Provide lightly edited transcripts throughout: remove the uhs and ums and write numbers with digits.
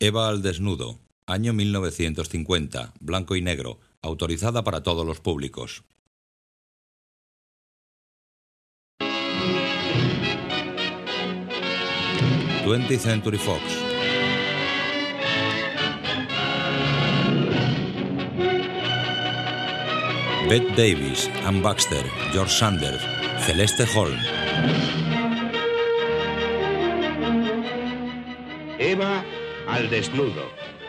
Eva al desnudo, año 1950, blanco y negro, autorizada para todos los públicos. ¡20th Century Fox! Bette Davis, Ann Baxter, George Sanders, Celeste Holm. Eva al desnudo.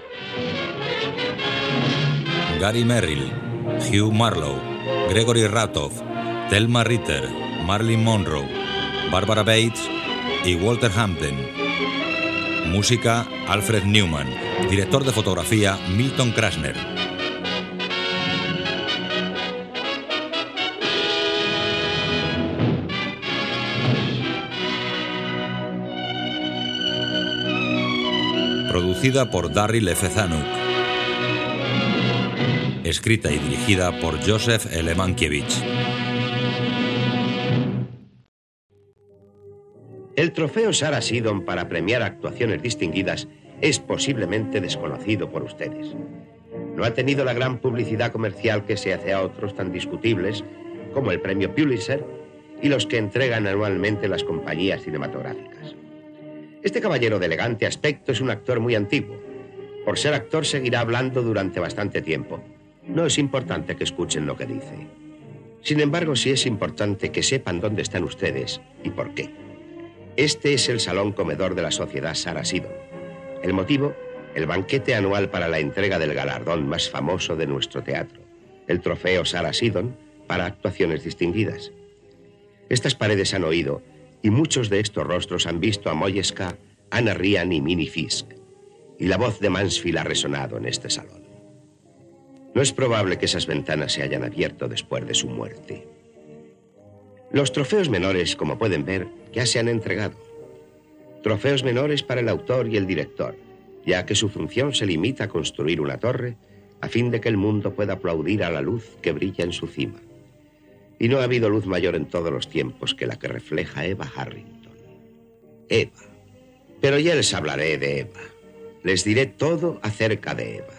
Gary Merrill, Hugh Marlowe, Gregory Ratoff, Thelma Ritter, Marilyn Monroe, Barbara Bates y Walter Hampden. Música, Alfred Newman. Director de fotografía, Milton Krasner. Producida por Darryl F. Zanuck. Escrita y dirigida por Joseph L. Mankiewicz. El trofeo Sarah Siddon para premiar actuaciones distinguidas es posiblemente desconocido por ustedes. No ha tenido la gran publicidad comercial que se hace a otros tan discutibles como el premio Pulitzer y los que entregan anualmente las compañías cinematográficas. Este caballero de elegante aspecto es un actor muy antiguo. Por ser actor seguirá hablando durante bastante tiempo. No es importante que escuchen lo que dice. Sin embargo, sí es importante que sepan dónde están ustedes y por qué. Este es el salón comedor de la Sociedad Sarah Siddon. El motivo, el banquete anual para la entrega del galardón más famoso de nuestro teatro, el trofeo Sarah Siddon para actuaciones distinguidas. Estas paredes han oído, y muchos de estos rostros han visto a Molleska, Anna Ryan y Minnie Fisk, y la voz de Mansfield ha resonado en este salón. No es probable que esas ventanas se hayan abierto después de su muerte. Los trofeos menores, como pueden ver, ya se han entregado. Trofeos menores para el autor y el director, ya que su función se limita a construir una torre a fin de que el mundo pueda aplaudir a la luz que brilla en su cima. Y no ha habido luz mayor en todos los tiempos que la que refleja Eva Harrington. Eva. Pero ya les hablaré de Eva. Les diré todo acerca de Eva.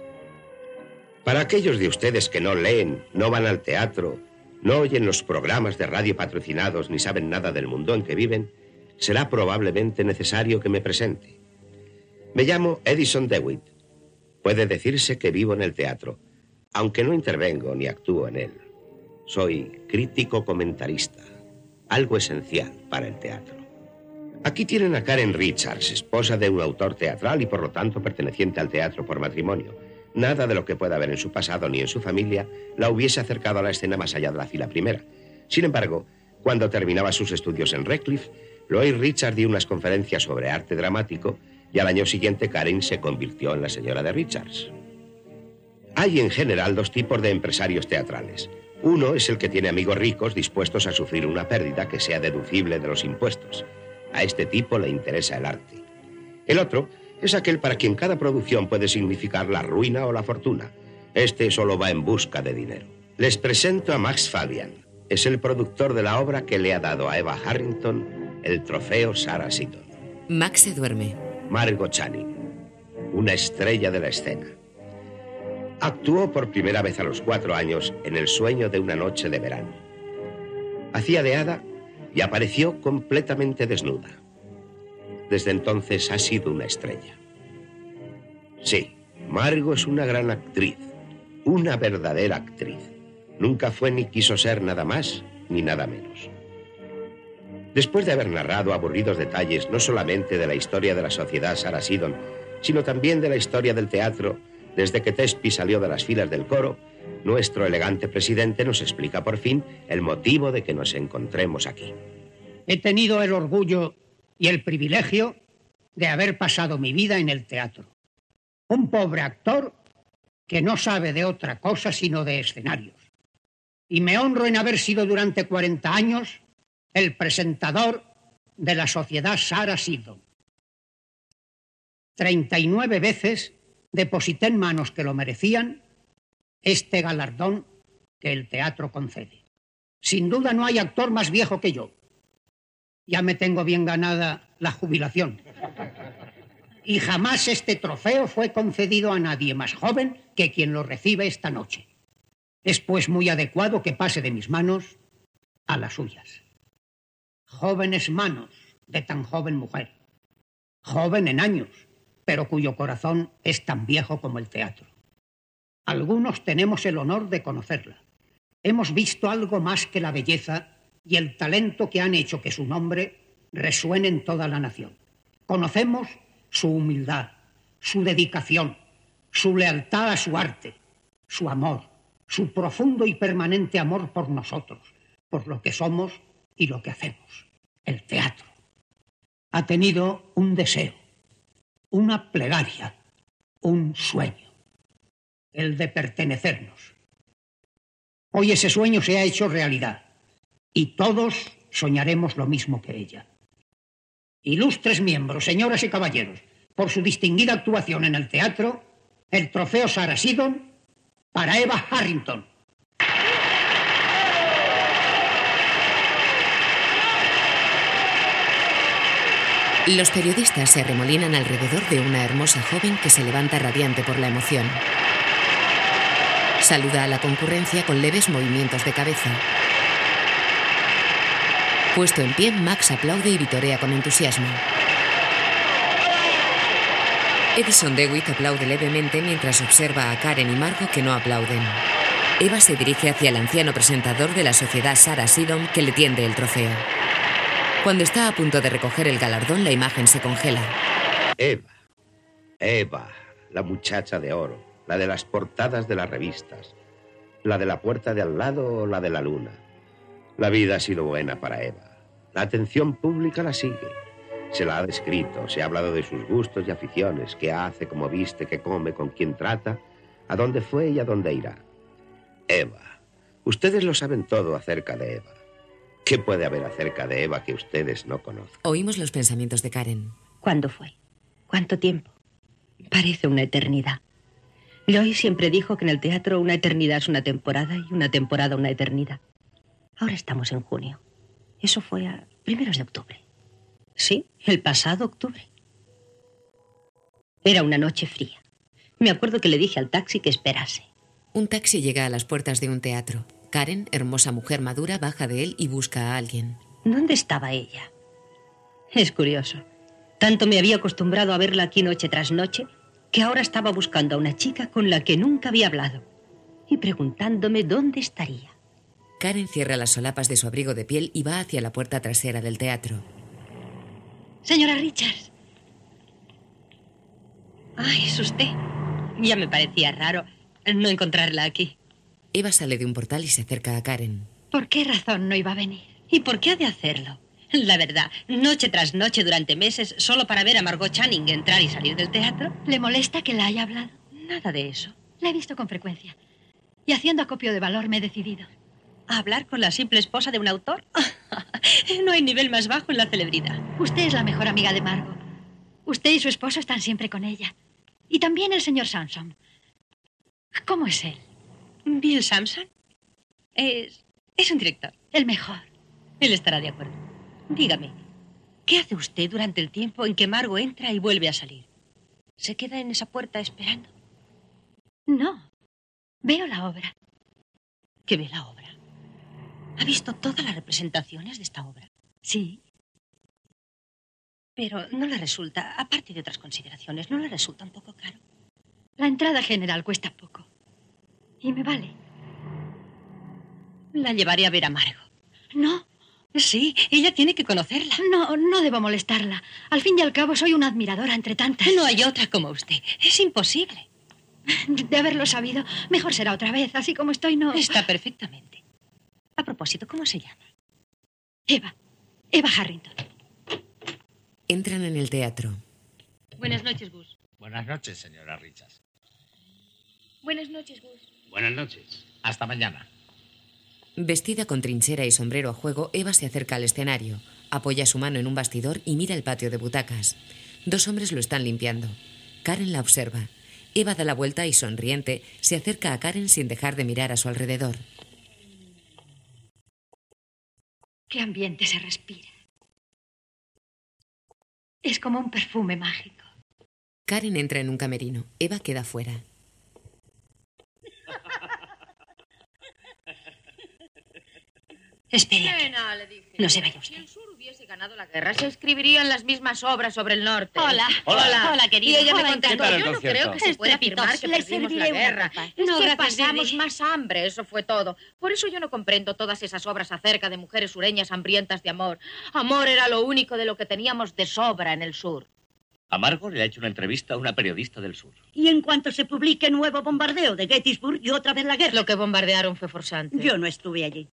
Para aquellos de ustedes que no leen, no van al teatro, no oyen los programas de radio patrocinados ni saben nada del mundo en que viven, será probablemente necesario que me presente. Me llamo Edison DeWitt. Puede decirse que vivo en el teatro, aunque no intervengo ni actúo en él. Soy crítico comentarista, algo esencial para el teatro. Aquí tienen a Karen Richards, esposa de un autor teatral y por lo tanto perteneciente al teatro por matrimonio. Nada de lo que pueda haber en su pasado ni en su familia la hubiese acercado a la escena más allá de la fila primera. Sin embargo, cuando terminaba sus estudios en Radcliffe, Lloyd Richards dio unas conferencias sobre arte dramático y al año siguiente Karen se convirtió en la señora de Richards. Hay en general dos tipos de empresarios teatrales. Uno es el que tiene amigos ricos dispuestos a sufrir una pérdida que sea deducible de los impuestos. A este tipo le interesa el arte. El otro es aquel para quien cada producción puede significar la ruina o la fortuna. Este solo va en busca de dinero. Les presento a Max Fabian. Es el productor de la obra que le ha dado a Eva Harrington el trofeo Sarah Siddon. Max se duerme. Margot Channing, una estrella de la escena. Actuó por primera vez a los 4 años en El sueño de una noche de verano. Hacía de hada y apareció completamente desnuda. Desde entonces ha sido una estrella. Sí, Margot es una gran actriz, una verdadera actriz. Nunca fue ni quiso ser nada más ni nada menos. Después de haber narrado aburridos detalles no solamente de la historia de la Sociedad Sarah Siddon, sino también de la historia del teatro, desde que Tespi salió de las filas del coro, nuestro elegante presidente nos explica por fin el motivo de que nos encontremos aquí. He tenido el orgullo y el privilegio de haber pasado mi vida en el teatro. Un pobre actor que no sabe de otra cosa sino de escenarios. Y me honro en haber sido durante 40 años el presentador de la Sociedad Sarah Siddon. 39 veces deposité en manos que lo merecían este galardón que el teatro concede. Sin duda no hay actor más viejo que yo. Ya me tengo bien ganada la jubilación. Y jamás este trofeo fue concedido a nadie más joven que quien lo recibe esta noche. Es pues muy adecuado que pase de mis manos a las suyas. Jóvenes manos de tan joven mujer. Joven en años, pero cuyo corazón es tan viejo como el teatro. Algunos tenemos el honor de conocerla. Hemos visto algo más que la belleza y el talento que han hecho que su nombre resuene en toda la nación. Conocemos su humildad, su dedicación, su lealtad a su arte, su amor, su profundo y permanente amor por nosotros, por lo que somos y lo que hacemos, el teatro. Ha tenido un deseo, una plegaria, un sueño, el de pertenecernos. Hoy ese sueño se ha hecho realidad y todos soñaremos lo mismo que ella. Ilustres miembros, señoras y caballeros, por su distinguida actuación en el teatro, el trofeo Sarah Siddon para Eva Harrington. Los periodistas se arremolinan alrededor de una hermosa joven que se levanta radiante por la emoción. Saluda a la concurrencia con leves movimientos de cabeza. Puesto en pie, Max aplaude y vitorea con entusiasmo. Edison DeWitt aplaude levemente mientras observa a Karen y Margot que no aplauden. Eva se dirige hacia el anciano presentador de la sociedad Sarah Siddon que le tiende el trofeo. Cuando está a punto de recoger el galardón, la imagen se congela. Eva, la muchacha de oro, la de las portadas de las revistas, la de la puerta de al lado o la de la luna. La vida ha sido buena para Eva. La atención pública la sigue. Se la ha descrito, se ha hablado de sus gustos y aficiones, qué hace, cómo viste, qué come, con quién trata, a dónde fue y a dónde irá. Eva. Ustedes lo saben todo acerca de Eva. ¿Qué puede haber acerca de Eva que ustedes no conozcan? Oímos los pensamientos de Karen. ¿Cuándo fue? ¿Cuánto tiempo? Parece una eternidad. Lloyd siempre dijo que en el teatro una eternidad es una temporada y una temporada una eternidad. Ahora estamos en junio. Eso fue a primeros de octubre. Sí, el pasado octubre. Era una noche fría. Me acuerdo que le dije al taxi que esperase. Un taxi llega a las puertas de un teatro. Karen, hermosa mujer madura, baja de él y busca a alguien. ¿Dónde estaba ella? Es curioso. Tanto me había acostumbrado a verla aquí noche tras noche que ahora estaba buscando a una chica con la que nunca había hablado y preguntándome dónde estaría. Karen cierra las solapas de su abrigo de piel y va hacia la puerta trasera del teatro. Señora Richards. Ay, es usted. Ya me parecía raro no encontrarla aquí. Eva sale de un portal y se acerca a Karen. ¿Por qué razón no iba a venir? ¿Y por qué ha de hacerlo? La verdad, noche tras noche durante meses, solo para ver a Margot Channing entrar y salir del teatro. ¿Le molesta que la haya hablado? Nada de eso. La he visto con frecuencia. Y haciendo acopio de valor me he decidido. ¿A hablar con la simple esposa de un autor? No hay nivel más bajo en la celebridad. Usted es la mejor amiga de Margot. Usted y su esposo están siempre con ella. Y también el señor Samson. ¿Cómo es él? Bill Sampson es un director. El mejor. Él estará de acuerdo. Dígame, ¿qué hace usted durante el tiempo en que Margot entra y vuelve a salir? ¿Se queda en esa puerta esperando? No. Veo la obra. ¿Qué ve la obra? ¿Ha visto todas las representaciones de esta obra? Sí. Pero no le resulta, aparte de otras consideraciones, ¿no le resulta un poco caro? La entrada general cuesta poco. Y me vale. La llevaré a ver a Margot. No. Sí, ella tiene que conocerla. No debo molestarla. Al fin y al cabo soy una admiradora entre tantas. No hay otra como usted. Es imposible. De haberlo sabido, mejor será otra vez. Así como estoy, no... Está perfectamente. A propósito, ¿cómo se llama? Eva Harrington. Entran en el teatro. Buenas noches, Gus. Buenas noches, señora Richards. Buenas noches, Gus. Buenas noches. Hasta mañana. Vestida con trinchera y sombrero a juego, Eva se acerca al escenario, apoya su mano en un bastidor y mira el patio de butacas. Dos hombres lo están limpiando. Karen la observa. Eva da la vuelta y, sonriente, se acerca a Karen sin dejar de mirar a su alrededor. ¿Qué ambiente se respira? Es como un perfume mágico. Karen entra en un camerino. Eva queda fuera. Espere. Nena, le dije. No se vaya usted. Si el sur hubiese ganado la guerra, se escribirían las mismas obras sobre el norte. Hola. Hola, querida. Y ella Hola, me contestó, ¿qué tal el yo no concierto? creo que se pueda afirmar que Le perdimos la serviré una guerra. copa. Es No, que gracias, pasamos Billy. más hambre, eso fue todo. Por eso yo no comprendo todas esas obras acerca de mujeres sureñas hambrientas de amor. Amor era lo único de lo que teníamos de sobra en el sur. A Margot le ha hecho una entrevista a una periodista del sur. Y en cuanto se publique nuevo bombardeo de Gettysburg y otra vez la guerra. Lo que bombardearon fue forzante. Yo no estuve allí.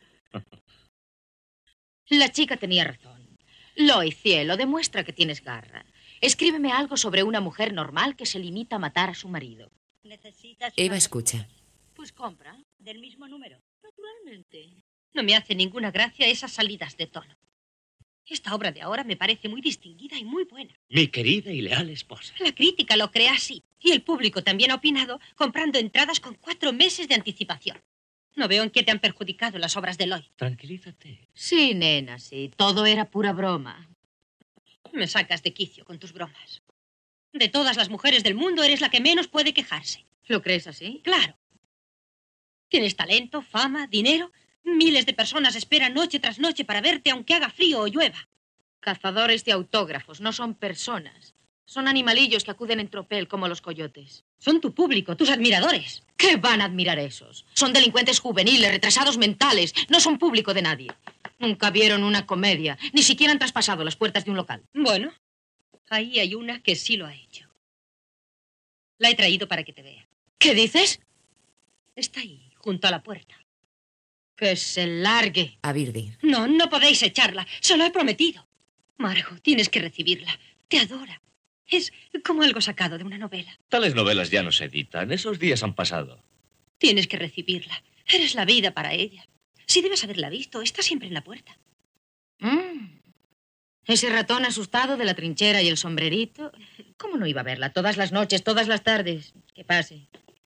La chica tenía razón. Loy, cielo, demuestra que tienes garra. Escríbeme algo sobre una mujer normal que se limita a matar a su marido. Necesitas Eva una- escucha. Pues compra. del mismo número. Naturalmente. No me hace ninguna gracia esas salidas de tono. Esta obra de ahora me parece muy distinguida y muy buena. Mi querida y leal esposa. La crítica lo cree así. Y el público también ha opinado comprando entradas con 4 meses de anticipación. No veo en qué te han perjudicado las obras de Loy. Tranquilízate. Sí, nena, sí. Todo era pura broma. Me sacas de quicio con tus bromas. De todas las mujeres del mundo eres la que menos puede quejarse. ¿Lo crees así? Claro. Tienes talento, fama, dinero. Miles de personas esperan noche tras noche para verte aunque haga frío o llueva. Cazadores de autógrafos, no son personas. Son animalillos que acuden en tropel como los coyotes. Son tu público, tus admiradores. ¿Qué van a admirar esos? Son delincuentes juveniles, retrasados mentales. No son público de nadie. Nunca vieron una comedia. Ni siquiera han traspasado las puertas de un local. Bueno, ahí hay una que sí lo ha hecho. La he traído para que te vea. ¿Qué dices? Está ahí, junto a la puerta. Que se largue. A Birdie. No, no podéis echarla. Se lo he prometido. Margot, tienes que recibirla. Te adora. Es como algo sacado de una novela. Tales novelas ya no se editan. Esos días han pasado. Tienes que recibirla. Eres la vida para ella. Si debes haberla visto, está siempre en la puerta. Ese ratón asustado de la trinchera y el sombrerito. ¿Cómo no iba a verla? Todas las noches, todas las tardes. Que pase.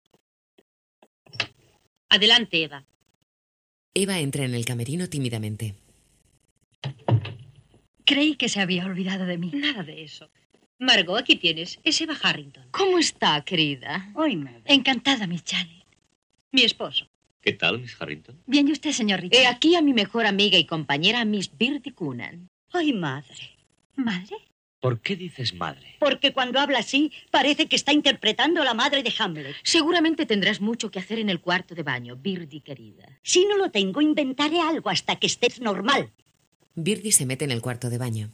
Adelante, Eva. Eva entra en el camerino tímidamente. Creí que se había olvidado de mí. Nada de eso. Margot, aquí tienes. Es Eva Harrington. ¿Cómo está, querida? Oíme. Encantada, Miss Channing. Mi esposo. ¿Qué tal, Miss Harrington? Bien, ¿y usted, señor He Richard? aquí a mi mejor amiga y compañera, Miss Birdie Coonan. Ay, madre. ¿Madre? ¿Por qué dices madre? Porque cuando habla así, parece que está interpretando a la madre de Hamlet. Seguramente tendrás mucho que hacer en el cuarto de baño, Birdie querida. Si no lo tengo, inventaré algo hasta que estés normal. Birdie se mete en el cuarto de baño.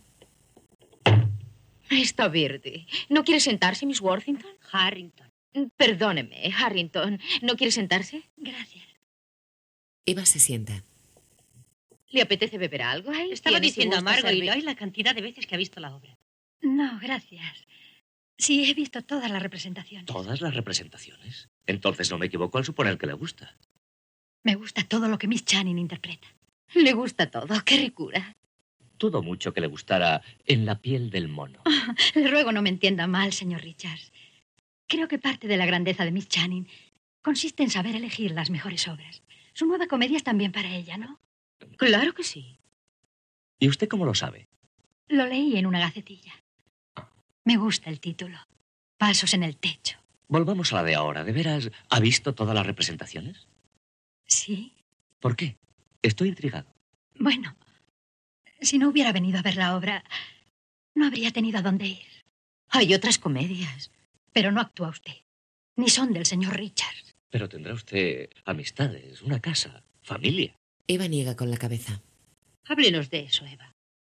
Ahí está Birdie. ¿No quiere sentarse, Miss Worthington? Harrington. Perdóneme, Harrington. ¿No quiere sentarse? Gracias. Eva se sienta. ¿Le apetece beber algo? Ahí Estaba tiene, si diciendo a gusta Margot y servir. Loy la cantidad de veces que ha visto la obra. No, gracias. Sí, he visto todas las representaciones. ¿Todas las representaciones? Entonces no me equivoco al suponer que le gusta. Me gusta todo lo que Miss Channing interpreta. Le gusta todo. ¡Qué ricura! Dudo mucho que le gustara En la piel del mono. Le ruego no me entienda mal, señor Richards. Creo que parte de la grandeza de Miss Channing consiste en saber elegir las mejores obras. Su nueva comedia es también para ella, ¿no? Claro que sí. ¿Y usted cómo lo sabe? Lo leí en una gacetilla. Me gusta el título. Pasos en el techo. Volvamos a la de ahora. ¿De veras ha visto todas las representaciones? Sí. ¿Por qué? Estoy intrigado. Bueno, si no hubiera venido a ver la obra, no habría tenido a dónde ir. Hay otras comedias. Pero no actúa usted. Ni son del señor Richards. Pero tendrá usted amistades, una casa, familia. Eva niega con la cabeza. Háblenos de eso, Eva.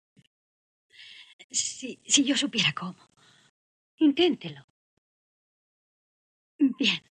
Si yo supiera cómo. Inténtelo. Bien.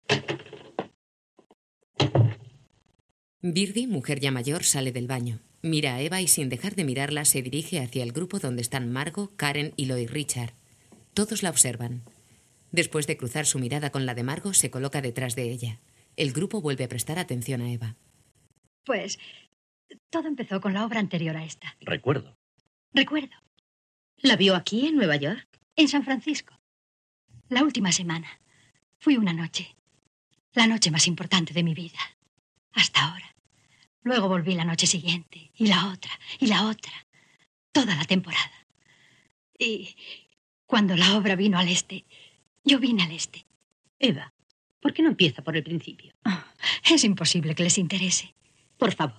Birdie, mujer ya mayor, sale del baño. Mira a Eva y sin dejar de mirarla se dirige hacia el grupo donde están Margot, Karen y Loy Richard. Todos la observan. Después de cruzar su mirada con la de Margot, se coloca detrás de ella. El grupo vuelve a prestar atención a Eva. Pues todo empezó con la obra anterior a esta. Recuerdo. Recuerdo. ¿La vio aquí, en Nueva York? En San Francisco. La última semana. Fui una noche. La noche más importante de mi vida. Hasta ahora. Luego volví la noche siguiente. Y la otra. Y la otra. Toda la temporada. Y Cuando la obra vino al este, yo vine al este. Eva, ¿por qué no empieza por el principio? Oh, es imposible que les interese. Por favor.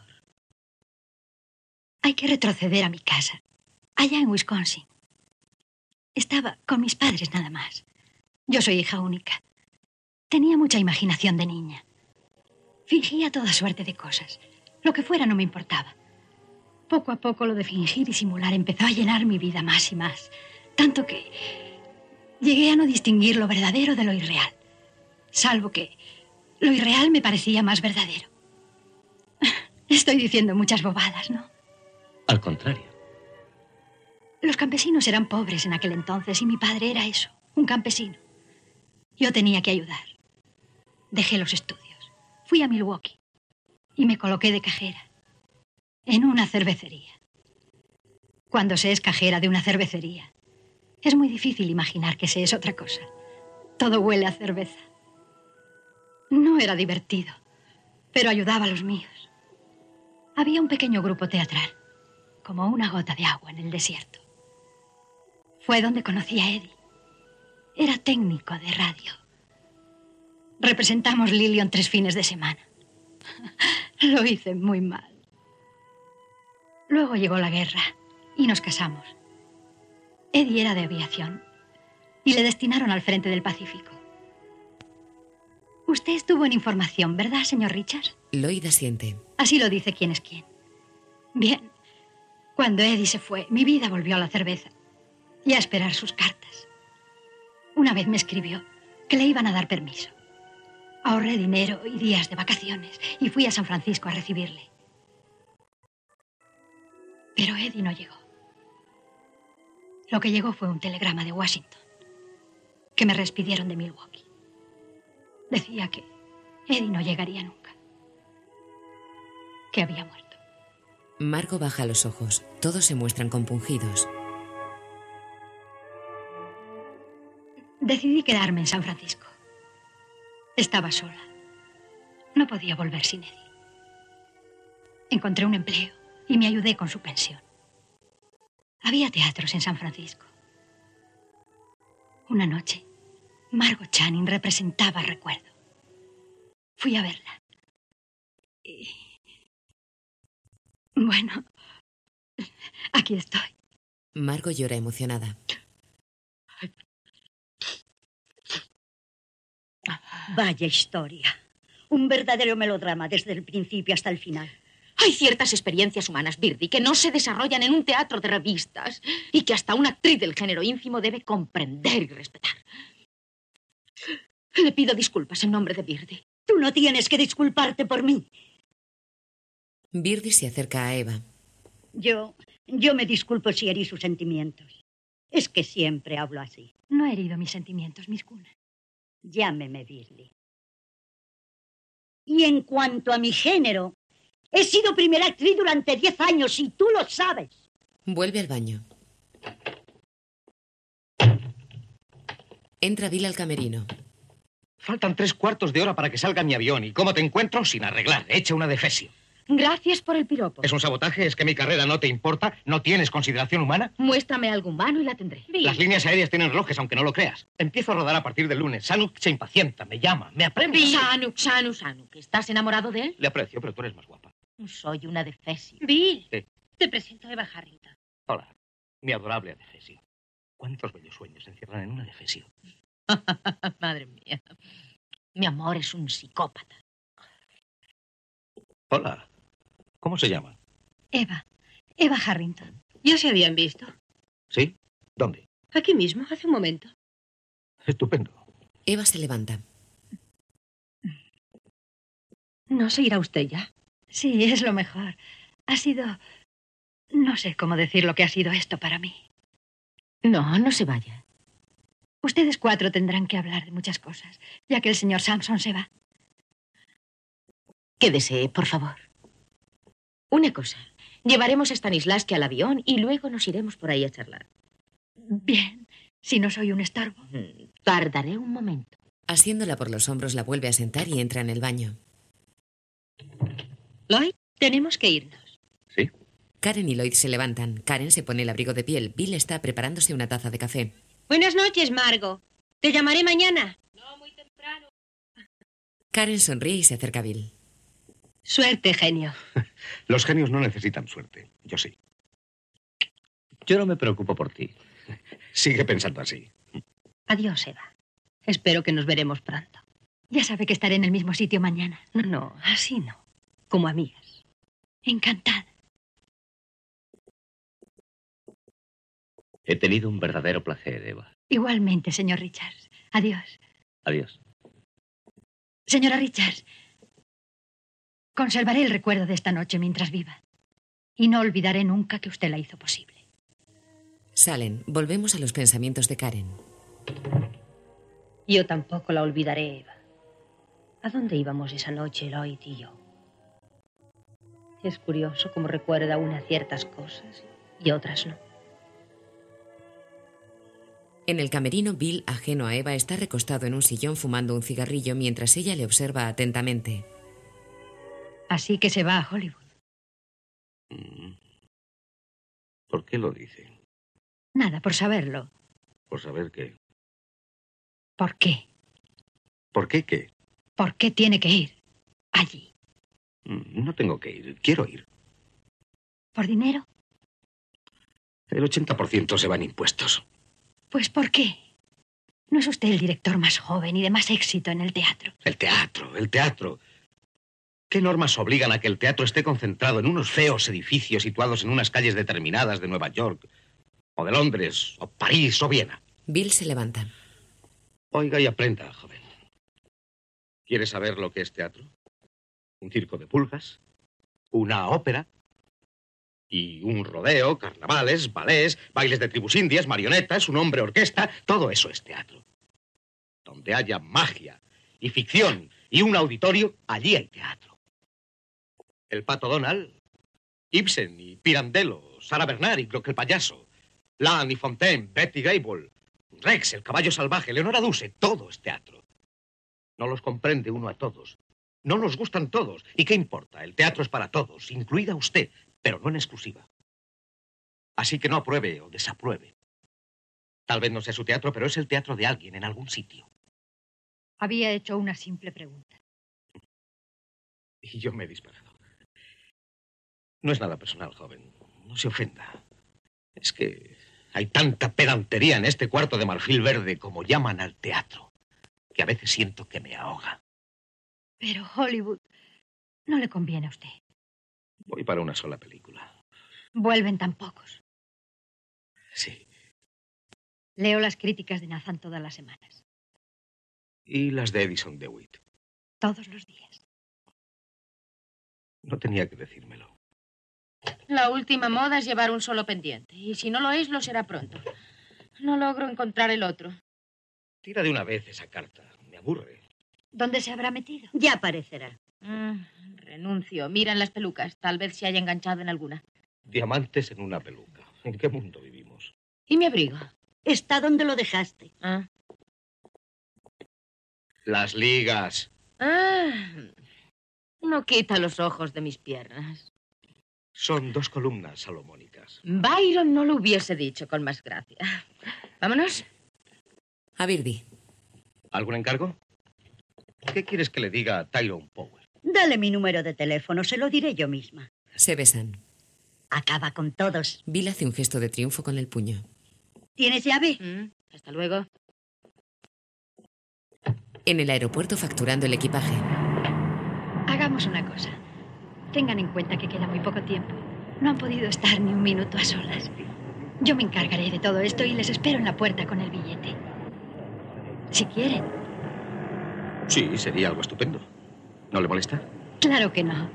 Hay que retroceder a mi casa, allá en Wisconsin. Estaba con mis padres nada más. Yo soy hija única. Tenía mucha imaginación de niña. Fingía toda suerte de cosas. Lo que fuera no me importaba. Poco a poco lo de fingir y simular empezó a llenar mi vida más y más. Tanto que llegué a no distinguir lo verdadero de lo irreal. Salvo que lo irreal me parecía más verdadero. Estoy diciendo muchas bobadas, ¿no? Al contrario. Los campesinos eran pobres en aquel entonces y mi padre era eso, un campesino. Yo tenía que ayudar. Dejé los estudios. Fui a Milwaukee y me coloqué de cajera en una cervecería. Cuando se es cajera de una cervecería, es muy difícil imaginar que se es otra cosa. Todo huele a cerveza. No era divertido, pero ayudaba a los míos. Había un pequeño grupo teatral, como una gota de agua en el desierto. Fue donde conocí a Eddie. Era técnico de radio. Representamos Lillian 3 fines de semana. Lo hice muy mal. Luego llegó la guerra y nos casamos. Eddie era de aviación y le destinaron al frente del Pacífico. Usted estuvo en información, ¿verdad, señor Richards? Lloyd asiente. Así lo dice quién es quién. Bien, cuando Eddie se fue, mi vida volvió a la cerveza y a esperar sus cartas. Una vez me escribió que le iban a dar permiso. Ahorré dinero y días de vacaciones y fui a San Francisco a recibirle. Pero Eddie no llegó. Lo que llegó fue un telegrama de Washington, que me despidieron de Milwaukee. Decía que Eddie no llegaría nunca, que había muerto. Margot baja los ojos. Todos se muestran compungidos. Decidí quedarme en San Francisco. Estaba sola. No podía volver sin Eddie. Encontré un empleo y me ayudé con su pensión. Había teatros en San Francisco. Una noche, Margot Channing representaba Recuerdo. Fui a verla. Y... bueno, aquí estoy. Margot llora emocionada. Vaya historia. Un verdadero melodrama desde el principio hasta el final. Hay ciertas experiencias humanas, Birdie, que no se desarrollan en un teatro de revistas y que hasta una actriz del género ínfimo debe comprender y respetar. Le pido disculpas en nombre de Birdie. Tú no tienes que disculparte por mí. Birdie se acerca a Eva. Yo me disculpo si herí sus sentimientos. Es que siempre hablo así. No he herido mis sentimientos, Miss Cuna. Llámeme Birdie. Y en cuanto a mi género, he sido primera actriz durante 10 años y tú lo sabes. Vuelve al baño. Entra Bill al camerino. Faltan 3/4 de hora para que salga mi avión. ¿Y cómo te encuentro? Sin arreglar. Hecha una defesio. Gracias por el piropo. ¿Es un sabotaje? ¿Es que mi carrera no te importa? ¿No tienes consideración humana? Muéstrame algo humano y la tendré. Bill. Las líneas aéreas tienen relojes, aunque no lo creas. Empiezo a rodar a partir del lunes. Sanuk se impacienta, me llama, me apremia. Sanuk. ¿Estás enamorado de él? Le aprecio, pero tú eres más guapa. Soy una defesio. Bill, Sí. te presento a Eva Harrington. Hola, mi adorable adefesio. ¿Cuántos bellos sueños se encierran en un adefesio? Madre mía. Mi amor es un psicópata. Hola, ¿cómo se llama? Eva Harrington. ¿Ya se habían visto? ¿Sí? ¿Dónde? Aquí mismo, hace un momento. Estupendo. Eva se levanta. ¿No se irá usted ya? Sí, es lo mejor. Ha sido... no sé cómo decir lo que ha sido esto para mí. No se vaya. Ustedes 4 tendrán que hablar de muchas cosas, ya que el señor Sampson se va. Quédese, por favor. Una cosa. Llevaremos a Stanislavski al avión y luego nos iremos por ahí a charlar. Bien, si no soy un estorbo. Tardaré un momento. Asiéndola por los hombros, la vuelve a sentar y entra en el baño. Lloyd, tenemos que irnos. Karen y Lloyd se levantan. Karen se pone el abrigo de piel. Bill está preparándose una taza de café. Buenas noches, Margot. Te llamaré mañana. No, muy temprano. Karen sonríe y se acerca a Bill. Suerte, genio. Los genios no necesitan suerte. Yo sí. Yo no me preocupo por ti. Sigue pensando así. Adiós, Eva. Espero que nos veremos pronto. Ya sabe que estaré en el mismo sitio mañana. No, así no. Como amigas. Encantada. He tenido un verdadero placer, Eva. Igualmente, señor Richards. Adiós. Adiós. Señora Richards, conservaré el recuerdo de esta noche mientras viva. Y no olvidaré nunca que usted la hizo posible. Salen. Volvemos a los pensamientos de Karen. Yo tampoco la olvidaré, Eva. ¿A dónde íbamos esa noche, Lloyd y yo? Es curioso cómo recuerda una ciertas cosas y otras no. En el camerino, Bill, ajeno a Eva, está recostado en un sillón fumando un cigarrillo mientras ella le observa atentamente. Así que se va a Hollywood. ¿Por qué lo dice? Nada, por saberlo. ¿Por saber qué? ¿Por qué? ¿Por qué qué? ¿Por qué tiene que ir allí? No tengo que ir. Quiero ir. ¿Por dinero? El 80% se va en impuestos. Pues ¿por qué? ¿No es usted el director más joven y de más éxito en el teatro? El teatro, el teatro. ¿Qué normas obligan a que el teatro esté concentrado en unos feos edificios situados en unas calles determinadas de Nueva York, o de Londres, o París, o Viena? Bill se levanta. Oiga y aprenda, joven. ¿Quiere saber lo que es teatro? Un circo de pulgas, una ópera, y un rodeo, carnavales, ballets, bailes de tribus indias, marionetas, un hombre orquesta. Todo eso es teatro. Donde haya magia y ficción y un auditorio, allí hay teatro. El Pato Donald, Ibsen y Pirandello, Sara Bernard y Croc el payaso, Lan y Fontaine, Betty Gable, Rex, el caballo salvaje, Leonora Duse, todo es teatro. No los comprende uno a todos. No nos gustan todos. ¿Y qué importa? El teatro es para todos, incluida usted, pero no en exclusiva. Así que no apruebe o desapruebe. Tal vez no sea su teatro, pero es el teatro de alguien en algún sitio. Había hecho una simple pregunta. Y yo me he disparado. No es nada personal, joven. No se ofenda. Es que hay tanta pedantería en este cuarto de marfil verde, como llaman al teatro, que a veces siento que me ahoga. Pero Hollywood no le conviene a usted. Voy para una sola película. Vuelven tan pocos. Sí. Leo las críticas de Nathan todas las semanas. Y las de Edison DeWitt. Todos los días. No tenía que decírmelo. La última moda es llevar un solo pendiente. Y si no lo es, lo será pronto. No logro encontrar el otro. Tira de una vez esa carta. Me aburre. ¿Dónde se habrá metido? Ya aparecerá. Renuncio. Miran las pelucas. Tal vez se haya enganchado en alguna. Diamantes en una peluca. ¿En qué mundo vivimos? ¿Y mi abrigo? Está donde lo dejaste. Las ligas. No quita los ojos de mis piernas. Son 2 columnas salomónicas. Byron no lo hubiese dicho con más gracia. ¿Vámonos? A Birdie. ¿Algún encargo? ¿Qué quieres que le diga a Tyrone Power? Dale mi número de teléfono, se lo diré yo misma. Se besan. Acaba con todos. Bill hace un gesto de triunfo con el puño. ¿Tienes llave? Hasta luego. En el aeropuerto facturando el equipaje. Hagamos una cosa. Tengan en cuenta que queda muy poco tiempo. No han podido estar ni un minuto a solas. Yo me encargaré de todo esto y les espero en la puerta con el billete. Si quieren. Sí, sería algo estupendo. ¿No le molesta? Claro que no.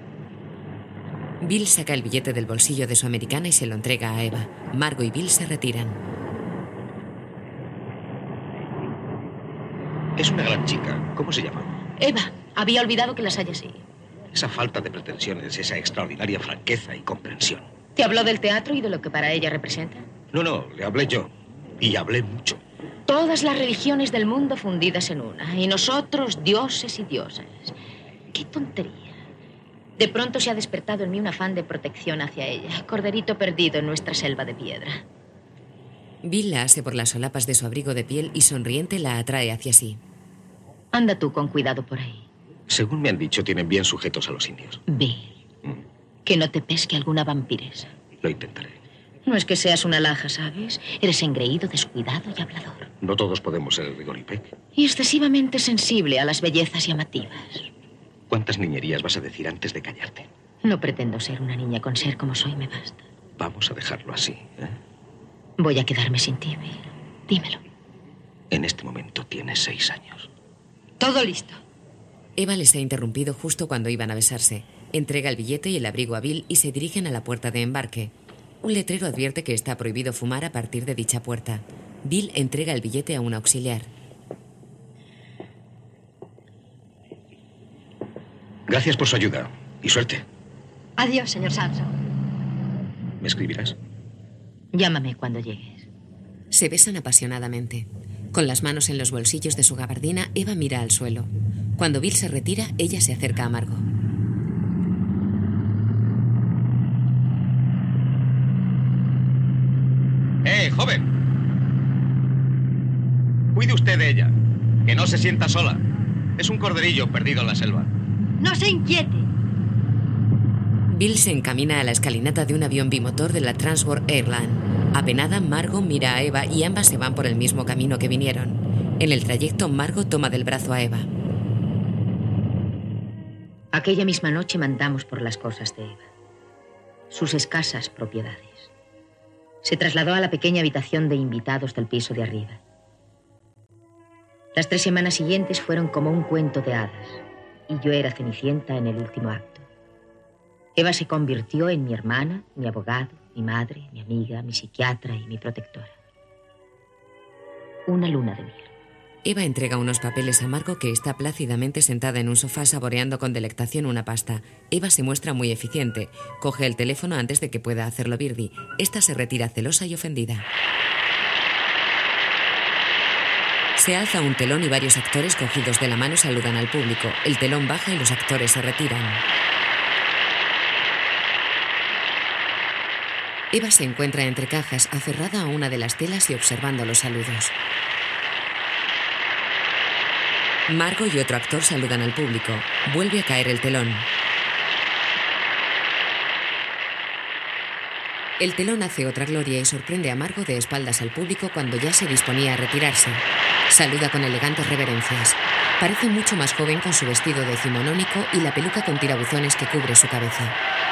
Bill saca el billete del bolsillo de su americana y se lo entrega a Eva. Margot y Bill se retiran. Es una gran chica. ¿Cómo se llama? Eva. Había olvidado que las haya así. Esa falta de pretensiones, esa extraordinaria franqueza y comprensión. ¿Te habló del teatro y de lo que para ella representa? No, le hablé yo. Y hablé mucho. Todas las religiones del mundo fundidas en una. Y nosotros, dioses y diosas. ¡Qué tontería! De pronto se ha despertado en mí un afán de protección hacia ella. Corderito perdido en nuestra selva de piedra. Bill la ase por las solapas de su abrigo de piel y sonriente la atrae hacia sí. Anda tú con cuidado por ahí. Según me han dicho, tienen bien sujetos a los indios. Bill, que no te pesque alguna vampiresa. Lo intentaré. No es que seas una alhaja, ¿sabes? Eres engreído, descuidado y hablador. No todos podemos ser Rigoripek. Y excesivamente sensible a las bellezas llamativas. ¿Cuántas niñerías vas a decir antes de callarte? No pretendo ser una niña, con ser como soy me basta. Vamos a dejarlo así, ¿eh? Voy a quedarme sin ti, Bill. Dímelo. En este momento tienes 6 años. Todo listo. Eva les ha interrumpido justo cuando iban a besarse. Entrega el billete y el abrigo a Bill y se dirigen a la puerta de embarque. Un letrero advierte que está prohibido fumar a partir de dicha puerta. Bill entrega el billete a un auxiliar. Gracias por su ayuda y suerte. Adiós, señor Samson. ¿Me escribirás? Llámame cuando llegues. Se besan apasionadamente. Con las manos en los bolsillos de su gabardina, Eva mira al suelo. Cuando Bill se retira, ella se acerca a Margot. ¡Joven! Cuide usted de ella. Que no se sienta sola. Es un corderillo perdido en la selva. No se inquiete. Bill se encamina a la escalinata de un avión bimotor de la Transworld Airlines. Apenada, Margot mira a Eva y ambas se van por el mismo camino que vinieron. En el trayecto, Margot toma del brazo a Eva. Aquella misma noche mandamos por las cosas de Eva. Sus escasas propiedades. Se trasladó a la pequeña habitación de invitados del piso de arriba. Las 3 semanas siguientes fueron como un cuento de hadas, y yo era Cenicienta en el último acto. Eva se convirtió en mi hermana, mi abogado, mi madre, mi amiga, mi psiquiatra y mi protectora. Una luna de miel. Eva entrega unos papeles a Margot, que está plácidamente sentada en un sofá saboreando con delectación una pasta. Eva se muestra muy eficiente. Coge el teléfono antes de que pueda hacerlo Birdie. Esta se retira celosa y ofendida. Se alza un telón y varios actores cogidos de la mano saludan al público. El telón baja y los actores se retiran. Eva se encuentra entre cajas, aferrada a una de las telas y observando los saludos. Margot y otro actor saludan al público. Vuelve a caer el telón. El telón hace otra gloria y sorprende a Margot de espaldas al público cuando ya se disponía a retirarse. Saluda con elegantes reverencias. Parece mucho más joven con su vestido decimonónico y la peluca con tirabuzones que cubre su cabeza.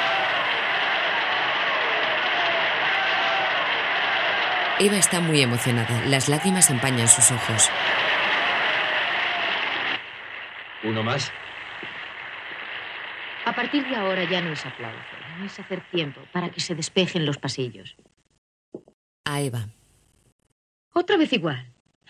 Eva está muy emocionada. Las lágrimas empañan sus ojos. ¿Uno más? A partir de ahora ya no es aplauso, no es hacer tiempo para que se despejen los pasillos. A Eva. Otra vez igual.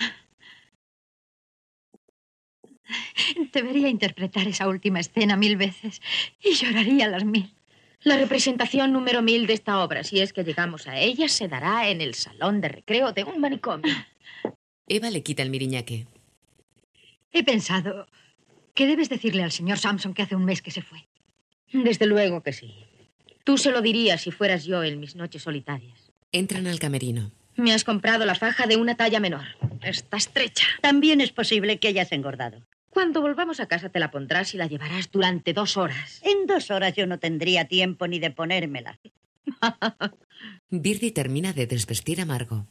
Debería interpretar esa última escena 1000 veces y lloraría las 1000. La representación número 1000 de esta obra, si es que llegamos a ella, se dará en el salón de recreo de un manicomio. Eva le quita el miriñaque. He pensado que debes decirle al señor Samson que hace un mes que se fue. Desde luego que sí. Tú se lo dirías si fueras yo en mis noches solitarias. Entran al camerino. Me has comprado la faja de una talla menor. Está estrecha. También es posible que hayas engordado. Cuando volvamos a casa te la pondrás y la llevarás durante 2 horas. En 2 horas yo no tendría tiempo ni de ponérmela. Birdie termina de desvestir a Margot.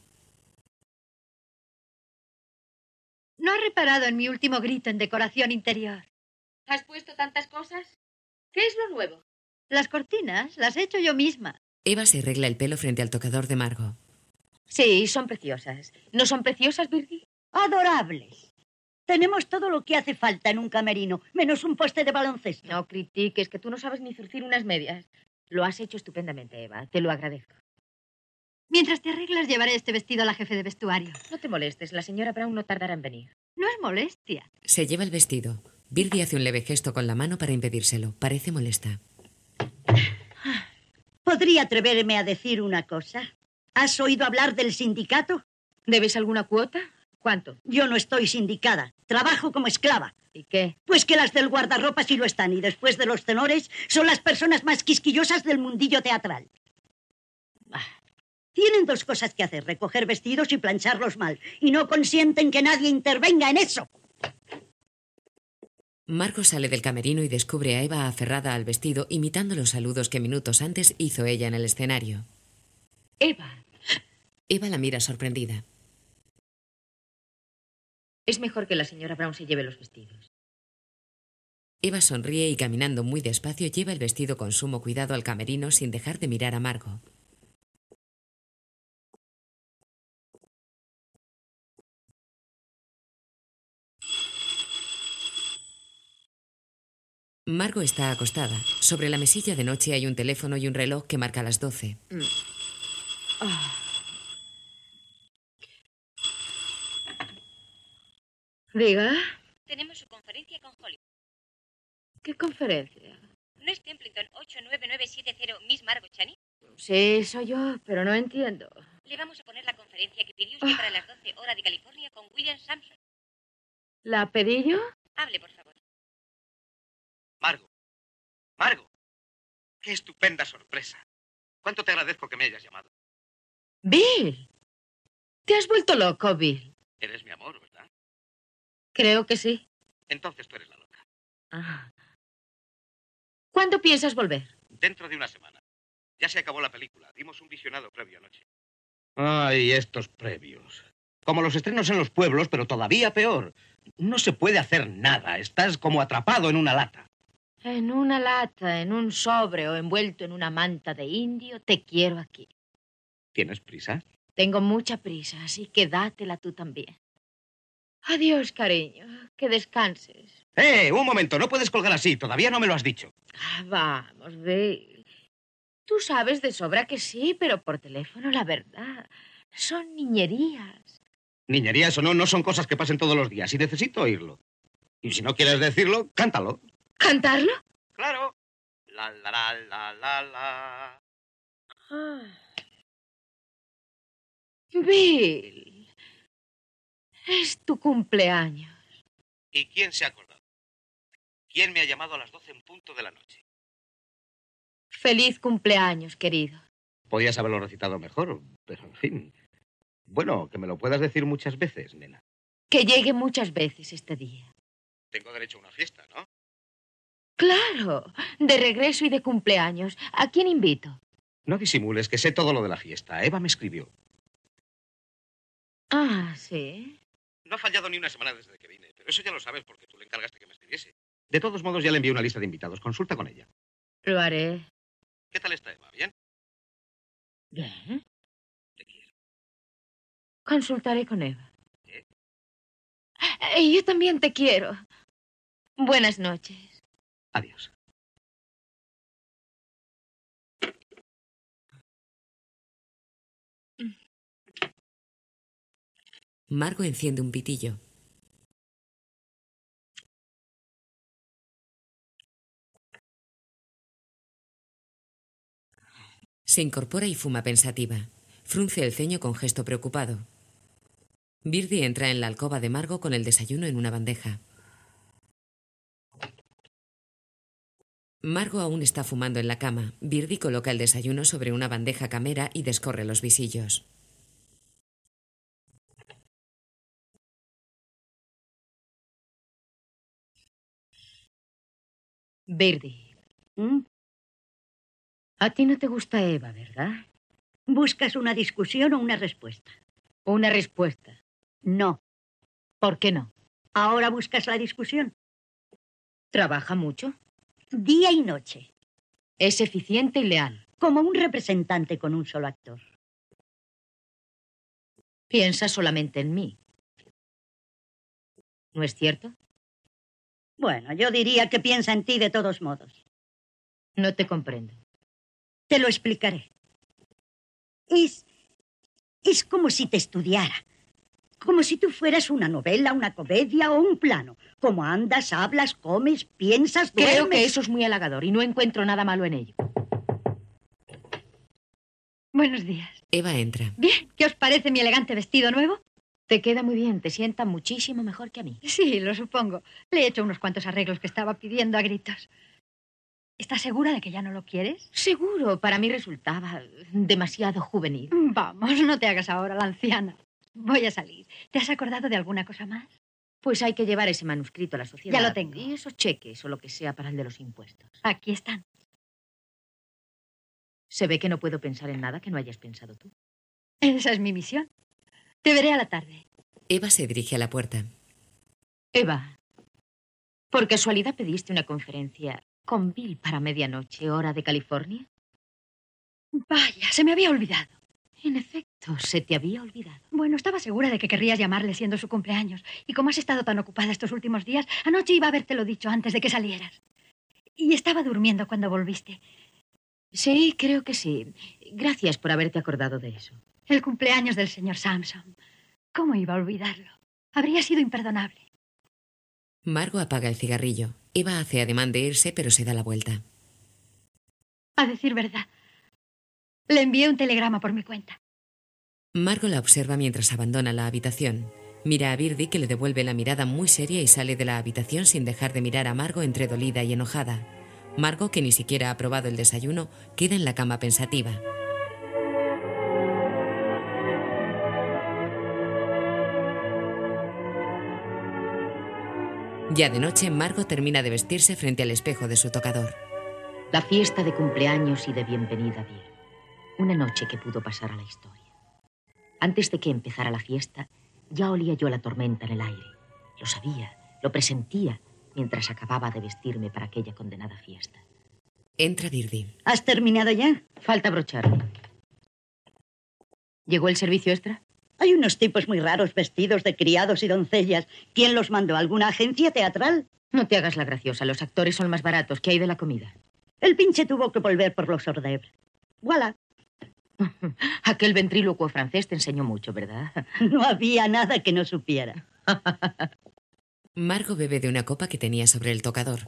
¿No has reparado en mi último grito en decoración interior? ¿Has puesto tantas cosas? ¿Qué es lo nuevo? Las cortinas las he hecho yo misma. Eva se arregla el pelo frente al tocador de Margot. Sí, son preciosas. ¿No son preciosas, Birdie? Adorables. Tenemos todo lo que hace falta en un camerino, menos un poste de baloncesto. No critiques, que tú no sabes ni zurcir unas medias. Lo has hecho estupendamente, Eva. Te lo agradezco. Mientras te arreglas, llevaré este vestido a la jefe de vestuario. No te molestes, la señora Brown no tardará en venir. No es molestia. Se lleva el vestido. Birdie hace un leve gesto con la mano para impedírselo. Parece molesta. ¿Podría atreverme a decir una cosa? ¿Has oído hablar del sindicato? ¿Debes alguna cuota? ¿Cuánto? Yo no estoy sindicada. Trabajo como esclava. ¿Y qué? Pues que las del guardarropa sí lo están, y después de los tenores son las personas más quisquillosas del mundillo teatral. Tienen dos cosas que hacer, recoger vestidos y plancharlos mal. Y no consienten que nadie intervenga en eso. Margot sale del camerino y descubre a Eva aferrada al vestido, imitando los saludos que minutos antes hizo ella en el escenario. Eva. Eva la mira sorprendida. Es mejor que la señora Brown se lleve los vestidos. Eva sonríe y caminando muy despacio lleva el vestido con sumo cuidado al camerino sin dejar de mirar a Margot. Margot está acostada. Sobre la mesilla de noche hay un teléfono y un reloj que marca las 12. Diga. Tenemos su conferencia con Hollywood. ¿Qué conferencia? ¿No es Templeton 89970 Miss Margot Channing? Sí, soy yo, pero no entiendo. Le vamos a poner la conferencia que pidió usted para las 12 horas de California con William Sampson. ¿La pedí yo? Hable, por favor. Margot. Margot. Qué estupenda sorpresa. ¿Cuánto te agradezco que me hayas llamado? Bill. ¿Te has vuelto loco, Bill? Eres mi amor, ¿verdad? Creo que sí. Entonces tú eres la loca. ¿Cuándo piensas volver? Dentro de una semana. Ya se acabó la película. Dimos un visionado previo anoche. Ay, estos previos. Como los estrenos en los pueblos, pero todavía peor. No se puede hacer nada. Estás como atrapado en una lata. En una lata, en un sobre o envuelto en una manta de indio, te quiero aquí. ¿Tienes prisa? Tengo mucha prisa, así que dátela tú también. Adiós, cariño. Que descanses. Un momento. No puedes colgar así. Todavía no me lo has dicho. Vamos, Bill. Tú sabes de sobra que sí, pero por teléfono, la verdad. Son niñerías. Niñerías o no, no son cosas que pasen todos los días. Y necesito oírlo. Y si no quieres decirlo, cántalo. ¿Cantarlo? Claro. La, la, la, la, la, la. Bill. Es tu cumpleaños. ¿Y quién se ha acordado? ¿Quién me ha llamado a las 12 en punto de la noche? Feliz cumpleaños, querido. Podías haberlo recitado mejor, pero en fin. Bueno, que me lo puedas decir muchas veces, nena. Que llegue muchas veces este día. Tengo derecho a una fiesta, ¿no? Claro, de regreso y de cumpleaños. ¿A quién invito? No disimules, que sé todo lo de la fiesta. Eva me escribió. ¿Sí? No ha fallado ni una semana desde que vine, pero eso ya lo sabes porque tú le encargaste que me escribiese. De todos modos, ya le envié una lista de invitados. Consulta con ella. Lo haré. ¿Qué tal está Eva? ¿Bien? Bien. Te quiero. Consultaré con Eva. ¿Qué? Yo también te quiero. Buenas noches. Adiós. Margot enciende un pitillo. Se incorpora y fuma pensativa. Frunce el ceño con gesto preocupado. Birdie entra en la alcoba de Margot con el desayuno en una bandeja. Margot aún está fumando en la cama. Birdie coloca el desayuno sobre una bandeja camera y descorre los visillos. Birdie. A ti no te gusta Eva, ¿verdad? ¿Buscas una discusión o una respuesta? Una respuesta. No. ¿Por qué no? ¿Ahora buscas la discusión? ¿Trabaja mucho? Día y noche. Es eficiente y leal. Como un representante con un solo actor. Piensa solamente en mí. ¿No es cierto? Bueno, yo diría que piensa en ti de todos modos. No te comprendo. Te lo explicaré. Es como si te estudiara. Como si tú fueras una novela, una comedia o un plano. Como andas, hablas, comes, piensas, duermes. Creo que eso es muy halagador y no encuentro nada malo en ello. Buenos días. Eva entra. Bien, ¿qué os parece mi elegante vestido nuevo? Te queda muy bien, te sienta muchísimo mejor que a mí. Sí, lo supongo. Le he hecho unos cuantos arreglos que estaba pidiendo a gritos. ¿Estás segura de que ya no lo quieres? Seguro, para mí resultaba demasiado juvenil. Vamos, no te hagas ahora la anciana. Voy a salir. ¿Te has acordado de alguna cosa más? Pues hay que llevar ese manuscrito a la sociedad. Ya lo tengo. Y esos cheques o lo que sea para el de los impuestos. Aquí están. Se ve que no puedo pensar en nada que no hayas pensado tú. Esa es mi misión. Te veré a la tarde. Eva se dirige a la puerta. Eva, ¿por casualidad pediste una conferencia con Bill para medianoche, hora de California? Vaya, se me había olvidado. En efecto, se te había olvidado. Bueno, estaba segura de que querrías llamarle siendo su cumpleaños. Y como has estado tan ocupada estos últimos días, anoche iba a habértelo dicho antes de que salieras. Y estaba durmiendo cuando volviste. Sí, creo que sí. Gracias por haberte acordado de eso. El cumpleaños del señor Sampson. ¿Cómo iba a olvidarlo? Habría sido imperdonable. Margot apaga el cigarrillo. Eva hace ademán de irse, pero se da la vuelta. A decir verdad, le envié un telegrama por mi cuenta. Margot la observa mientras abandona la habitación. Mira a Birdie, que le devuelve la mirada muy seria y sale de la habitación sin dejar de mirar a Margot entre dolida y enojada. Margot, que ni siquiera ha probado el desayuno, queda en la cama pensativa. Ya de noche, Margot termina de vestirse frente al espejo de su tocador. La fiesta de cumpleaños y de bienvenida a Bill. Una noche que pudo pasar a la historia. Antes de que empezara la fiesta, ya olía yo la tormenta en el aire. Lo sabía, lo presentía, mientras acababa de vestirme para aquella condenada fiesta. Entra Birdie. ¿Has terminado ya? Falta brocharme. ¿Llegó el servicio extra? Hay unos tipos muy raros vestidos de criados y doncellas. ¿Quién los mandó? ¿Alguna agencia teatral? No te hagas la graciosa. Los actores son más baratos. ¿Qué hay de la comida? El pinche tuvo que volver por los hors d'oeuvre. Voilà. Aquel ventrílocuo francés te enseñó mucho, ¿verdad? No había nada que no supiera. Margot bebe de una copa que tenía sobre el tocador.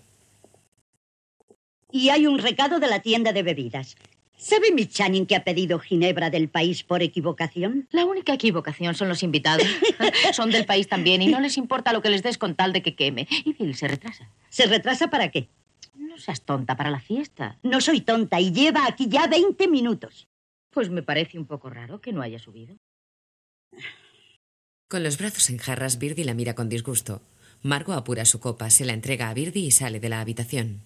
Y hay un recado de la tienda de bebidas. ¿Sabe Miss Channing que ha pedido ginebra del país por equivocación? La única equivocación son los invitados. Son del país también y no les importa lo que les des con tal de que queme. Y Bill se retrasa. ¿Se retrasa para qué? No seas tonta, para la fiesta. No soy tonta y lleva aquí ya 20 minutos. Pues me parece un poco raro que no haya subido. Con los brazos en jarras, Birdie la mira con disgusto. Margot apura su copa, se la entrega a Birdie y sale de la habitación.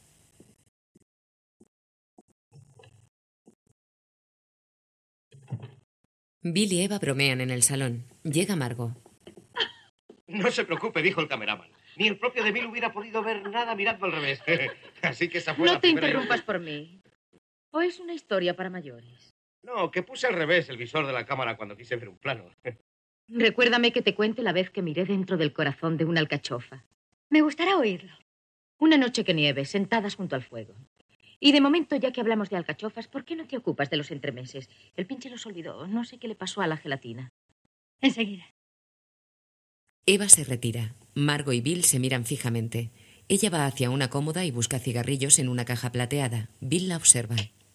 Bill y Eva bromean en el salón. Llega Margot. No se preocupe, dijo el cameraman. Ni el propio de Bill hubiera podido ver nada mirando al revés. Así que esa fue No la te primera interrumpas ilusión. por mí. ¿O es una historia para mayores? No, que puse al revés el visor de la cámara cuando quise ver un plano. Recuérdame que te cuente la vez que miré dentro del corazón de una alcachofa. Me gustará oírlo. Una noche que nieve, sentadas junto al fuego. Y de momento, ya que hablamos de alcachofas, ¿por qué no te ocupas de los entremeses? El pinche los olvidó. No sé qué le pasó a la gelatina. Enseguida. Eva se retira. Margot y Bill se miran fijamente. Ella va hacia una cómoda y busca cigarrillos en una caja plateada. Bill la observa.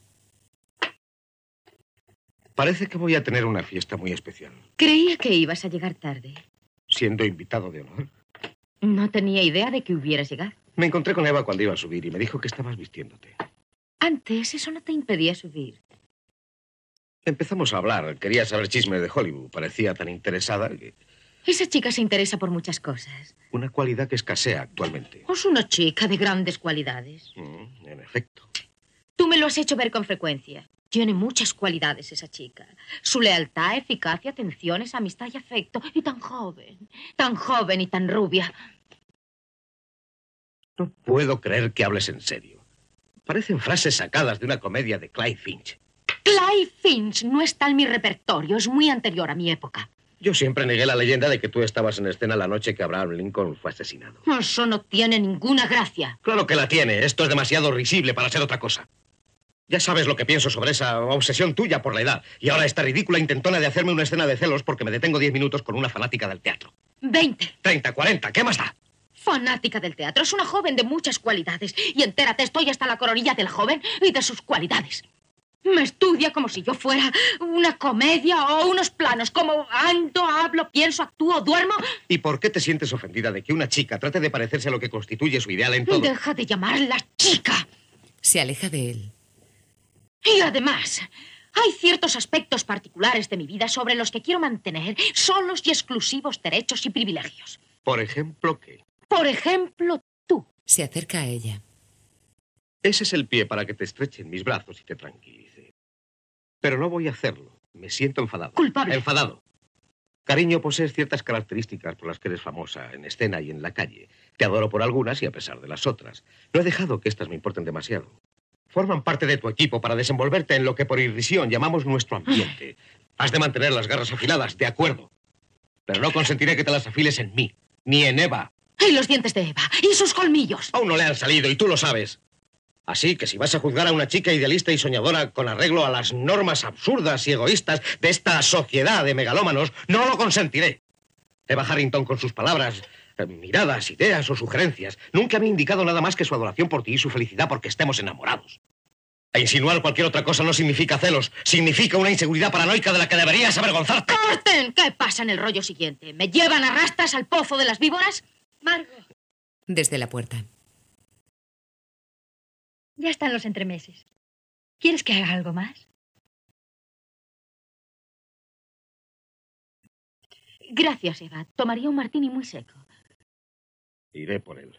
Parece que voy a tener una fiesta muy especial. Creía que ibas a llegar tarde. Siendo invitado de honor. No tenía idea de que hubieras llegado. Me encontré con Eva cuando iba a subir y me dijo que estabas vistiéndote. Antes, eso no te impedía subir. Empezamos a hablar. Quería saber chismes de Hollywood. Parecía tan interesada que... Esa chica se interesa por muchas cosas. Una cualidad que escasea actualmente. Es una chica de grandes cualidades. En efecto. Tú me lo has hecho ver con frecuencia. Tiene muchas cualidades esa chica. Su lealtad, eficacia, atenciones, amistad y afecto. Y tan joven y tan rubia. No puedo creer que hables en serio. Parecen frases sacadas de una comedia de Clyde Finch. Clyde Finch no está en mi repertorio. Es muy anterior a mi época. Yo siempre negué la leyenda de que tú estabas en escena la noche que Abraham Lincoln fue asesinado. Eso no tiene ninguna gracia. Claro que la tiene. Esto es demasiado risible para ser otra cosa. Ya sabes lo que pienso sobre esa obsesión tuya por la edad. Y ahora esta ridícula intentona de hacerme una escena de celos porque me detengo 10 minutos con una fanática del teatro. 20. 30, 40, ¿qué más da? Fanática del teatro. Es una joven de muchas cualidades. Y entérate, estoy hasta la coronilla del joven y de sus cualidades. Me estudia como si yo fuera una comedia o unos planos. Como ando, hablo, pienso, actúo, duermo. ¿Y por qué te sientes ofendida de que una chica trate de parecerse a lo que constituye su ideal en todo? Deja de llamarla chica. Se aleja de él. Y además, hay ciertos aspectos particulares de mi vida sobre los que quiero mantener solos y exclusivos derechos y privilegios. ¿Por ejemplo qué? Por ejemplo, tú. Se acerca a ella. Ese es el pie para que te estreche en mis brazos y te tranquilice. Pero no voy a hacerlo. Me siento enfadado. Culpable. Enfadado. Cariño, posees ciertas características por las que eres famosa en escena y en la calle. Te adoro por algunas y a pesar de las otras. No he dejado que estas me importen demasiado. Forman parte de tu equipo para desenvolverte en lo que por irrisión llamamos nuestro ambiente. Has de mantener las garras afiladas, de acuerdo. Pero no consentiré que te las afiles en mí, ni en Eva. Y los dientes de Eva, y sus colmillos. Aún no le han salido y tú lo sabes. Así que si vas a juzgar a una chica idealista y soñadora con arreglo a las normas absurdas y egoístas de esta sociedad de megalómanos, no lo consentiré. Eva Harrington, con sus palabras, miradas, ideas o sugerencias, nunca me ha indicado nada más que su adoración por ti y su felicidad porque estemos enamorados. E insinuar cualquier otra cosa no significa celos, significa una inseguridad paranoica de la que deberías avergonzarte. ¡Corten! ¿Qué pasa en el rollo siguiente? ¿Me llevan a rastras al pozo de las víboras? Margot. Desde la puerta. Ya están los entremeses. ¿Quieres que haga algo más? Gracias, Eva. Tomaría un martini muy seco. Iré por él.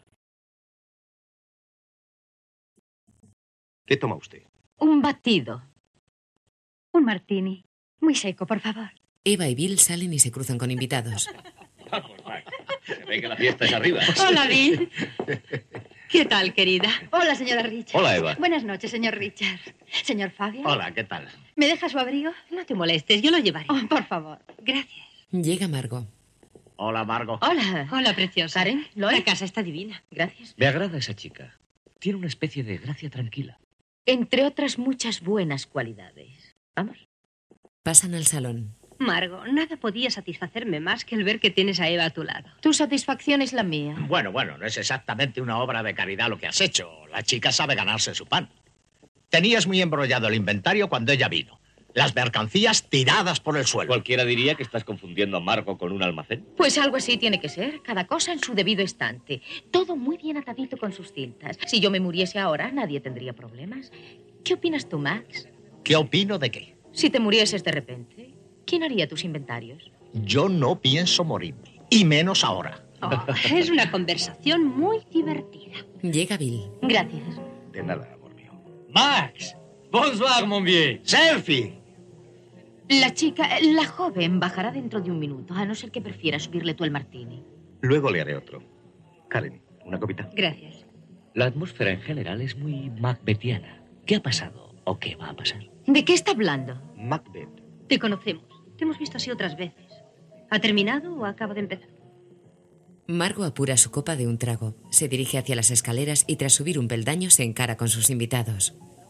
¿Qué toma usted? Un batido. Un martini. Muy seco, por favor. Eva y Bill salen y se cruzan con invitados. Vamos, Max. Se ve que la fiesta es arriba. Hola, Bill. ¿Qué tal, querida? Hola, señora Richard. Hola, Eva. Buenas noches, señor Richard. Señor Fabian. Hola, ¿qué tal? ¿Me deja su abrigo? No te molestes, yo lo llevaré. Oh, por favor. Gracias. Llega Margot. Hola, Margot. Hola. Hola, preciosa. Karen, La casa está divina. Gracias. Me agrada esa chica. Tiene una especie de gracia tranquila. Entre otras muchas buenas cualidades. Vamos. Pasan al salón. Margot, nada podía satisfacerme más que el ver que tienes a Eva a tu lado. Tu satisfacción es la mía. Bueno, no es exactamente una obra de caridad lo que has hecho. La chica sabe ganarse su pan. Tenías muy embrollado el inventario cuando ella vino. Las mercancías tiradas por el suelo. Cualquiera diría que estás confundiendo a Margot con un almacén. Pues algo así tiene que ser. Cada cosa en su debido estante. Todo muy bien atadito con sus cintas. Si yo me muriese ahora, nadie tendría problemas. ¿Qué opinas tú, Max? ¿Qué opino de qué? Si te murieses de repente, ¿quién haría tus inventarios? Yo no pienso morirme. Y menos ahora. Oh, es una conversación muy divertida. Llega Bill. Gracias. De nada, amor mío. Max, bonsoir, mon vieux. ¡Selfie! La chica, la joven, bajará dentro de un minuto, a no ser que prefiera subirle tú el martini. Luego le haré otro. Karen, ¿una copita? Gracias. La atmósfera en general es muy macbethiana. ¿Qué ha pasado o qué va a pasar? ¿De qué está hablando? Macbeth. Te conocemos. Te hemos visto así otras veces. ¿Ha terminado o acaba de empezar? Margot apura su copa de un trago. Se dirige hacia las escaleras y tras subir un peldaño se encara con sus invitados.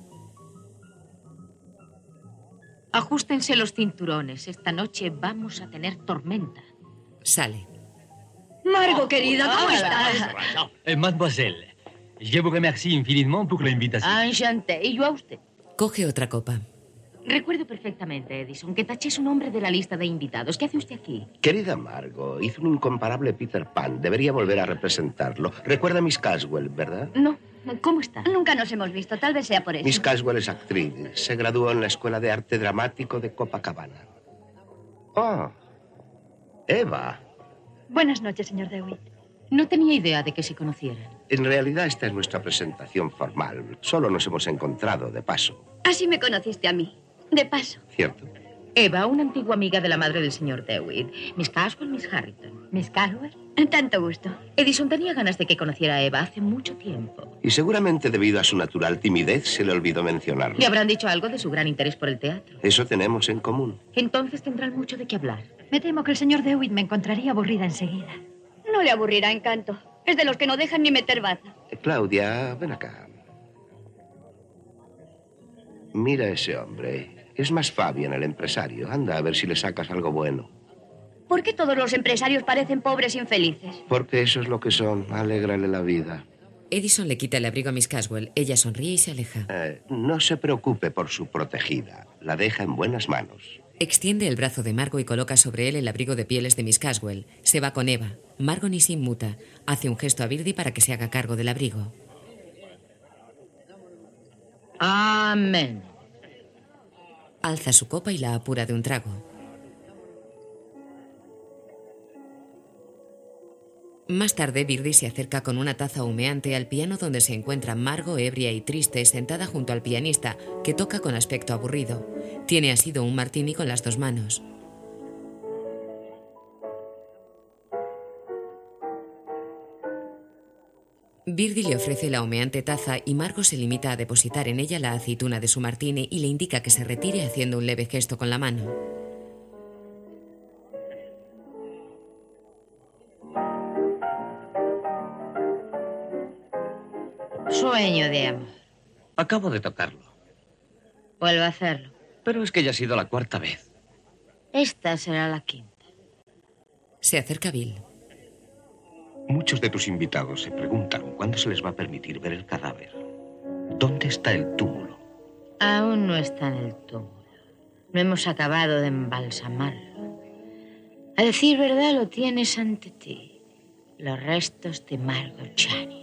Ajustense los cinturones. Esta noche vamos a tener tormenta. Sale. Margot, querida, ¿cómo estás? Mademoiselle, je vous remercie infiniment pour l'invitation. Enchanté. Y yo a usted. Coge otra copa. Recuerdo perfectamente, Edison, que taché su nombre de la lista de invitados. ¿Qué hace usted aquí? Querida Margot, hizo un incomparable Peter Pan. Debería volver a representarlo. Recuerda a Miss Caswell, ¿verdad? No. ¿Cómo está? Nunca nos hemos visto, tal vez sea por eso. Miss Caswell es actriz. Se graduó en la Escuela de Arte Dramático de Copacabana. Oh, Eva. Buenas noches, señor DeWitt. No tenía idea de que se conocieran. En realidad esta es nuestra presentación formal. Solo nos hemos encontrado de paso. Así me conociste a mí, de paso. ¿Cierto? Eva, una antigua amiga de la madre del señor DeWitt. Miss Caswell, Miss Harrington. ¿Miss Caswell? Tanto gusto. Edison tenía ganas de que conociera a Eva hace mucho tiempo. Y seguramente debido a su natural timidez se le olvidó mencionarlo. Le habrán dicho algo de su gran interés por el teatro. Eso tenemos en común. Entonces tendrán mucho de qué hablar. Me temo que el señor DeWitt me encontraría aburrida enseguida. No le aburrirá, encanto. Es de los que no dejan ni meter baza. Claudia, ven acá. Mira a ese hombre. Es más Fabian, el empresario. Anda a ver si le sacas algo bueno. ¿Por qué todos los empresarios parecen pobres e infelices? Porque eso es lo que son. Alégrale la vida. Edison le quita el abrigo a Miss Caswell. Ella sonríe y se aleja. No se preocupe por su protegida. La deja en buenas manos. Extiende el brazo de Margot y coloca sobre él el abrigo de pieles de Miss Caswell. Se va con Eva. Margot ni se inmuta. Hace un gesto a Birdie para que se haga cargo del abrigo. Amén. Alza su copa y la apura de un trago. Más tarde, Birdie se acerca con una taza humeante al piano donde se encuentra Margot, ebria y triste, sentada junto al pianista, que toca con aspecto aburrido. Tiene asido un martini con las dos manos. Birdie le ofrece la humeante taza y Margot se limita a depositar en ella la aceituna de su martini y le indica que se retire haciendo un leve gesto con la mano. Sueño de amor. Acabo de tocarlo. Vuelvo a hacerlo. Pero es que ya ha sido la 4ª vez. Esta será la 5ª. Se acerca Bill. Muchos de tus invitados se preguntaron cuándo se les va a permitir ver el cadáver. ¿Dónde está el túmulo? Aún no está en el túmulo. No hemos acabado de embalsamarlo. A decir verdad, lo tienes ante ti. Los restos de Margot Channing.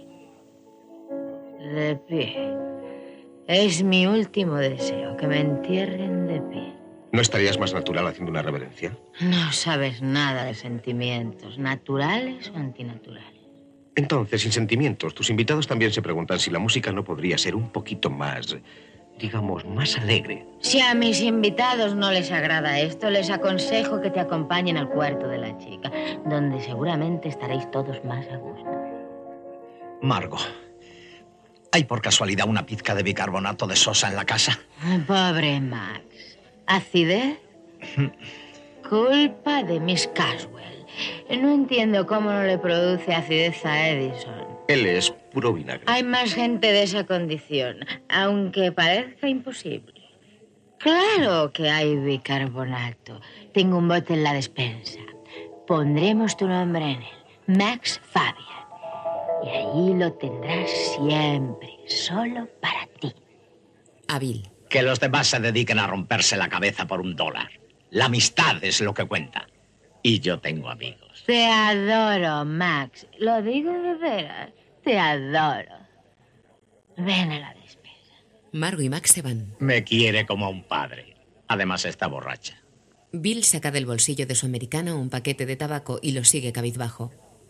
De pie. Es mi último deseo, que me entierren de pie. ¿No estarías más natural haciendo una reverencia? No sabes nada de sentimientos, naturales o antinaturales. Entonces, sin sentimientos, tus invitados también se preguntan si la música no podría ser un poquito más, digamos, más alegre. Si a mis invitados no les agrada esto, les aconsejo que te acompañen al cuarto de la chica, donde seguramente estaréis todos más a gusto. Margot, ¿hay por casualidad una pizca de bicarbonato de sosa en la casa? Pobre Max. ¿Acidez? Culpa de Miss Caswell. No entiendo cómo no le produce acidez a Edison. Él es puro vinagre. Hay más gente de esa condición, aunque parezca imposible. Claro que hay bicarbonato. Tengo un bote en la despensa. Pondremos tu nombre en él. Max Fabian. Y allí lo tendrás siempre, solo para ti. A Bill. Que los demás se dediquen a romperse la cabeza por $1. La amistad es lo que cuenta. Y yo tengo amigos. Te adoro, Max. Lo digo de veras. Te adoro. Ven a la despensa. Margot y Max se van. Me quiere como a un padre. Además está borracha. Bill saca del bolsillo de su americano un paquete de tabaco y lo sigue cabizbajo.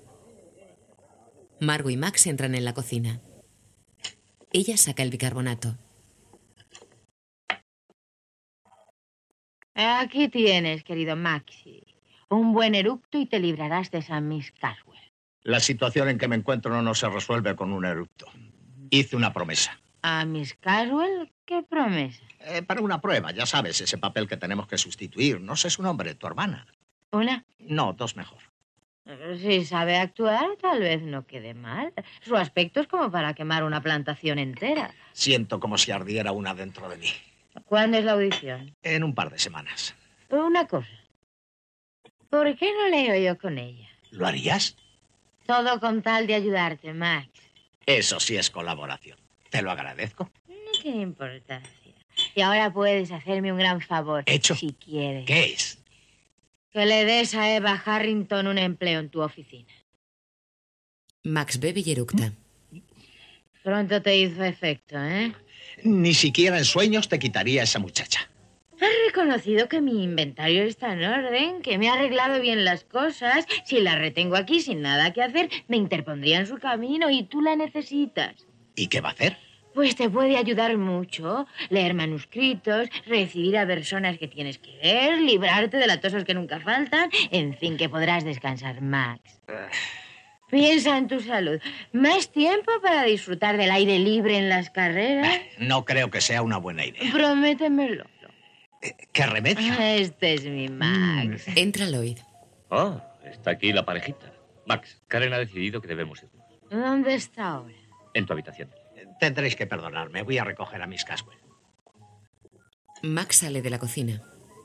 Margot y Max entran en la cocina. Ella saca el bicarbonato. Aquí tienes, querido Maxi. Un buen eructo y te librarás de esa Miss Caswell. La situación en que me encuentro no se resuelve con un eructo. Hice una promesa. ¿A Miss Caswell? ¿Qué promesa? Para una prueba, ya sabes, ese papel que tenemos que sustituir. No sé su nombre, tu hermana. ¿Una? No, 2 mejor. Si sabe actuar, tal vez no quede mal. Su aspecto es como para quemar una plantación entera. Siento como si ardiera una dentro de mí. ¿Cuándo es la audición? En un par de semanas. Una cosa. ¿Por qué no leo yo con ella? ¿Lo harías? Todo con tal de ayudarte, Max. Eso sí es colaboración. Te lo agradezco. No tiene importancia. Y ahora puedes hacerme un gran favor. ¿Hecho? Si quieres. ¿Qué es? Que le des a Eva Harrington un empleo en tu oficina. Max bebe y eructa. Pronto te hizo efecto, ¿eh? Ni siquiera en sueños te quitaría a esa muchacha. Has reconocido que mi inventario está en orden, que me ha arreglado bien las cosas. Si la retengo aquí sin nada que hacer, me interpondría en su camino y tú la necesitas. ¿Y qué va a hacer? Pues te puede ayudar mucho. Leer manuscritos, recibir a personas que tienes que ver, librarte de latosos que nunca faltan. En fin, que podrás descansar, Max. Piensa en tu salud. ¿Más tiempo para disfrutar del aire libre en las carreras? No creo que sea una buena idea. Prométemelo. ¿Qué remedio? Este es mi Max. Entra Lloyd. Oh, está aquí la parejita. Max, Karen ha decidido que debemos irnos. ¿Dónde está ahora? En tu habitación. Tendréis que perdonarme. Voy a recoger a Miss Caswell. Max sale de la cocina.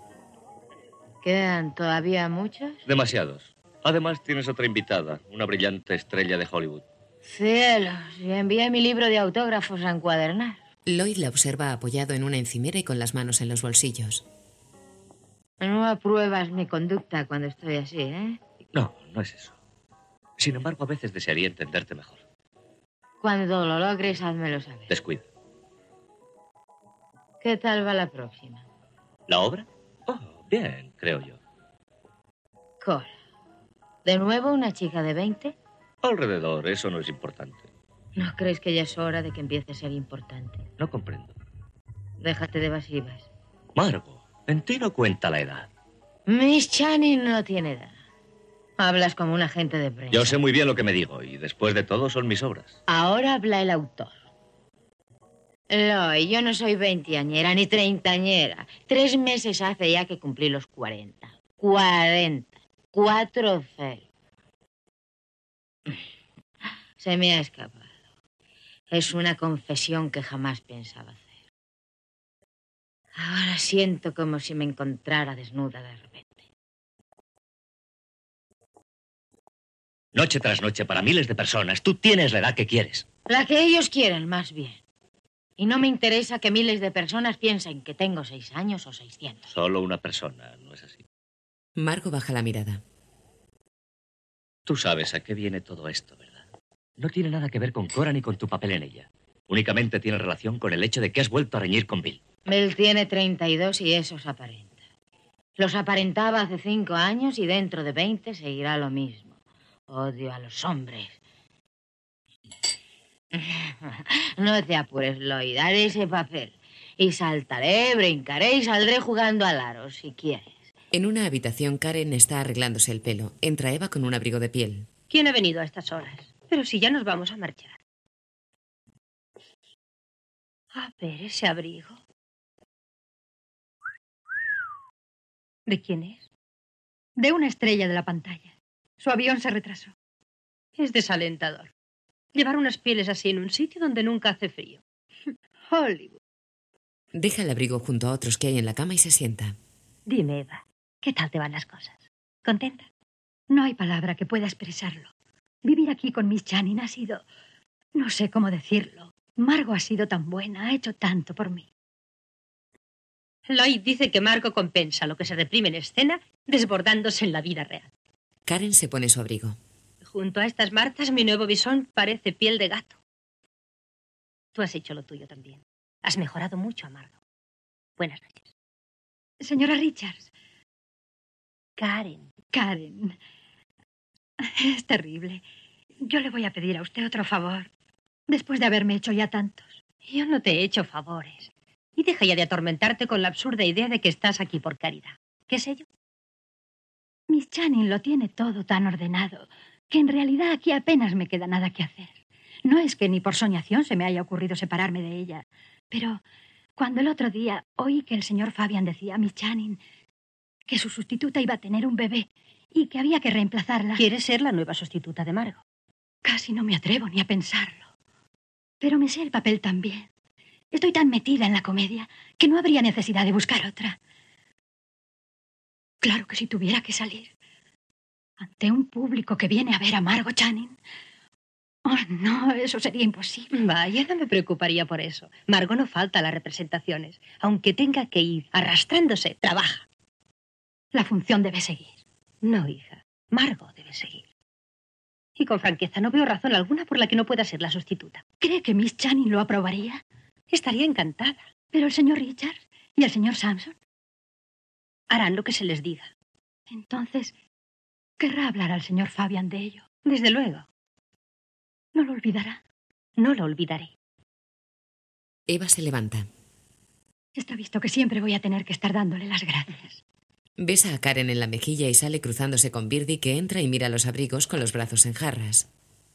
¿Quedan todavía muchos? Demasiados. Además, tienes otra invitada, una brillante estrella de Hollywood. Cielos, y envié mi libro de autógrafos a encuadernar. Lloyd la observa apoyado en una encimera y con las manos en los bolsillos. No apruebas mi conducta cuando estoy así, ¿eh? No, no es eso. Sin embargo, a veces desearía entenderte mejor. Cuando lo logres, házmelo saber. Descuida. ¿Qué tal va la próxima? ¿La obra? Oh, bien, creo yo. Cora. ¿De nuevo una chica de 20? Alrededor, eso no es importante. ¿No crees que ya es hora de que empiece a ser importante? No comprendo. Déjate de evasivas. Margo, en ti no cuenta la edad. Miss Channing no tiene edad. Hablas como un agente de prensa. Yo sé muy bien lo que me digo y después de todo son mis obras. Ahora habla el autor. Loy, yo no soy veinteañera ni treintañera. 3 meses hace ya que cumplí los 40. 40. 4-0. Se me ha escapado. Es una confesión que jamás pensaba hacer. Ahora siento como si me encontrara desnuda de repente. Noche tras noche para miles de personas, tú tienes la edad que quieres. La que ellos quieren, más bien. Y no me interesa que miles de personas piensen que tengo 6 años o 600. Solo una persona, ¿no es así? Margo baja la mirada. Tú sabes a qué viene todo esto, ¿verdad? No tiene nada que ver con Cora ni con tu papel en ella. Únicamente tiene relación con el hecho de que has vuelto a reñir con Bill. Bill tiene 32 y eso se aparenta. Los aparentaba hace 5 años y dentro de 20 seguirá lo mismo. Odio a los hombres. No te apures, Lloyd. Haré ese papel. Y saltaré, brincaré y saldré jugando al aro, si quieres. En una habitación, Karen está arreglándose el pelo. Entra Eva con un abrigo de piel. ¿Quién ha venido a estas horas? Pero si ya nos vamos a marchar. A ver, ese abrigo. ¿De quién es? De una estrella de la pantalla. Su avión se retrasó. Es desalentador. Llevar unas pieles así en un sitio donde nunca hace frío. Hollywood. Deja el abrigo junto a otros que hay en la cama y se sienta. Dime, Eva, ¿qué tal te van las cosas? ¿Contenta? No hay palabra que pueda expresarlo. Vivir aquí con Miss Channing ha sido... No sé cómo decirlo. Margo ha sido tan buena, ha hecho tanto por mí. Lloyd dice que Margo compensa lo que se reprime en escena desbordándose en la vida real. Karen se pone su abrigo. Junto a estas martas, mi nuevo bisón parece piel de gato. Tú has hecho lo tuyo también. Has mejorado mucho a Margo. Buenas noches. Señora Richards. Karen. Karen. Es terrible. Yo le voy a pedir a usted otro favor. Después de haberme hecho ya tantos. Yo no te he hecho favores. Y deja ya de atormentarte con la absurda idea de que estás aquí por caridad. ¿Qué sé yo? Miss Channing lo tiene todo tan ordenado que en realidad aquí apenas me queda nada que hacer. No es que ni por soñación se me haya ocurrido separarme de ella, pero cuando el otro día oí que el señor Fabian decía a Miss Channing que su sustituta iba a tener un bebé y que había que reemplazarla... ¿Quieres ser la nueva sustituta de Margo? Casi no me atrevo ni a pensarlo. Pero me sé el papel tan bien. Estoy tan metida en la comedia que no habría necesidad de buscar otra. Claro que si tuviera que salir ante un público que viene a ver a Margo Channing... Oh, no, eso sería imposible. Vaya, no me preocuparía por eso. Margo no falta a las representaciones. Aunque tenga que ir arrastrándose, trabaja. La función debe seguir. No, hija. Margo debe seguir. Y con franqueza, no veo razón alguna por la que no pueda ser la sustituta. ¿Cree que Miss Channing lo aprobaría? Estaría encantada. ¿Pero el señor Richards y el señor Sampson? Harán lo que se les diga. Entonces, ¿querrá hablar al señor Fabian de ello? Desde luego. ¿No lo olvidará? No lo olvidaré. Eva se levanta. Está visto que siempre voy a tener que estar dándole las gracias. Besa a Karen en la mejilla y sale cruzándose con Birdie, que entra y mira los abrigos con los brazos en jarras.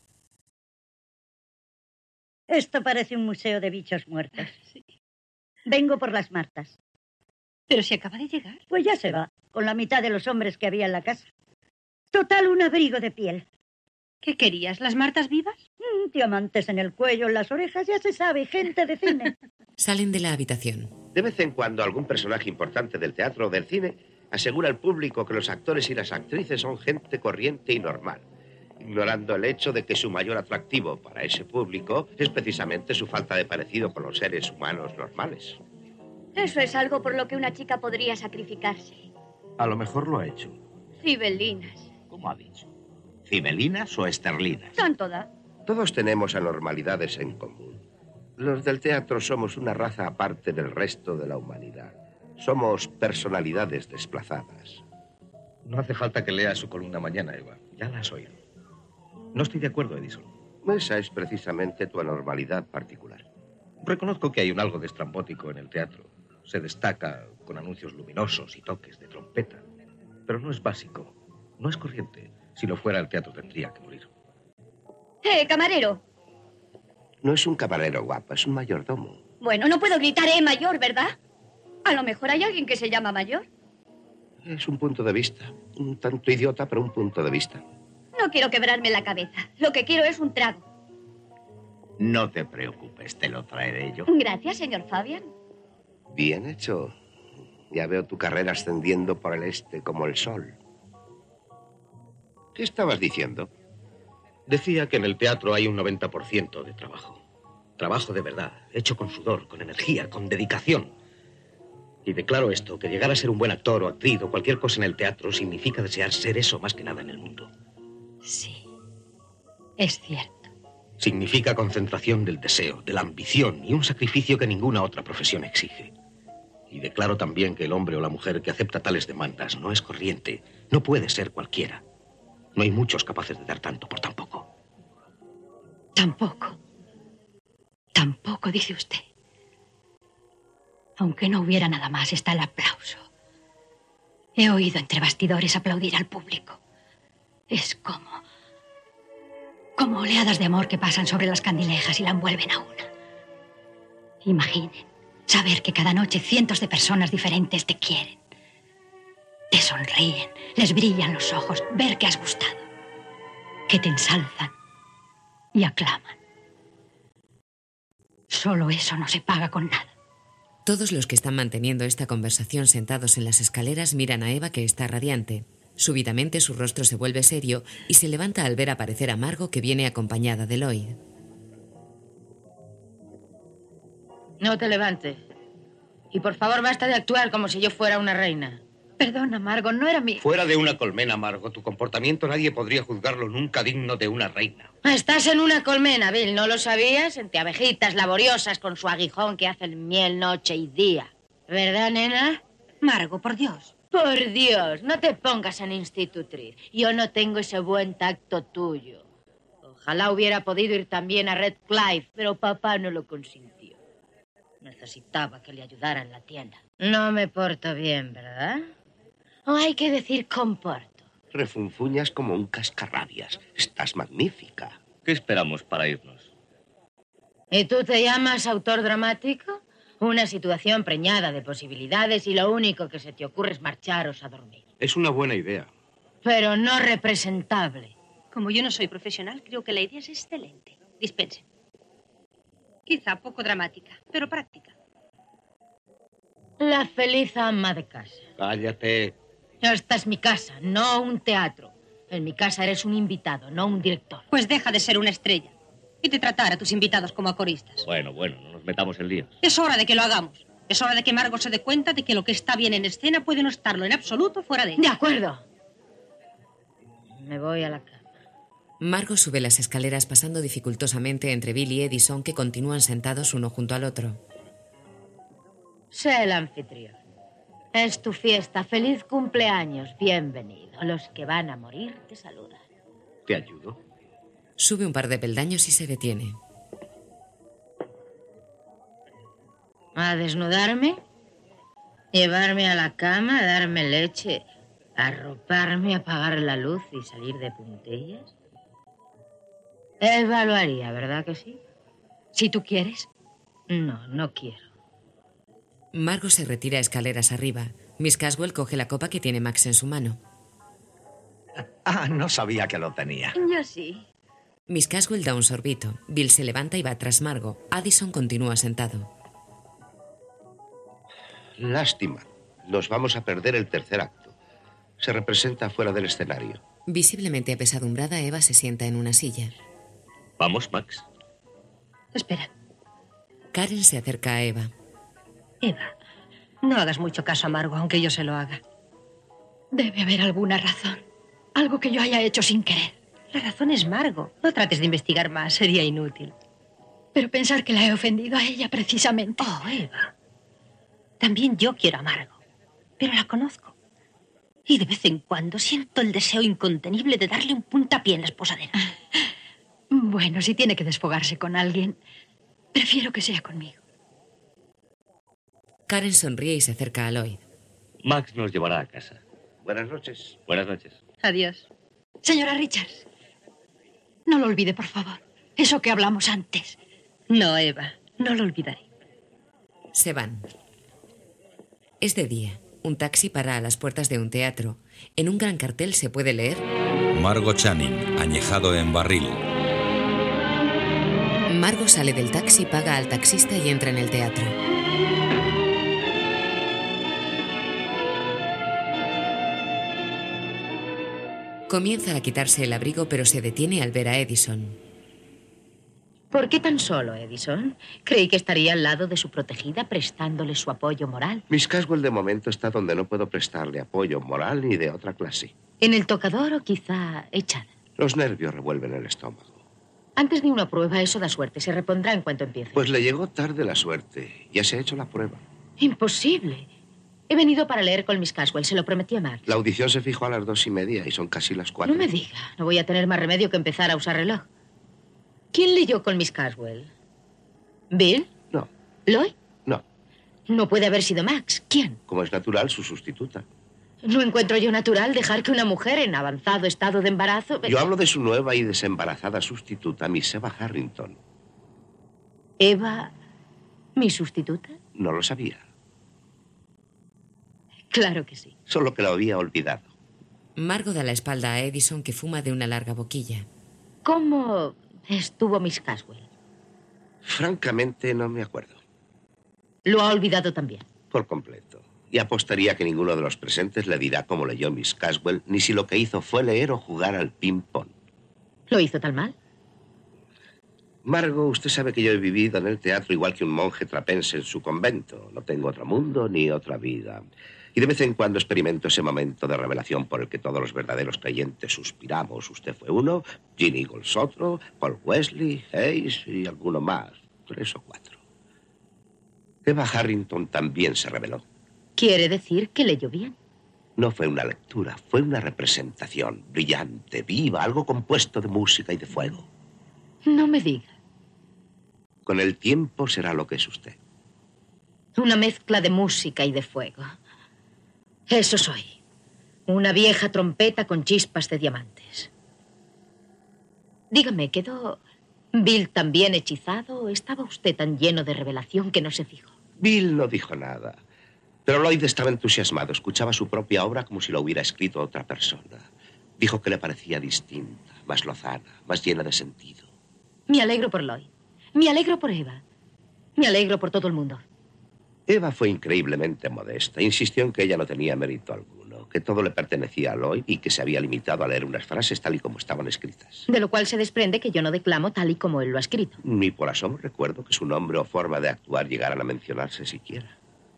Esto parece un museo de bichos muertos. Sí. Vengo por las martas. Pero si acaba de llegar. Pues ya se va, con la mitad de los hombres que había en la casa. Total, un abrigo de piel. ¿Qué querías, las martas vivas? Diamantes en el cuello, en las orejas, ya se sabe, gente de cine. Salen de la habitación. De vez en cuando algún personaje importante del teatro o del cine asegura al público que los actores y las actrices son gente corriente y normal, ignorando el hecho de que su mayor atractivo para ese público es precisamente su falta de parecido con los seres humanos normales. Eso es algo por lo que una chica podría sacrificarse. A lo mejor lo ha hecho. Cibelinas. ¿Cómo ha dicho? ¿Cibelinas o esterlinas? Tanto da. Todos tenemos anormalidades en común. Los del teatro somos una raza aparte del resto de la humanidad. Somos personalidades desplazadas. No hace falta que leas su columna mañana, Eva. Ya la has oído. No estoy de acuerdo, Edison. Esa es precisamente tu anormalidad particular. Reconozco que hay un algo de estrambótico en el teatro. Se destaca con anuncios luminosos y toques de trompeta. Pero no es básico, no es corriente. Si no fuera, el teatro tendría que morir. Camarero! No es un camarero, guapa, es un mayordomo. Bueno, no puedo gritar mayor, ¿verdad? A lo mejor hay alguien que se llama mayor. Es un punto de vista. Un tanto idiota, pero un punto de vista. No quiero quebrarme la cabeza. Lo que quiero es un trago. No te preocupes, te lo traeré yo. Gracias, señor Fabian. Bien hecho. Ya veo tu carrera ascendiendo por el este como el sol. ¿Qué estabas diciendo? Decía que en el teatro hay un 90% de trabajo. Trabajo de verdad, hecho con sudor, con energía, con dedicación. Y declaro esto, que llegar a ser un buen actor o actriz o cualquier cosa en el teatro significa desear ser eso más que nada en el mundo. Sí, es cierto. Significa concentración del deseo, de la ambición y un sacrificio que ninguna otra profesión exige. Y declaro también que el hombre o la mujer que acepta tales demandas no es corriente, no puede ser cualquiera. No hay muchos capaces de dar tanto por tan poco. Tampoco. Tampoco, dice usted. Aunque no hubiera nada más, está el aplauso. He oído entre bastidores aplaudir al público. Es como oleadas de amor que pasan sobre las candilejas y la envuelven a una. Imaginen saber que cada noche cientos de personas diferentes te quieren. Te sonríen, les brillan los ojos, ver que has gustado, que te ensalzan y aclaman. Solo eso no se paga con nada. Todos los que están manteniendo esta conversación sentados en las escaleras miran a Eva, que está radiante. Súbitamente su rostro se vuelve serio y se levanta al ver aparecer a Margot, que viene acompañada de Lloyd. No te levantes. Y por favor, basta de actuar como si yo fuera una reina. Perdona, Margot, no era mi... Fuera de una colmena, Margot, tu comportamiento nadie podría juzgarlo nunca digno de una reina. Estás en una colmena, Bill, ¿no lo sabías? Entre abejitas laboriosas con su aguijón que hacen miel noche y día. ¿Verdad, nena? Margot, por Dios. Por Dios, no te pongas en institutriz. Yo no tengo ese buen tacto tuyo. Ojalá hubiera podido ir también a Redcliffe, pero papá no lo consintió. Necesitaba que le ayudara en la tienda. No me porto bien, ¿verdad? ¿O hay que decir comporto? Refunfuñas como un cascarrabias. Estás magnífica. ¿Qué esperamos para irnos? ¿Y tú te llamas autor dramático? Una situación preñada de posibilidades y lo único que se te ocurre es marcharos a dormir. Es una buena idea. Pero no representable. Como yo no soy profesional, creo que la idea es excelente. Dispensen. Quizá poco dramática, pero práctica. La feliz ama de casa. Cállate. Esta es mi casa, no un teatro. En mi casa eres un invitado, no un director. Pues deja de ser una estrella y de tratar a tus invitados como a coristas. Bueno, no nos metamos en líos. Es hora de que lo hagamos. Es hora de que Margot se dé cuenta de que lo que está bien en escena puede no estarlo en absoluto fuera de ella. De acuerdo. Me voy a la cama. Margot sube las escaleras pasando dificultosamente entre Bill y Edison, que continúan sentados uno junto al otro. Sé el anfitrión. Es tu fiesta. Feliz cumpleaños. Bienvenido. Los que van a morir te saludan. ¿Te ayudo? Sube un par de peldaños y se detiene. ¿A desnudarme? ¿Llevarme a la cama? ¿Darme leche? ¿Arroparme? ¿Apagar la luz y salir de puntillas? Eva lo haría, ¿verdad que sí? Si tú quieres. No, no quiero. Margot se retira escaleras arriba. Miss Caswell coge la copa que tiene Max en su mano. No sabía que lo tenía. Yo sí. Miss Caswell da un sorbito. Bill se levanta y va tras Margot. Addison continúa sentado. Lástima. Nos vamos a perder el tercer acto. Se representa fuera del escenario. Visiblemente apesadumbrada, Eva se sienta en una silla. ¿Vamos, Max? Espera. Karen se acerca a Eva. Eva, no hagas mucho caso a Margot, aunque yo se lo haga. Debe haber alguna razón. Algo que yo haya hecho sin querer. La razón es Margot. No trates de investigar más, sería inútil. Pero pensar que la he ofendido a ella precisamente. Oh, Eva. También yo quiero a Margot, pero la conozco. Y de vez en cuando siento el deseo incontenible de darle un puntapié en la esposadera. Bueno, si tiene que desfogarse con alguien, prefiero que sea conmigo. Karen sonríe y se acerca a Lloyd. Max nos llevará a casa. Buenas noches. Buenas noches. Adiós. Señora Richards, no lo olvide, por favor. Eso que hablamos antes. No, Eva, no lo olvidaré. Se van. Es de día. Un taxi para a las puertas de un teatro. En un gran cartel se puede leer: Margot Channing, añejado en barril. Margot sale del taxi, paga al taxista y entra en el teatro. Comienza a quitarse el abrigo, pero se detiene al ver a Edison. ¿Por qué tan solo, Edison? Creí que estaría al lado de su protegida prestándole su apoyo moral. Miss Caswell de momento está donde no puedo prestarle apoyo moral ni de otra clase. ¿En el tocador o quizá echada? Los nervios revuelven el estómago. Antes de una prueba eso da suerte. Se repondrá en cuanto empiece. Pues le llegó tarde la suerte. Ya se ha hecho la prueba. Imposible. He venido para leer con Miss Caswell. Se lo prometí a Max. La audición se fijó a las 2:30 y son casi las 4. No me diga. No voy a tener más remedio que empezar a usar reloj. ¿Quién leyó con Miss Caswell? ¿Bill? No. ¿Lloyd? No. No puede haber sido Max. ¿Quién? Como es natural, su sustituta. No encuentro yo natural dejar que una mujer en avanzado estado de embarazo... Yo hablo de su nueva y desembarazada sustituta, Miss Eva Harrington. ¿Eva, mi sustituta? No lo sabía. Claro que sí. Solo que lo había olvidado. Margot da la espalda a Edison, que fuma de una larga boquilla. ¿Cómo estuvo Miss Caswell? Francamente, no me acuerdo. ¿Lo ha olvidado también? Por completo. Y apostaría que ninguno de los presentes le dirá cómo leyó Miss Caswell, ni si lo que hizo fue leer o jugar al ping-pong. ¿Lo hizo tan mal? Margot, usted sabe que yo he vivido en el teatro igual que un monje trapense en su convento. No tengo otro mundo ni otra vida. Y de vez en cuando experimento ese momento de revelación por el que todos los verdaderos creyentes suspiramos. Usted fue uno, Ginny Eagles otro, Paul Wesley, Hayes y alguno más. 3 o 4. Eva Harrington también se reveló. ¿Quiere decir que leyó bien? No fue una lectura, fue una representación brillante, viva, algo compuesto de música y de fuego. No me diga. Con el tiempo será lo que es usted. Una mezcla de música y de fuego. Eso soy. Una vieja trompeta con chispas de diamantes. Dígame, ¿quedó Bill tan bien hechizado o estaba usted tan lleno de revelación que no se fijó? Bill no dijo nada. Pero Lloyd estaba entusiasmado. Escuchaba su propia obra como si la hubiera escrito otra persona. Dijo que le parecía distinta, más lozana, más llena de sentido. Me alegro por Lloyd. Me alegro por Eva. Me alegro por todo el mundo. Eva fue increíblemente modesta. Insistió en que ella no tenía mérito alguno, que todo le pertenecía a Lloyd y que se había limitado a leer unas frases tal y como estaban escritas. De lo cual se desprende que yo no declamo tal y como él lo ha escrito. Ni por asomo recuerdo que su nombre o forma de actuar llegaran a mencionarse siquiera.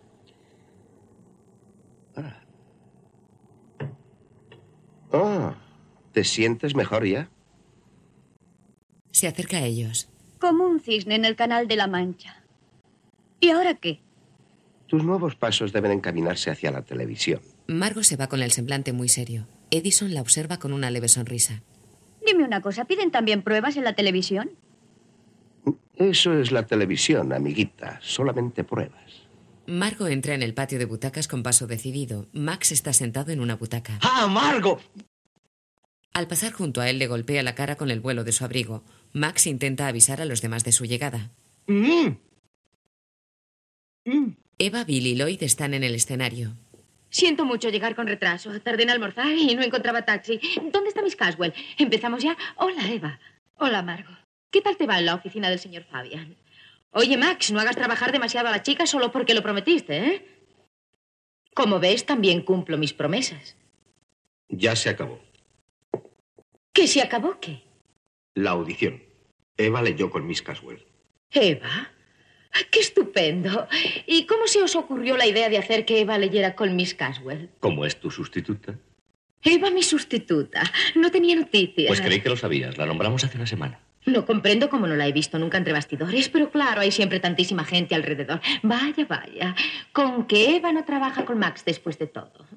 ¿Te sientes mejor ya? Se acerca a ellos. Como un cisne en el Canal de la Mancha. ¿Y ahora qué? Tus nuevos pasos deben encaminarse hacia la televisión. Margot se va con el semblante muy serio. Edison la observa con una leve sonrisa. Dime una cosa, ¿piden también pruebas en la televisión? Eso es la televisión, amiguita. Solamente pruebas. Margot entra en el patio de butacas con paso decidido. Max está sentado en una butaca. ¡Ah, Margot! Al pasar junto a él le golpea la cara con el vuelo de su abrigo. Max intenta avisar a los demás de su llegada. Eva, Bill y Lloyd están en el escenario. Siento mucho llegar con retraso. Tardé en almorzar y no encontraba taxi. ¿Dónde está Miss Caswell? ¿Empezamos ya? Hola, Eva. Hola, Margot. ¿Qué tal te va en la oficina del señor Fabian? Oye, Max, no hagas trabajar demasiado a la chica solo porque lo prometiste, ¿eh? Como ves, también cumplo mis promesas. Ya se acabó. ¿Qué se acabó qué? La audición. Eva leyó con Miss Caswell. ¿Eva? ¡Qué estupendo! ¿Y cómo se os ocurrió la idea de hacer que Eva leyera con Miss Caswell? ¿Cómo es tu sustituta? Eva, mi sustituta. No tenía noticias. Pues creí que lo sabías. La nombramos hace una semana. No comprendo cómo no la he visto nunca entre bastidores, pero claro, hay siempre tantísima gente alrededor. Vaya, vaya. Con que Eva no trabaja con Max después de todo.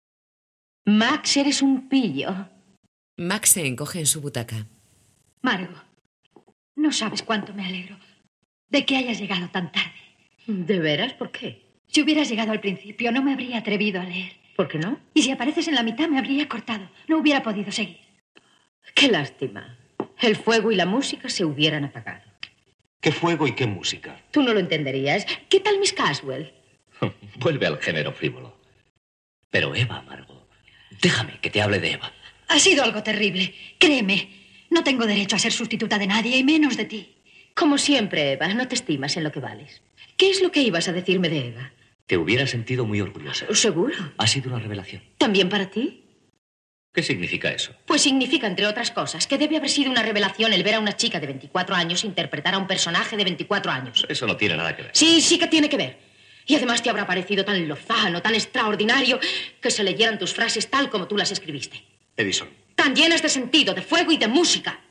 Max, eres un pillo. Max se encoge en su butaca. Margot, no sabes cuánto me alegro de que hayas llegado tan tarde. ¿De veras? ¿Por qué? Si hubieras llegado al principio, no me habría atrevido a leer. ¿Por qué no? Y si apareces en la mitad, me habría cortado. No hubiera podido seguir. Qué lástima. El fuego y la música se hubieran apagado. ¿Qué fuego y qué música? Tú no lo entenderías. ¿Qué tal Miss Caswell? Vuelve al género frívolo. Pero Eva, Margot, déjame que te hable de Eva. Ha sido algo terrible. Créeme, no tengo derecho a ser sustituta de nadie, y menos de ti. Como siempre, Eva, no te estimas en lo que vales. ¿Qué es lo que ibas a decirme de Eva? Te hubiera sentido muy orgullosa. ¿Seguro? Ha sido una revelación. ¿También para ti? ¿Qué significa eso? Pues significa, entre otras cosas, que debe haber sido una revelación el ver a una chica de 24 años interpretar a un personaje de 24 años. Eso no tiene nada que ver. Sí, sí que tiene que ver. Y además te habrá parecido tan lozano, tan extraordinario, que se leyeran tus frases tal como tú las escribiste. Edison. Tan llenas de sentido, de fuego y de música.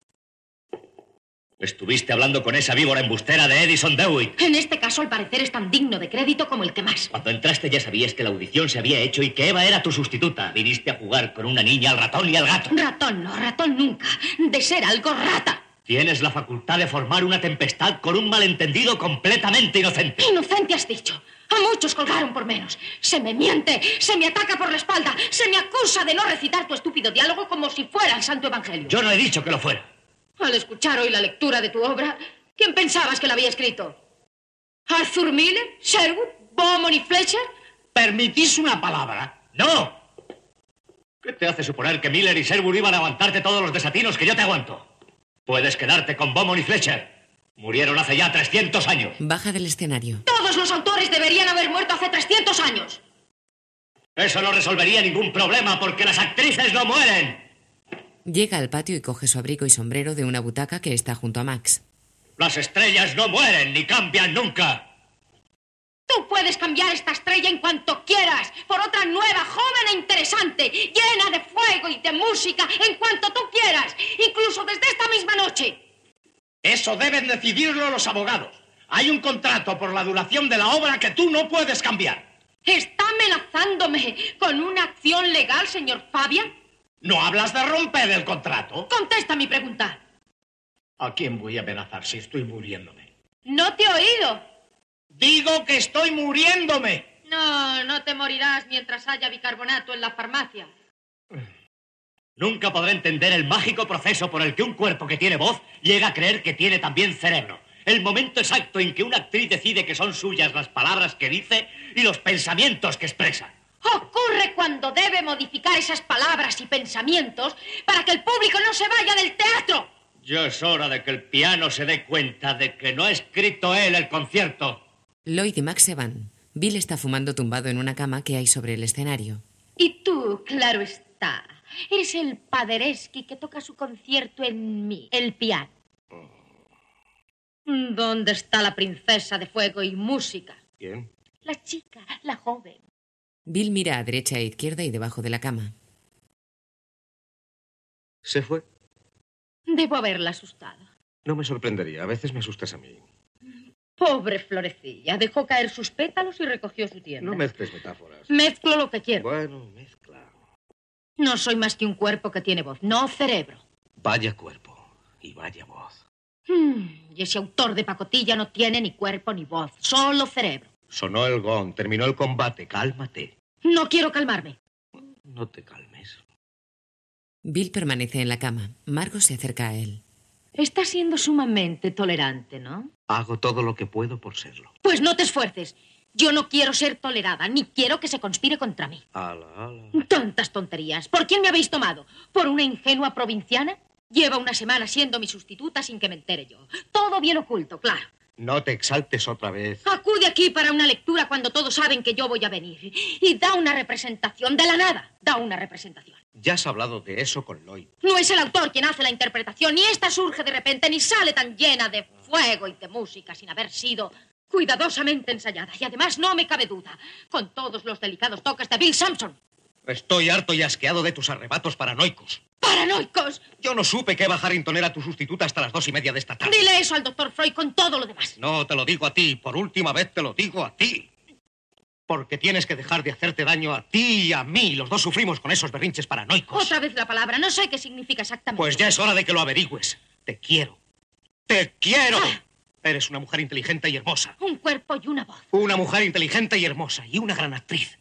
Estuviste hablando con esa víbora embustera de Edison DeWitt. En este caso, al parecer, es tan digno de crédito como el que más. Cuando entraste ya sabías que la audición se había hecho y que Eva era tu sustituta. Viniste a jugar con una niña, al ratón y al gato. Ratón no, ratón nunca. De ser algo rata. Tienes la facultad de formar una tempestad con un malentendido completamente inocente. Inocente has dicho. A muchos colgaron por menos. Se me miente, se me ataca por la espalda, se me acusa de no recitar tu estúpido diálogo como si fuera el Santo Evangelio. Yo no he dicho que lo fuera. Al escuchar hoy la lectura de tu obra, ¿quién pensabas que la había escrito? ¿Arthur Miller? ¿Sherwood? ¿Beaumont y Fletcher? ¿Permitís una palabra? ¡No! ¿Qué te hace suponer que Miller y Sherwood iban a aguantarte todos los desatinos que yo te aguanto? Puedes quedarte con Beaumont y Fletcher. Murieron hace ya 300 años. Baja del escenario. Todos los autores deberían haber muerto hace 300 años. Eso no resolvería ningún problema porque las actrices no mueren. Llega al patio y coge su abrigo y sombrero de una butaca que está junto a Max. Las estrellas no mueren ni cambian nunca. Tú puedes cambiar esta estrella en cuanto quieras por otra nueva, joven e interesante, llena de fuego y de música en cuanto tú quieras, incluso desde esta misma noche. Eso deben decidirlo los abogados. Hay un contrato por la duración de la obra que tú no puedes cambiar. ¿Está amenazándome con una acción legal, señor Fabian? ¿No hablas de romper el contrato? Contesta mi pregunta. ¿A quién voy a amenazar si estoy muriéndome? No te he oído. Digo que estoy muriéndome. No, no te morirás mientras haya bicarbonato en la farmacia. Nunca podré entender el mágico proceso por el que un cuerpo que tiene voz llega a creer que tiene también cerebro. El momento exacto en que una actriz decide que son suyas las palabras que dice y los pensamientos que expresa. Ocurre cuando debe modificar esas palabras y pensamientos para que el público no se vaya del teatro. Ya es hora de que el piano se dé cuenta de que no ha escrito él el concierto. Lloyd y Max se van. Bill está fumando tumbado en una cama que hay sobre el escenario. Y tú, claro está, eres el Paderewski que toca su concierto en mí, el piano. ¿Dónde está la princesa de fuego y música? ¿Quién? La chica, la joven. Bill mira a derecha e izquierda y debajo de la cama. ¿Se fue? Debo haberla asustado. No me sorprendería. A veces me asustas a mí. Pobre florecilla. Dejó caer sus pétalos y recogió su tienda. No mezcles metáforas. Mezclo lo que quiero. Bueno, mezcla. No soy más que un cuerpo que tiene voz, no cerebro. Vaya cuerpo y vaya voz. Y ese autor de pacotilla no tiene ni cuerpo ni voz, solo cerebro. Sonó el gong, terminó el combate. Cálmate. No quiero calmarme. No te calmes. Bill permanece en la cama. Margot se acerca a él. Está siendo sumamente tolerante, ¿no? Hago todo lo que puedo por serlo. Pues no te esfuerces. Yo no quiero ser tolerada, ni quiero que se conspire contra mí. Ala. Tantas tonterías. ¿Por quién me habéis tomado? ¿Por una ingenua provinciana? Lleva una semana siendo mi sustituta sin que me entere yo. Todo bien oculto, claro. No te exaltes otra vez. Acude aquí para una lectura cuando todos saben que yo voy a venir. Y da una representación de la nada. Da una representación. Ya has hablado de eso con Lloyd. No es el autor quien hace la interpretación, ni esta surge de repente, ni sale tan llena de fuego y de música sin haber sido cuidadosamente ensayada. Y además no me cabe duda, con todos los delicados toques de Bill Sampson. Estoy harto y asqueado de tus arrebatos paranoicos. ¡Paranoicos! Yo no supe que bajar a Harrington era tu sustituta hasta las 2:30 de esta tarde. Dile eso al doctor Freud con todo lo demás. No, te lo digo a ti. Por última vez te lo digo a ti. Porque tienes que dejar de hacerte daño a ti y a mí. Los dos sufrimos con esos berrinches paranoicos. Otra vez la palabra. No sé qué significa exactamente. Pues ya es hora de que lo averigües. Te quiero. ¡Te quiero! Eres una mujer inteligente y hermosa. Un cuerpo y una voz. Una mujer inteligente y hermosa. Y una gran actriz.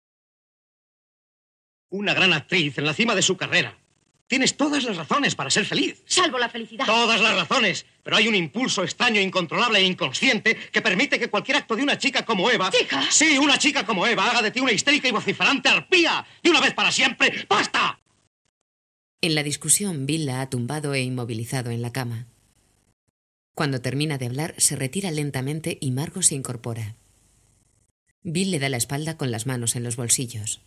Una gran actriz en la cima de su carrera. Tienes todas las razones para ser feliz. Salvo la felicidad. Todas las razones. Pero hay un impulso extraño, incontrolable e inconsciente que permite que cualquier acto de una chica como Eva... ¿Chica? Sí, una chica como Eva haga de ti una histérica y vociferante arpía. De una vez para siempre. ¡Basta! En la discusión, Bill la ha tumbado e inmovilizado en la cama. Cuando termina de hablar, se retira lentamente y Margot se incorpora. Bill le da la espalda con las manos en los bolsillos.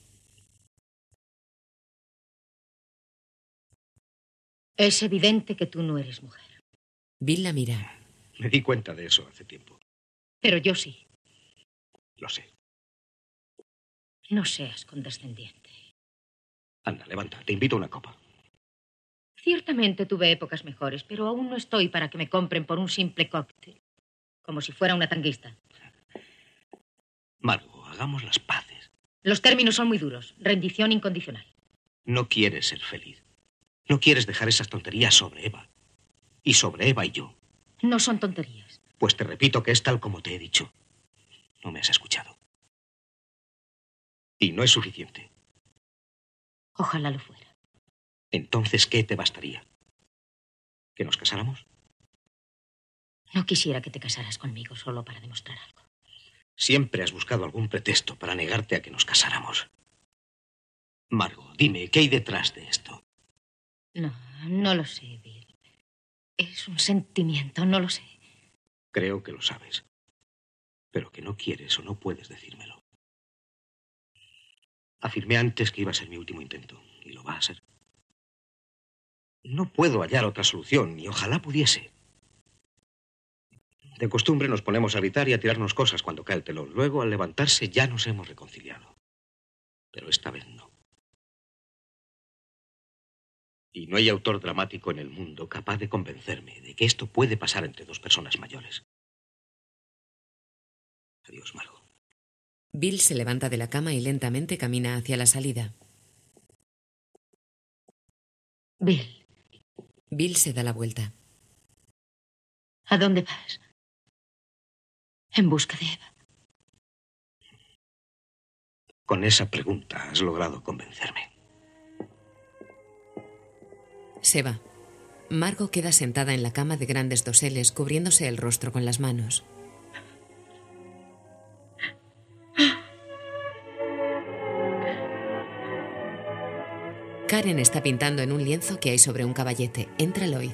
Es evidente que tú no eres mujer. Bill la mira. Me di cuenta de eso hace tiempo. Pero yo sí. Lo sé. No seas condescendiente. Anda, levanta. Te invito a una copa. Ciertamente tuve épocas mejores, pero aún no estoy para que me compren por un simple cóctel. Como si fuera una tanguista. Margot, hagamos las paces. Los términos son muy duros. Rendición incondicional. No quieres ser feliz. No quieres dejar esas tonterías sobre Eva. Y sobre Eva y yo. No son tonterías. Pues te repito que es tal como te he dicho. No me has escuchado. Y no es suficiente. Ojalá lo fuera. Entonces, ¿qué te bastaría? ¿Que nos casáramos? No quisiera que te casaras conmigo solo para demostrar algo. Siempre has buscado algún pretexto para negarte a que nos casáramos. Margot, dime, ¿qué hay detrás de esto? No lo sé, Bill. Es un sentimiento, no lo sé. Creo que lo sabes. Pero que no quieres o no puedes decírmelo. Afirmé antes que iba a ser mi último intento. Y lo va a ser. No puedo hallar otra solución, y ojalá pudiese. De costumbre nos ponemos a gritar y a tirarnos cosas cuando cae el telón. Luego, al levantarse, ya nos hemos reconciliado. Pero esta vez no. Y no hay autor dramático en el mundo capaz de convencerme de que esto puede pasar entre dos personas mayores. Adiós, Margot. Bill se levanta de la cama y lentamente camina hacia la salida. Bill. Bill se da la vuelta. ¿A dónde vas? En busca de Eva. Con esa pregunta has logrado convencerme. Se va. Margot queda sentada en la cama de grandes doseles, cubriéndose el rostro con las manos. Karen está pintando en un lienzo que hay sobre un caballete. Entra Lloyd.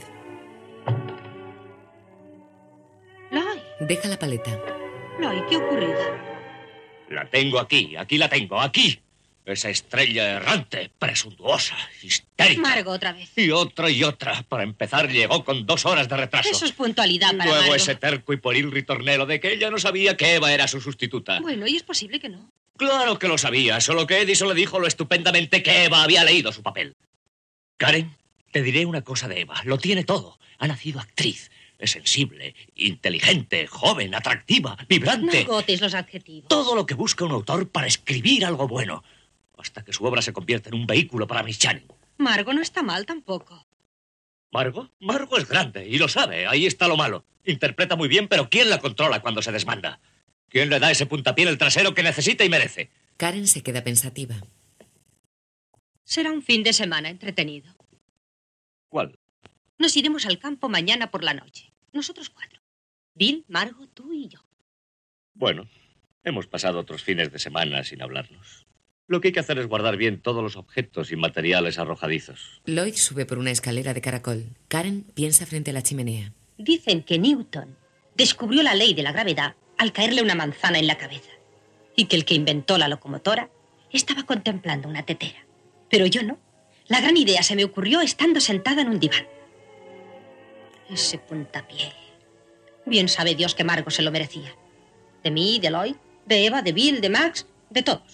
Lloyd. Deja la paleta. Lloyd, ¿qué ha ocurrido? La tengo aquí la tengo, aquí. Esa estrella errante, presuntuosa, histérica. Margot, otra vez. Y otra. Para empezar, llegó con 2 horas de retraso. Eso es puntualidad para Luego Margot. ese terco y pueril ritornelo de que ella no sabía que Eva era su sustituta. Bueno, y es posible que no. Claro que lo sabía, solo que Edison le dijo lo estupendamente que Eva había leído su papel. Karen, te diré una cosa de Eva. Lo tiene todo. Ha nacido actriz. Es sensible, inteligente, joven, atractiva, vibrante. No agotes los adjetivos. Todo lo que busca un autor para escribir algo bueno. Hasta que su obra se convierta en un vehículo para Miss Channing. Margot no está mal tampoco. ¿Margot? Margot es grande y lo sabe. Ahí está lo malo. Interpreta muy bien, pero ¿quién la controla cuando se desmanda? ¿Quién le da ese puntapié en el trasero que necesita y merece? Karen se queda pensativa. Será un fin de semana entretenido. ¿Cuál? Nos iremos al campo mañana por la noche. Nosotros 4. Bill, Margot, tú y yo. Bueno, hemos pasado otros fines de semana sin hablarnos. Lo que hay que hacer es guardar bien todos los objetos y materiales arrojadizos. Lloyd sube por una escalera de caracol. Karen piensa frente a la chimenea. Dicen que Newton descubrió la ley de la gravedad al caerle una manzana en la cabeza. Y que el que inventó la locomotora estaba contemplando una tetera. Pero yo no. La gran idea se me ocurrió estando sentada en un diván. Ese puntapié. Bien sabe Dios que Margot se lo merecía. De mí, de Lloyd, de Eva, de Bill, de Max, de todos.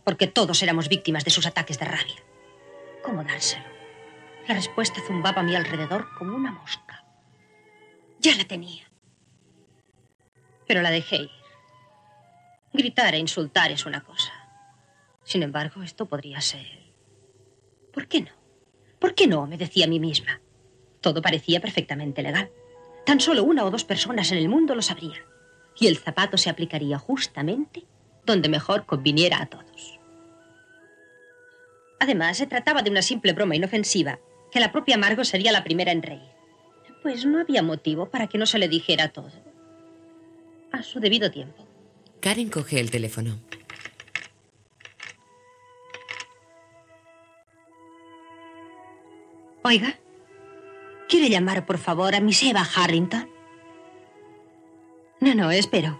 porque todos éramos víctimas de sus ataques de rabia. ¿Cómo dárselo? La respuesta zumbaba a mi alrededor como una mosca. Ya la tenía. Pero la dejé ir. Gritar e insultar es una cosa. Sin embargo, esto podría ser... ¿Por qué no? ¿Por qué no? Me decía a mí misma. Todo parecía perfectamente legal. Tan solo 1 o 2 personas en el mundo lo sabrían. Y el zapato se aplicaría justamente donde mejor conviniera a todos. Además, se trataba de una simple broma inofensiva, que la propia Margot sería la primera en reír. Pues no había motivo para que no se le dijera todo. A su debido tiempo. Karen coge el teléfono. Oiga, ¿quiere llamar, por favor, a Miss Eva Harrington? No, espero.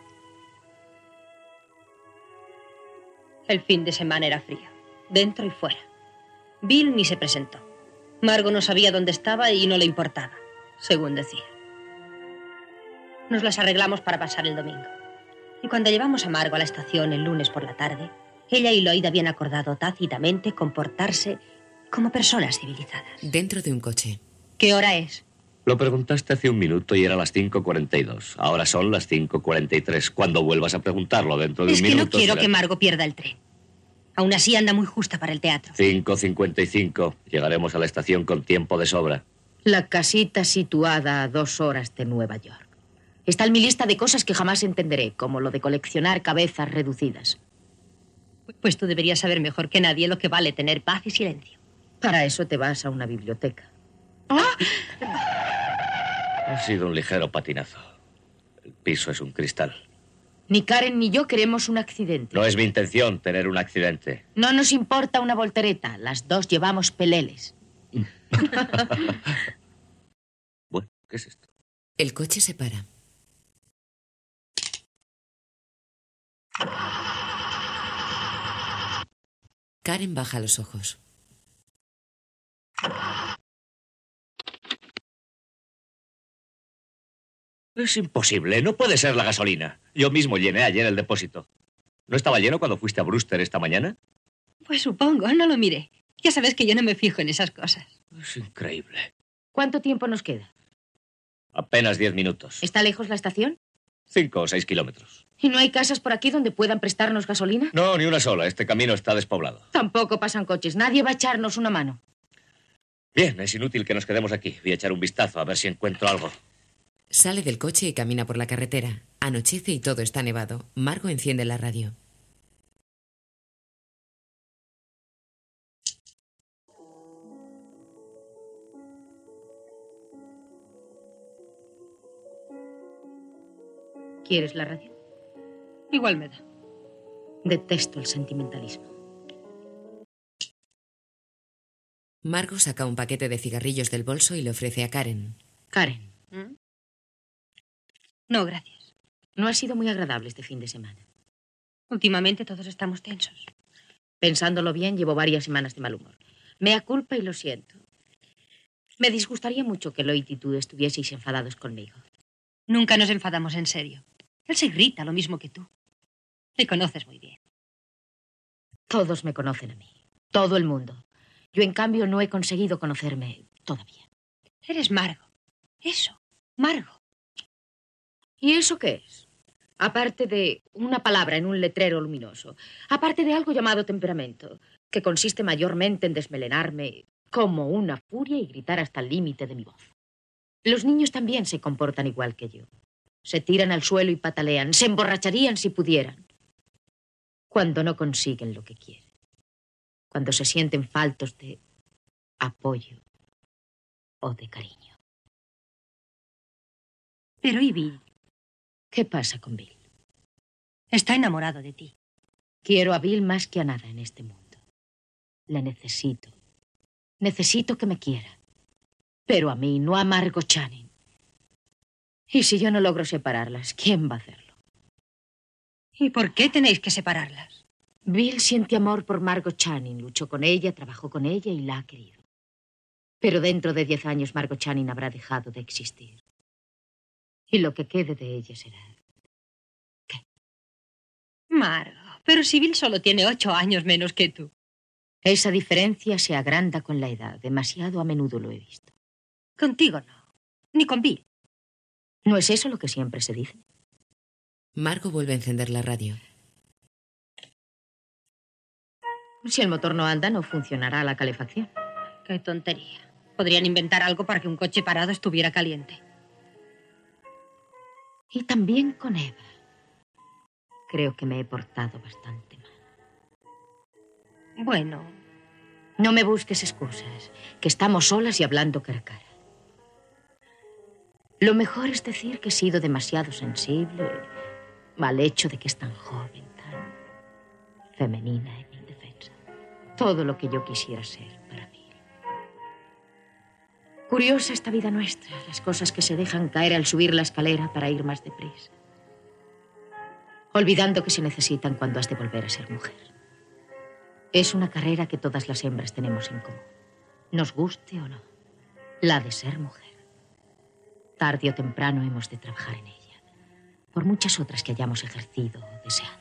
El fin de semana era frío, dentro y fuera. Bill ni se presentó. Margot no sabía dónde estaba y no le importaba, según decía. Nos las arreglamos para pasar el domingo. Y cuando llevamos a Margot a la estación el lunes por la tarde, ella y Lloyd habían acordado tácitamente comportarse como personas civilizadas. Dentro de un coche. ¿Qué hora es? Lo preguntaste hace un minuto y era las 5:42. Ahora son las 5:43. Cuando vuelvas a preguntarlo dentro de un minuto... Es que no quiero que Margot pierda el tren. Aún así anda muy justa para el teatro. 5:55. Llegaremos a la estación con tiempo de sobra. La casita situada a 2 horas de Nueva York. Está en mi lista de cosas que jamás entenderé, como lo de coleccionar cabezas reducidas. Pues tú deberías saber mejor que nadie lo que vale tener paz y silencio. Para eso te vas a una biblioteca. Ha sido un ligero patinazo. El piso es un cristal. Ni Karen ni yo queremos un accidente. No es mi intención tener un accidente. No nos importa una voltereta. Las dos llevamos peleles. Bueno, ¿qué es esto? El coche se para. Karen baja los ojos. Es imposible, no puede ser la gasolina. Yo mismo llené ayer el depósito. ¿No estaba lleno cuando fuiste a Brewster esta mañana? Pues supongo, no lo miré. Ya sabes que yo no me fijo en esas cosas. Es increíble. ¿Cuánto tiempo nos queda? Apenas 10 minutos. ¿Está lejos la estación? 5 o 6 kilómetros. ¿Y no hay casas por aquí donde puedan prestarnos gasolina? No, ni una sola. Este camino está despoblado. Tampoco pasan coches. Nadie va a echarnos una mano. Bien, es inútil que nos quedemos aquí. Voy a echar un vistazo a ver si encuentro algo. Sale del coche y camina por la carretera. Anochece y todo está nevado. Margot enciende la radio. ¿Quieres la radio? Igual me da. Detesto el sentimentalismo. Margot saca un paquete de cigarrillos del bolso y le ofrece a Karen. Karen. No, gracias. No ha sido muy agradable este fin de semana. Últimamente todos estamos tensos. Pensándolo bien, llevo varias semanas de mal humor. Mea culpa y lo siento. Me disgustaría mucho que Lloyd y tú estuvieseis enfadados conmigo. Nunca nos enfadamos en serio. Él se irrita lo mismo que tú. Me conoces muy bien. Todos me conocen a mí. Todo el mundo. Yo, en cambio, no he conseguido conocerme todavía. Eres Margot. Eso, Margot. ¿Y eso qué es? Aparte de una palabra en un letrero luminoso. Aparte de algo llamado temperamento, que consiste mayormente en desmelenarme como una furia y gritar hasta el límite de mi voz. Los niños también se comportan igual que yo. Se tiran al suelo y patalean. Se emborracharían si pudieran. Cuando no consiguen lo que quieren. Cuando se sienten faltos de apoyo o de cariño. Pero ¿y Bill? ¿Qué pasa con Bill? Está enamorado de ti. Quiero a Bill más que a nada en este mundo. Le necesito. Necesito que me quiera. Pero a mí, no a Margot Channing. Y si yo no logro separarlas, ¿quién va a hacerlo? ¿Y por qué tenéis que separarlas? Bill siente amor por Margot Channing. Luchó con ella, trabajó con ella y la ha querido. Pero dentro de 10 años Margot Channing habrá dejado de existir. Y lo que quede de ella será... ¿qué? Margot, Pero Sibyl solo tiene 8 años menos que tú. Esa diferencia se agranda con la edad. Demasiado a menudo lo he visto. Contigo no. Ni con Bill. ¿No es eso lo que siempre se dice? Margot vuelve a encender la radio. Si el motor no anda, no funcionará la calefacción. Qué tontería. Podrían inventar algo para que un coche parado estuviera caliente. Y también con Eva. Creo que me he portado bastante mal. Bueno. No me busques excusas, que estamos solas y hablando cara a cara. Lo mejor es decir que he sido demasiado sensible al hecho de que es tan joven, tan femenina e indefensa. Todo lo que yo quisiera ser para mí. Curiosa esta vida nuestra, las cosas que se dejan caer al subir la escalera para ir más deprisa. Olvidando que se necesitan cuando has de volver a ser mujer. Es una carrera que todas las hembras tenemos en común. Nos guste o no. La de ser mujer. Tarde o temprano hemos de trabajar en ella. Por muchas otras que hayamos ejercido o deseado.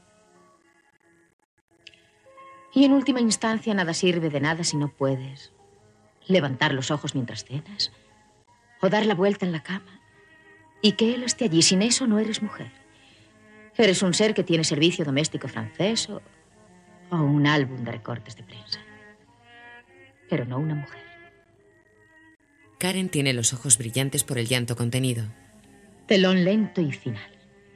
Y en última instancia nada sirve de nada si no puedes levantar los ojos mientras cenas o dar la vuelta en la cama y que él esté allí. Sin eso no eres mujer. Eres un ser que tiene servicio doméstico francés o un álbum de recortes de prensa. Pero no una mujer. Karen tiene los ojos brillantes por el llanto contenido. Telón lento y final.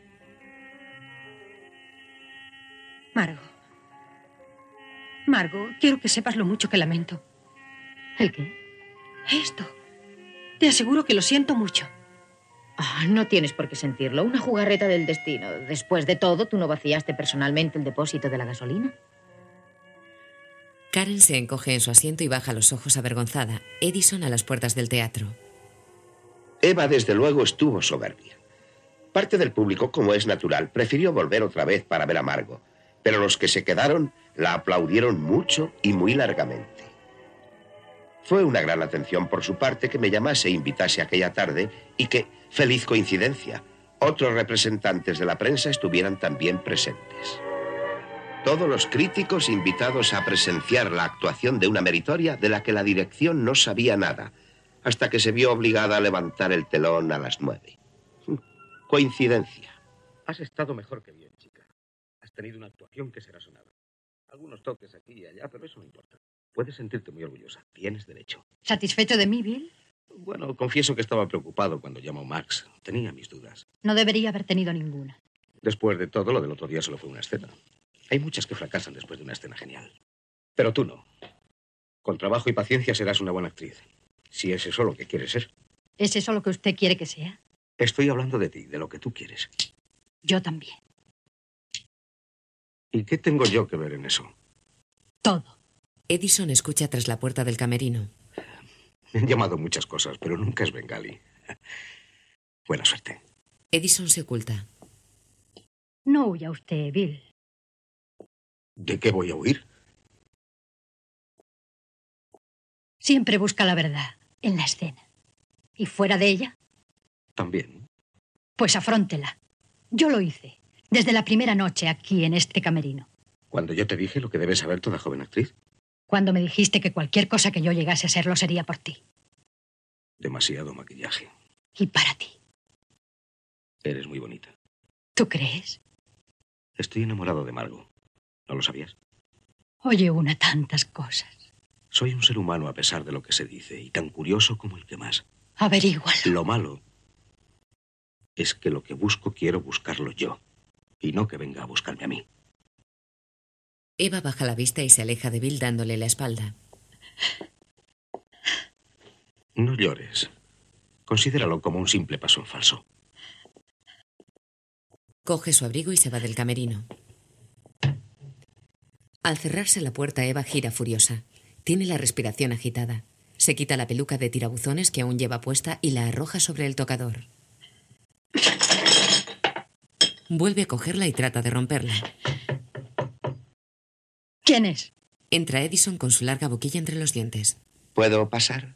Margot, quiero que sepas lo mucho que lamento. ¿El qué? Esto. Te aseguro que lo siento mucho. No tienes por qué sentirlo. Una jugarreta del destino. Después de todo, ¿tú no vaciaste personalmente el depósito de la gasolina? Karen se encoge en su asiento y baja los ojos avergonzada. Edison a las puertas del teatro. Eva, desde luego, estuvo soberbia. Parte del público, como es natural, prefirió volver otra vez para ver a Margot, pero los que se quedaron la aplaudieron mucho y muy largamente. Fue una gran atención por su parte que me llamase e invitase aquella tarde y que, feliz coincidencia, otros representantes de la prensa estuvieran también presentes. Todos los críticos invitados a presenciar la actuación de una meritoria de la que la dirección no sabía nada, hasta que se vio obligada a levantar el telón a las 9. Coincidencia. Has estado mejor que bien, chica. Has tenido una actuación que será sonada. Algunos toques aquí y allá, pero eso no importa. Puedes sentirte muy orgullosa. Tienes derecho. ¿Satisfecho de mí, Bill? Bueno, confieso que estaba preocupado cuando llamó Max. Tenía mis dudas. No debería haber tenido ninguna. Después de todo, lo del otro día solo fue una escena. Hay muchas que fracasan después de una escena genial. Pero tú no. Con trabajo y paciencia serás una buena actriz. Si es eso lo que quieres ser. ¿Es eso lo que usted quiere que sea? Estoy hablando de ti, de lo que tú quieres. Yo también. ¿Y qué tengo yo que ver en eso? Todo. Edison escucha tras la puerta del camerino. Me han llamado muchas cosas, pero nunca es Bengali. Buena suerte. Edison se oculta. No huya usted, Bill. ¿De qué voy a huir? Siempre busca la verdad en la escena. ¿Y fuera de ella? También. Pues afróntela. Yo lo hice. Desde la primera noche aquí en este camerino. Cuando yo te dije lo que debe saber toda joven actriz. Cuando me dijiste que cualquier cosa que yo llegase a ser lo sería por ti. Demasiado maquillaje. Y para ti. Eres muy bonita. ¿Tú crees? Estoy enamorado de Margot. ¿No lo sabías? Oye, una tantas cosas. Soy un ser humano a pesar de lo que se dice y tan curioso como el que más. Averígualo. Lo malo es que lo que busco quiero buscarlo yo y no que venga a buscarme a mí. Eva baja la vista y se aleja de Bill dándole la espalda. No llores. Considéralo como un simple paso en falso. Coge su abrigo y se va del camerino. Al cerrarse la puerta, Eva gira furiosa. Tiene la respiración agitada. Se quita la peluca de tirabuzones que aún lleva puesta y la arroja sobre el tocador. Vuelve a cogerla y trata de romperla. ¿Quién es? Entra Edison con su larga boquilla entre los dientes. ¿Puedo pasar?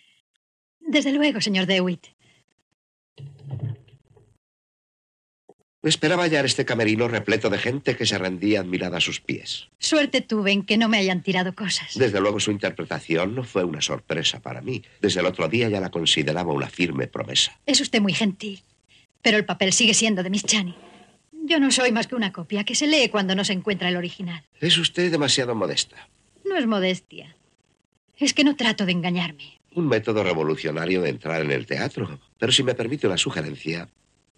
Desde luego, señor DeWitt. Esperaba hallar este camerino repleto de gente que se rendía admirada a sus pies. Suerte tuve en que no me hayan tirado cosas. Desde luego su interpretación no fue una sorpresa para mí. Desde el otro día ya la consideraba una firme promesa. Es usted muy gentil, pero el papel sigue siendo de Miss Channing. Yo no soy más que una copia que se lee cuando no se encuentra el original. Es usted demasiado modesta. No es modestia. Es que no trato de engañarme. Un método revolucionario de entrar en el teatro. Pero si me permite una sugerencia...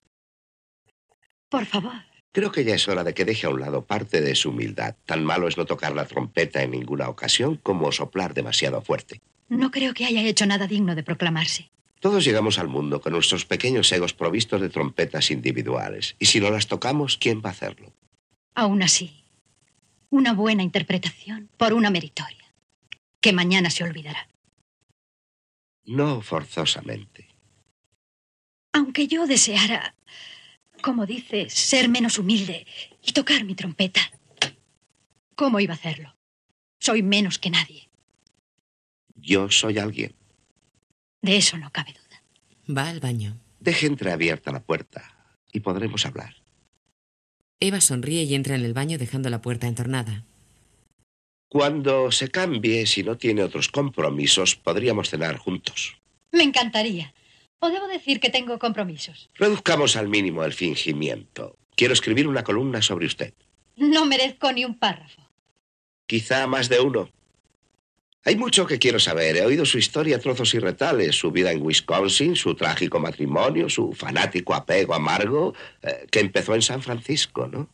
Por favor. Creo que ya es hora de que deje a un lado parte de su humildad. Tan malo es no tocar la trompeta en ninguna ocasión como soplar demasiado fuerte. No creo que haya hecho nada digno de proclamarse. Todos llegamos al mundo con nuestros pequeños egos provistos de trompetas individuales. Y si no las tocamos, ¿quién va a hacerlo? Aún así, una buena interpretación por una meritoria, que mañana se olvidará. No forzosamente. Aunque yo deseara, como dices, ser menos humilde y tocar mi trompeta, ¿cómo iba a hacerlo? Soy menos que nadie. Yo soy alguien. De eso no cabe duda. Va al baño. Deje entreabierta la puerta y podremos hablar. Eva sonríe y entra en el baño dejando la puerta entornada. Cuando se cambie, si no tiene otros compromisos, podríamos cenar juntos. Me encantaría. ¿O debo decir que tengo compromisos? Reduzcamos al mínimo el fingimiento. Quiero escribir una columna sobre usted. No merezco ni un párrafo. Quizá más de uno. Hay mucho que quiero saber. He oído su historia a trozos y retales, su vida en Wisconsin, su trágico matrimonio, su fanático apego a Margot, que empezó en San Francisco, ¿no?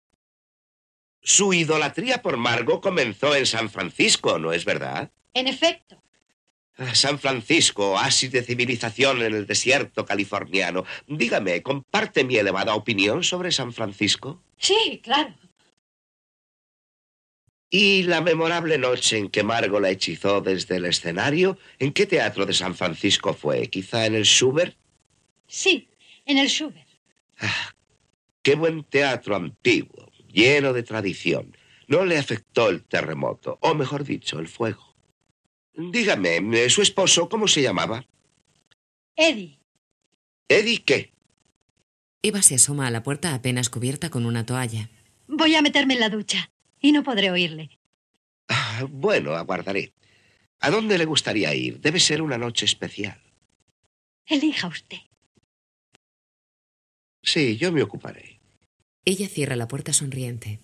Su idolatría por Margot comenzó en San Francisco, ¿no es verdad? En efecto. San Francisco, oasis de civilización en el desierto californiano. Dígame, ¿comparte mi elevada opinión sobre San Francisco? Sí, claro. ¿Y la memorable noche en que Margot la hechizó desde el escenario? ¿En qué teatro de San Francisco fue? ¿Quizá en el Schubert? Sí, en el Schubert. Qué buen teatro antiguo, lleno de tradición. No le afectó el terremoto, o mejor dicho, el fuego. Dígame, ¿su esposo cómo se llamaba? Eddie. ¿Eddie qué? Eva se asoma a la puerta apenas cubierta con una toalla. Voy a meterme en la ducha y no podré oírle. Bueno, aguardaré. ¿A dónde le gustaría ir? Debe ser una noche especial. Elija usted. Sí, yo me ocuparé. Ella cierra la puerta sonriente.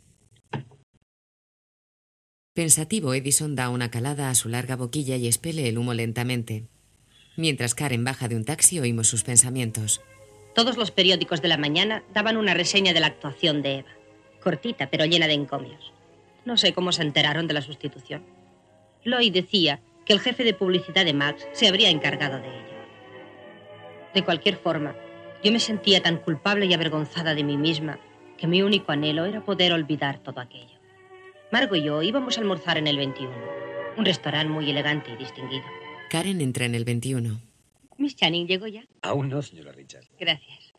Pensativo, Edison da una calada a su larga boquilla y expele el humo lentamente. Mientras Karen baja de un taxi, oímos sus pensamientos. Todos los periódicos de la mañana daban una reseña de la actuación de Eva. Cortita, pero llena de encomios. No sé cómo se enteraron de la sustitución. Lloyd decía que el jefe de publicidad de Max se habría encargado de ella. De cualquier forma, yo me sentía tan culpable y avergonzada de mí misma que mi único anhelo era poder olvidar todo aquello. Margot y yo íbamos a almorzar en el 21, un restaurante muy elegante y distinguido. Karen entra en el 21. ¿Miss Channing llegó ya? Aún no, señora Richard. Gracias.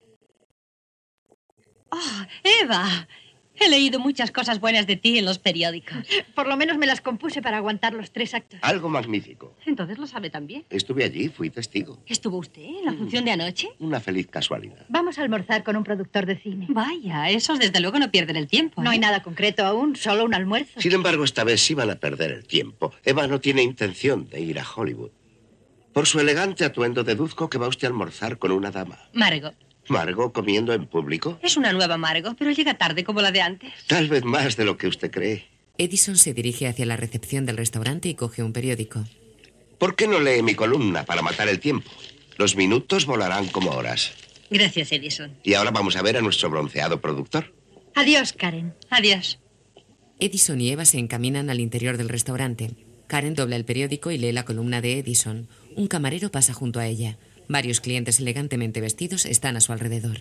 ¡Oh, Eva! He leído muchas cosas buenas de ti en los periódicos. Por lo menos me las compuse para aguantar los 3 actos. Algo magnífico. Entonces lo sabe también. Estuve allí, fui testigo. ¿Estuvo usted en la función de anoche? Una feliz casualidad. Vamos a almorzar con un productor de cine. Vaya, esos desde luego no pierden el tiempo. No hay nada concreto aún, solo un almuerzo. Sin embargo, esta vez sí van a perder el tiempo. Eva no tiene intención de ir a Hollywood. Por su elegante atuendo deduzco que va usted a almorzar con una dama. Margot. ¿Margot comiendo en público? Es una nueva Margot, pero llega tarde como la de antes. Tal vez más de lo que usted cree. Edison se dirige hacia la recepción del restaurante y coge un periódico. ¿Por qué no lee mi columna para matar el tiempo? Los minutos volarán como horas. Gracias, Edison. Y ahora vamos a ver a nuestro bronceado productor. Adiós, Karen. Adiós. Edison y Eva se encaminan al interior del restaurante. Karen dobla el periódico y lee la columna de Edison. Un camarero pasa junto a ella. Varios clientes elegantemente vestidos están a su alrededor.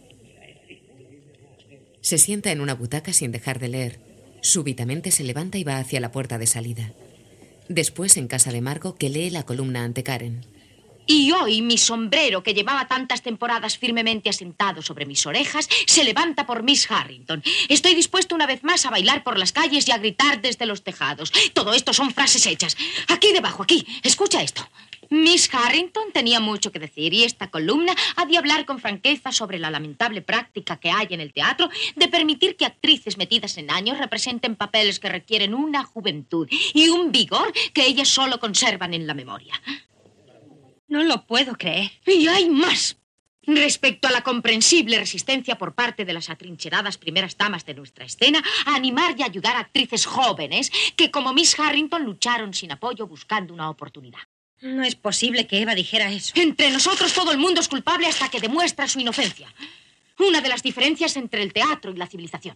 Se sienta en una butaca sin dejar de leer. Súbitamente se levanta y va hacia la puerta de salida. Después, en casa de Margot, que lee la columna ante Karen. Y hoy mi sombrero, que llevaba tantas temporadas firmemente asentado sobre mis orejas, se levanta por Miss Harrington. Estoy dispuesto una vez más a bailar por las calles y a gritar desde los tejados. Todo esto son frases hechas. Aquí debajo, aquí. Escucha esto. Miss Harrington tenía mucho que decir y esta columna ha de hablar con franqueza sobre la lamentable práctica que hay en el teatro de permitir que actrices metidas en años representen papeles que requieren una juventud y un vigor que ellas solo conservan en la memoria. No lo puedo creer. Y hay más. Respecto a la comprensible resistencia por parte de las atrincheradas primeras damas de nuestra escena a animar y ayudar a actrices jóvenes que, como Miss Harrington, lucharon sin apoyo buscando una oportunidad. No es posible que Eva dijera eso. Entre nosotros todo el mundo es culpable hasta que demuestra su inocencia. Una de las diferencias entre el teatro y la civilización.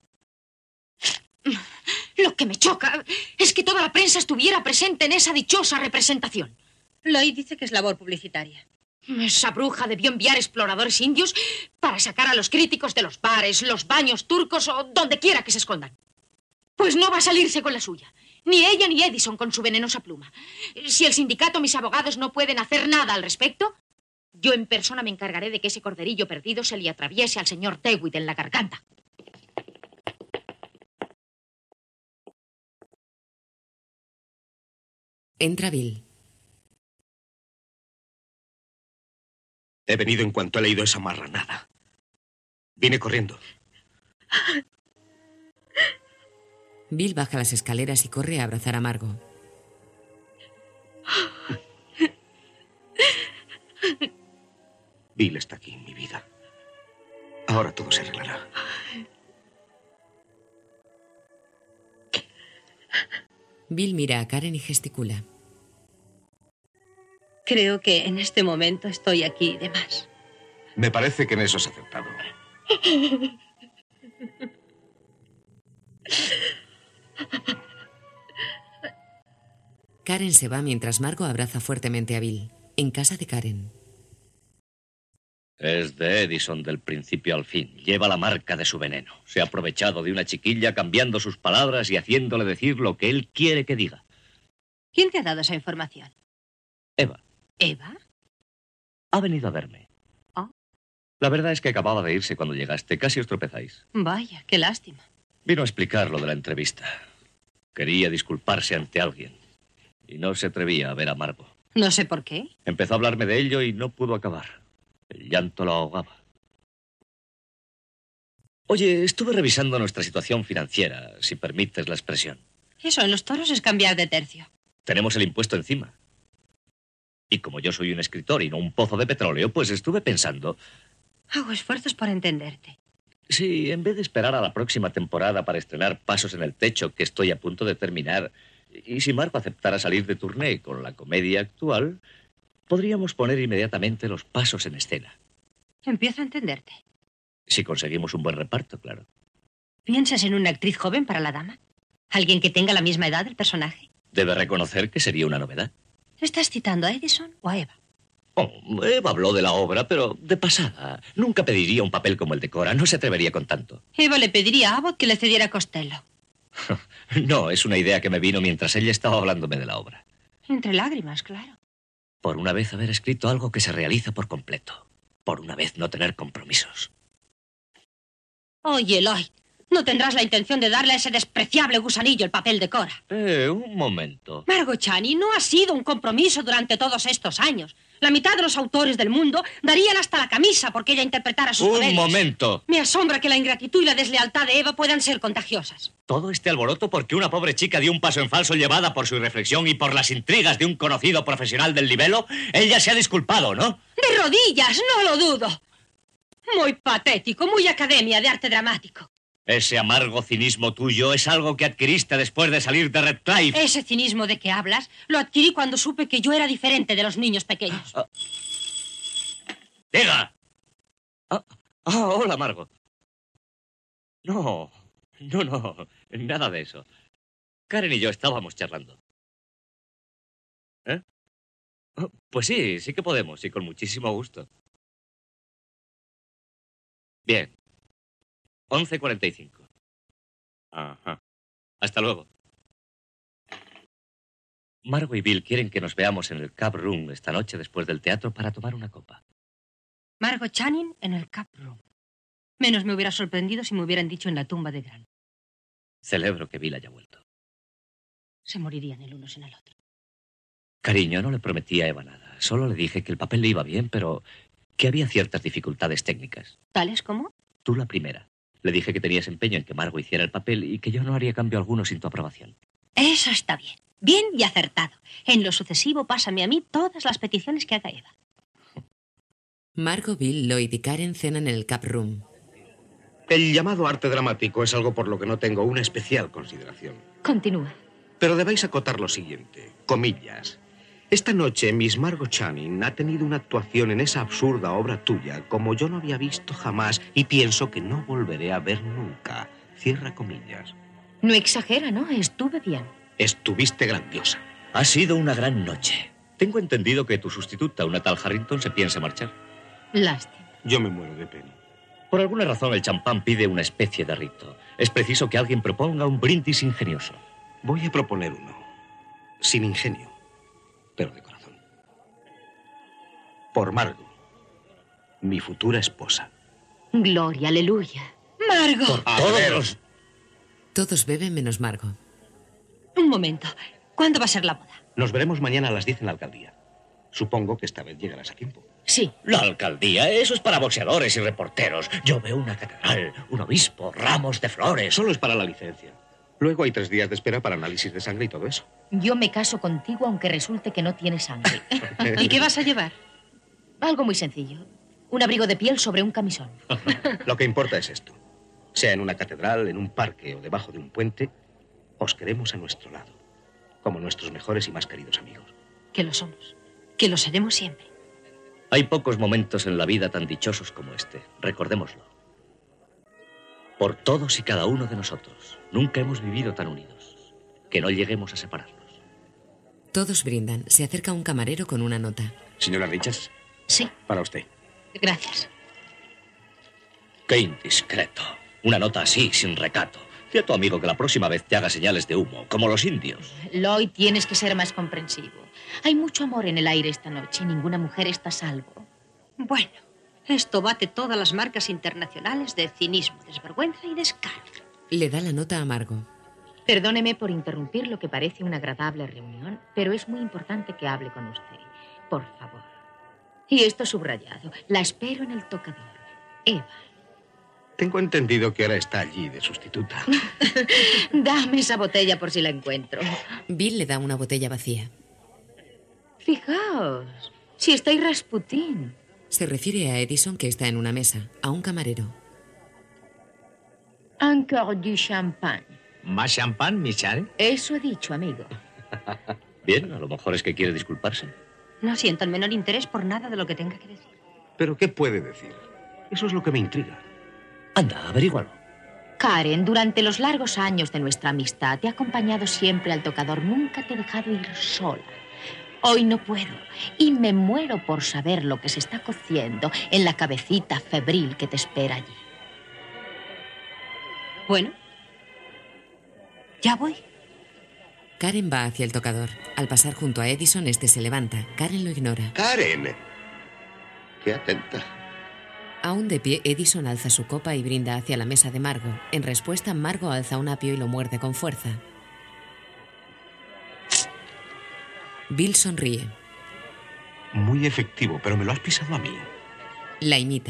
Lo que me choca es que toda la prensa estuviera presente en esa dichosa representación. Lloyd dice que es labor publicitaria. Esa bruja debió enviar exploradores indios para sacar a los críticos de los bares, los baños turcos o donde quiera que se escondan. Pues no va a salirse con la suya. Ni ella ni Edison con su venenosa pluma. Si el sindicato, mis abogados, no pueden hacer nada al respecto, yo en persona me encargaré de que ese corderillo perdido se le atraviese al señor Tewitt en la garganta. Entra Bill. He venido en cuanto he leído esa marranada. Vine corriendo. Bill baja las escaleras y corre a abrazar a Margot. Bill está aquí, mi vida. Ahora todo se arreglará. Bill mira a Karen y gesticula. Creo que en este momento estoy aquí de más. Me parece que en eso has acertado. Karen se va mientras Margot abraza fuertemente a Bill. En casa de Karen. Es de Edison del principio al fin. Lleva la marca de su veneno. Se ha aprovechado de una chiquilla cambiando sus palabras y haciéndole decir lo que él quiere que diga. ¿Quién te ha dado esa información? Eva. ¿Eva? Ha venido a verme. ¿Ah? La verdad es que acababa de irse cuando llegaste. Casi os tropezáis. Vaya, qué lástima. Vino a explicar lo de la entrevista. Quería disculparse ante alguien. Y no se atrevía a ver a Margot. No sé por qué. Empezó a hablarme de ello y no pudo acabar. El llanto lo ahogaba. Oye, estuve revisando nuestra situación financiera, si permites la expresión. Eso en los toros es cambiar de tercio. Tenemos el impuesto encima. Y como yo soy un escritor y no un pozo de petróleo, pues estuve pensando... Hago esfuerzos por entenderte. Sí, en vez de esperar a la próxima temporada para estrenar Pasos en el Techo, que estoy a punto de terminar, y si Marco aceptara salir de tournée con la comedia actual, podríamos poner inmediatamente los pasos en escena. Empiezo a entenderte. Si conseguimos un buen reparto, claro. ¿Piensas en una actriz joven para la dama? ¿Alguien que tenga la misma edad del personaje? Debe reconocer que sería una novedad. ¿Estás citando a Edison o a Eva? Oh, Eva habló de la obra, pero de pasada. Nunca pediría un papel como el de Cora. No se atrevería con tanto. Eva le pediría a Abbott que le cediera a Costello. No, es una idea que me vino mientras ella estaba hablándome de la obra. Entre lágrimas, claro. Por una vez haber escrito algo que se realiza por completo. Por una vez no tener compromisos. Oye, Lloyd, no tendrás la intención de darle a ese despreciable gusanillo el papel de Cora. Un momento. Margot Channing no ha sido un compromiso durante todos estos años. La mitad de los autores del mundo darían hasta la camisa porque ella interpretara sus comedias. ¡Un momento! Me asombra que la ingratitud y la deslealtad de Eva puedan ser contagiosas. Todo este alboroto porque una pobre chica dio un paso en falso llevada por su irreflexión y por las intrigas de un conocido profesional del libelo. Ella se ha disculpado, ¿no? De rodillas, no lo dudo. Muy patético, muy academia de arte dramático. Ese amargo cinismo tuyo es algo que adquiriste después de salir de Redcliffe. Ese cinismo de que hablas lo adquirí cuando supe que yo era diferente de los niños pequeños. ¡Diga! Hola, Margot. No, nada de eso. Karen y yo estábamos charlando. ¿Eh? Pues sí que podemos, y con muchísimo gusto. Bien. 11:45. Ajá. Hasta luego. Margot y Bill quieren que nos veamos en el Cap Room esta noche después del teatro para tomar una copa. Margot Channing en el Cap Room. Menos me hubiera sorprendido si me hubieran dicho en la tumba de Grant. Celebro que Bill haya vuelto. Se morirían el uno sin el otro. Cariño, no le prometí a Eva nada. Solo le dije que el papel le iba bien, pero que había ciertas dificultades técnicas. ¿Tales como? Tú la primera. Le dije que tenías empeño en que Margot hiciera el papel y que yo no haría cambio alguno sin tu aprobación. Eso está bien. Bien y acertado. En lo sucesivo, pásame a mí todas las peticiones que haga Eva. Margot, Bill, Lloyd y Karen cenan en el Cap Room. El llamado arte dramático es algo por lo que no tengo una especial consideración. Continúa. Pero debéis acotar lo siguiente, comillas. Esta noche Miss Margot Channing ha tenido una actuación en esa absurda obra tuya como yo no había visto jamás y pienso que no volveré a ver nunca. Cierra comillas. No exagera, ¿no? Estuve bien. Estuviste grandiosa. Ha sido una gran noche. Tengo entendido que tu sustituta, una tal Harrington, se piensa marchar. Lástima. Yo me muero de pena. Por alguna razón el champán pide una especie de rito. Es preciso que alguien proponga un brindis ingenioso. Voy a proponer uno. Sin ingenio, pero de corazón. Por Margot, mi futura esposa. Gloria, aleluya. Margot. Todos. Todos beben menos Margot. Un momento. ¿Cuándo va a ser la boda? Nos veremos mañana a las 10 en la alcaldía. Supongo que esta vez llegarás a tiempo. Sí. La alcaldía, eso es para boxeadores y reporteros. Yo veo una catedral, un obispo, ramos de flores. Solo es para la licencia. Luego hay 3 días de espera para análisis de sangre y todo eso. Yo me caso contigo aunque resulte que no tienes sangre. ¿Y qué vas a llevar? Algo muy sencillo. Un abrigo de piel sobre un camisón. Lo que importa es esto. Sea en una catedral, en un parque o debajo de un puente, os queremos a nuestro lado, como nuestros mejores y más queridos amigos. Que lo somos. Que lo seremos siempre. Hay pocos momentos en la vida tan dichosos como este. Recordémoslo. Por todos y cada uno de nosotros. Nunca hemos vivido tan unidos. Que no lleguemos a separarnos. Todos brindan. Se acerca un camarero con una nota. Señora Richards. Sí. Para usted. Gracias. Qué indiscreto. Una nota así, sin recato. Di a tu amigo que la próxima vez te haga señales de humo, como los indios. Lloyd, tienes que ser más comprensivo. Hay mucho amor en el aire esta noche. Ninguna mujer está a salvo. Bueno, esto bate todas las marcas internacionales de cinismo, desvergüenza y descaro. Le da la nota a Margot. Perdóneme por interrumpir lo que parece una agradable reunión, pero es muy importante que hable con usted. Por favor. Y esto subrayado. La espero en el tocador. Eva. Tengo entendido que ahora está allí de sustituta. Dame esa botella por si la encuentro. Bill le da una botella vacía. Fijaos, si estáis Rasputín. Se refiere a Edison, que está en una mesa, a un camarero. Encore du champagne. ¿Más champán, Michal? Eso he dicho, amigo. Bien, a lo mejor es que quiere disculparse. No siento el menor interés por nada de lo que tenga que decir. ¿Pero qué puede decir? Eso es lo que me intriga. Anda, averígualo. Karen, durante los largos años de nuestra amistad te he acompañado siempre al tocador. Nunca te he dejado ir sola. Hoy no puedo y me muero por saber lo que se está cociendo en la cabecita febril que te espera allí. Bueno, ya voy. Karen va hacia el tocador. Al pasar junto a Edison, este se levanta. Karen lo ignora. ¡Karen! ¡Qué atenta! Aún de pie, Edison alza su copa y brinda hacia la mesa de Margot. En respuesta, Margot alza un apio y lo muerde con fuerza. Bill sonríe. Muy efectivo, pero me lo has pisado a mí. La imita.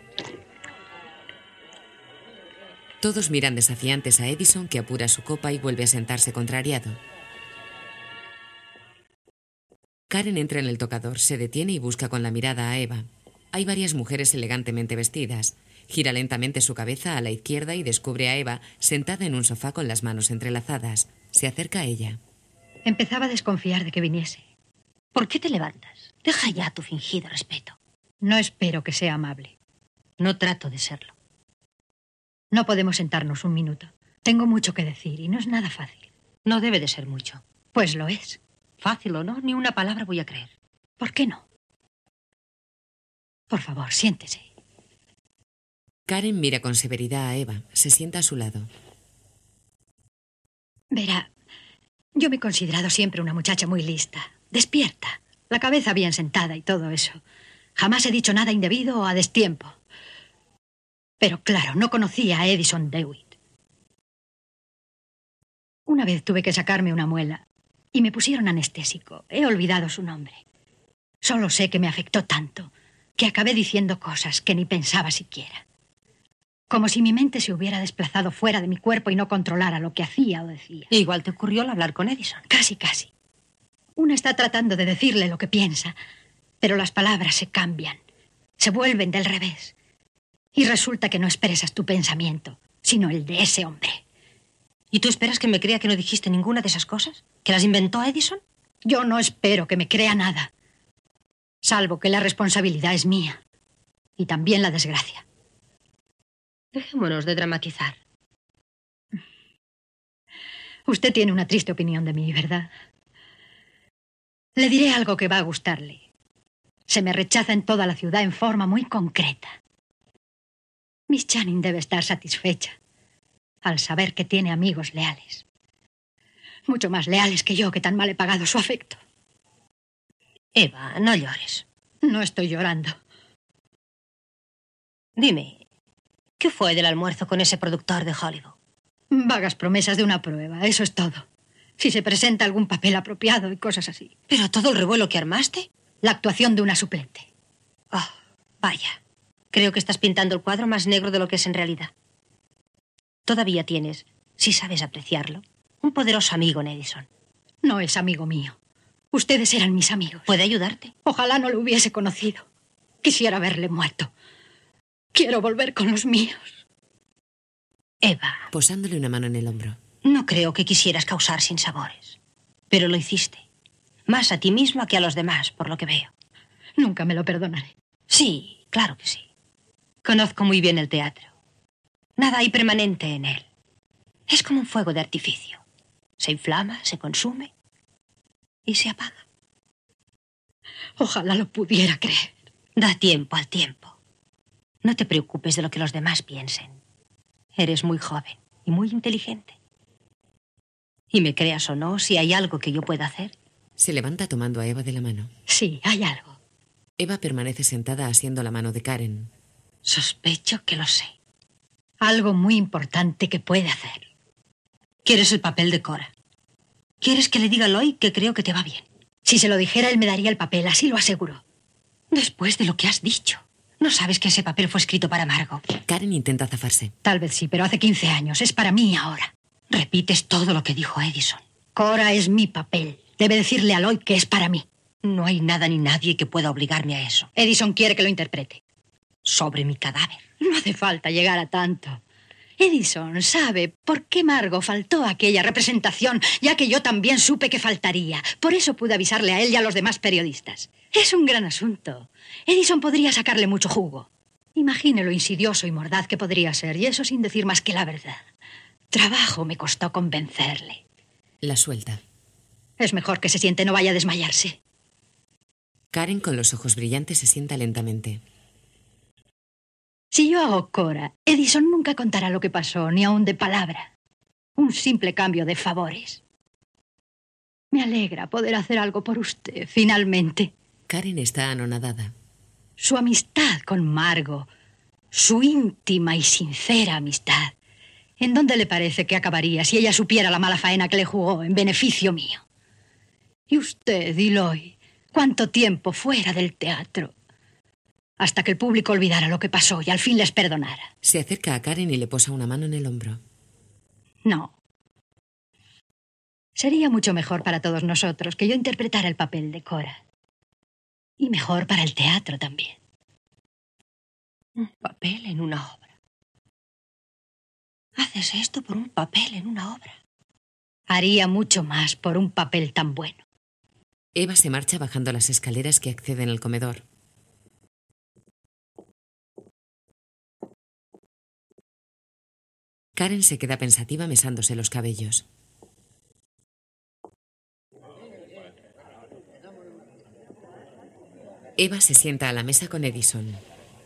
Todos miran desafiantes a Edison, que apura su copa y vuelve a sentarse contrariado. Karen entra en el tocador, se detiene y busca con la mirada a Eva. Hay varias mujeres elegantemente vestidas. Gira lentamente su cabeza a la izquierda y descubre a Eva sentada en un sofá con las manos entrelazadas. Se acerca a ella. Empezaba a desconfiar de que viniese. ¿Por qué te levantas? Deja ya tu fingido respeto. No espero que sea amable. No trato de serlo. No podemos sentarnos un minuto. Tengo mucho que decir y no es nada fácil. No debe de ser mucho. Pues lo es. Fácil o no, ni una palabra voy a creer. ¿Por qué no? Por favor, siéntese. Karen mira con severidad a Eva. Se sienta a su lado. Verá, yo me he considerado siempre una muchacha muy lista, despierta, la cabeza bien sentada y todo eso. Jamás he dicho nada indebido o a destiempo. Pero claro, no conocía a Edison DeWitt. Una vez tuve que sacarme una muela y me pusieron anestésico. He olvidado su nombre. Solo sé que me afectó tanto que acabé diciendo cosas que ni pensaba siquiera. Como si mi mente se hubiera desplazado fuera de mi cuerpo y no controlara lo que hacía o decía. Igual te ocurrió al hablar con Edison. Casi, casi. Una está tratando de decirle lo que piensa, pero las palabras se cambian, se vuelven del revés. Y resulta que no expresas tu pensamiento, sino el de ese hombre. ¿Y tú esperas que me crea que no dijiste ninguna de esas cosas? ¿Que las inventó Edison? Yo no espero que me crea nada, salvo que la responsabilidad es mía y también la desgracia. Dejémonos de dramatizar. Usted tiene una triste opinión de mí, ¿verdad? Le diré algo que va a gustarle. Se me rechaza en toda la ciudad en forma muy concreta. Miss Channing debe estar satisfecha al saber que tiene amigos leales. Mucho más leales que yo, que tan mal he pagado su afecto. Eva, no llores. No estoy llorando. Dime, ¿qué fue del almuerzo con ese productor de Hollywood? Vagas promesas de una prueba, eso es todo. Si se presenta algún papel apropiado y cosas así. ¿Pero todo el revuelo que armaste? La actuación de una suplente. Oh, vaya. Creo que estás pintando el cuadro más negro de lo que es en realidad. Todavía tienes, si sabes apreciarlo, un poderoso amigo en Edison. No es amigo mío. Ustedes eran mis amigos. ¿Puede ayudarte? Ojalá no lo hubiese conocido. Quisiera verle muerto. Quiero volver con los míos. Eva. Posándole una mano en el hombro. No creo que quisieras causar sinsabores. Pero lo hiciste. Más a ti misma que a los demás, por lo que veo. Nunca me lo perdonaré. Sí, claro que sí. Conozco muy bien el teatro. Nada hay permanente en él. Es como un fuego de artificio. Se inflama, se consume y se apaga. Ojalá lo pudiera creer. Da tiempo al tiempo. No te preocupes de lo que los demás piensen. Eres muy joven y muy inteligente. Y me creas o no, si hay algo que yo pueda hacer. Se levanta tomando a Eva de la mano. Sí, hay algo. Eva permanece sentada asiendo la mano de Karen. Sospecho que lo sé. Algo muy importante que puede hacer. ¿Quieres el papel de Cora? ¿Quieres que le diga a Lloyd que creo que te va bien? Si se lo dijera, él me daría el papel, así lo aseguro. Después de lo que has dicho. ¿No sabes que ese papel fue escrito para Margot? Karen intenta zafarse. Tal vez sí, pero hace 15 años. Es para mí ahora. Repites todo lo que dijo Edison. Cora es mi papel. Debe decirle a Lloyd que es para mí. No hay nada ni nadie que pueda obligarme a eso. Edison quiere que lo interprete. Sobre mi cadáver. No hace falta llegar a tanto. Edison sabe por qué Margot faltó a aquella representación, ya que yo también supe que faltaría. Por eso pude avisarle a él y a los demás periodistas. Es un gran asunto. Edison podría sacarle mucho jugo. Imagine lo insidioso y mordaz que podría ser, y eso sin decir más que la verdad. Trabajo me costó convencerle. La suelta. Es mejor que se siente, no vaya a desmayarse. Karen, con los ojos brillantes, se sienta lentamente. Si yo hago Cora, Edison nunca contará lo que pasó, ni aun de palabra. Un simple cambio de favores. Me alegra poder hacer algo por usted, finalmente. Karen está anonadada. Su amistad con Margot, su íntima y sincera amistad. ¿En dónde le parece que acabaría si ella supiera la mala faena que le jugó en beneficio mío? Y usted, y Lloyd, ¿cuánto tiempo fuera del teatro? Hasta que el público olvidara lo que pasó y al fin les perdonara. Se acerca a Karen y le posa una mano en el hombro. No. Sería mucho mejor para todos nosotros que yo interpretara el papel de Cora. Y mejor para el teatro también. Un papel en una obra. Haces esto por un papel en una obra. Haría mucho más por un papel tan bueno. Eva se marcha bajando las escaleras que acceden al comedor. Karen se queda pensativa mesándose los cabellos. Eva se sienta a la mesa con Edison.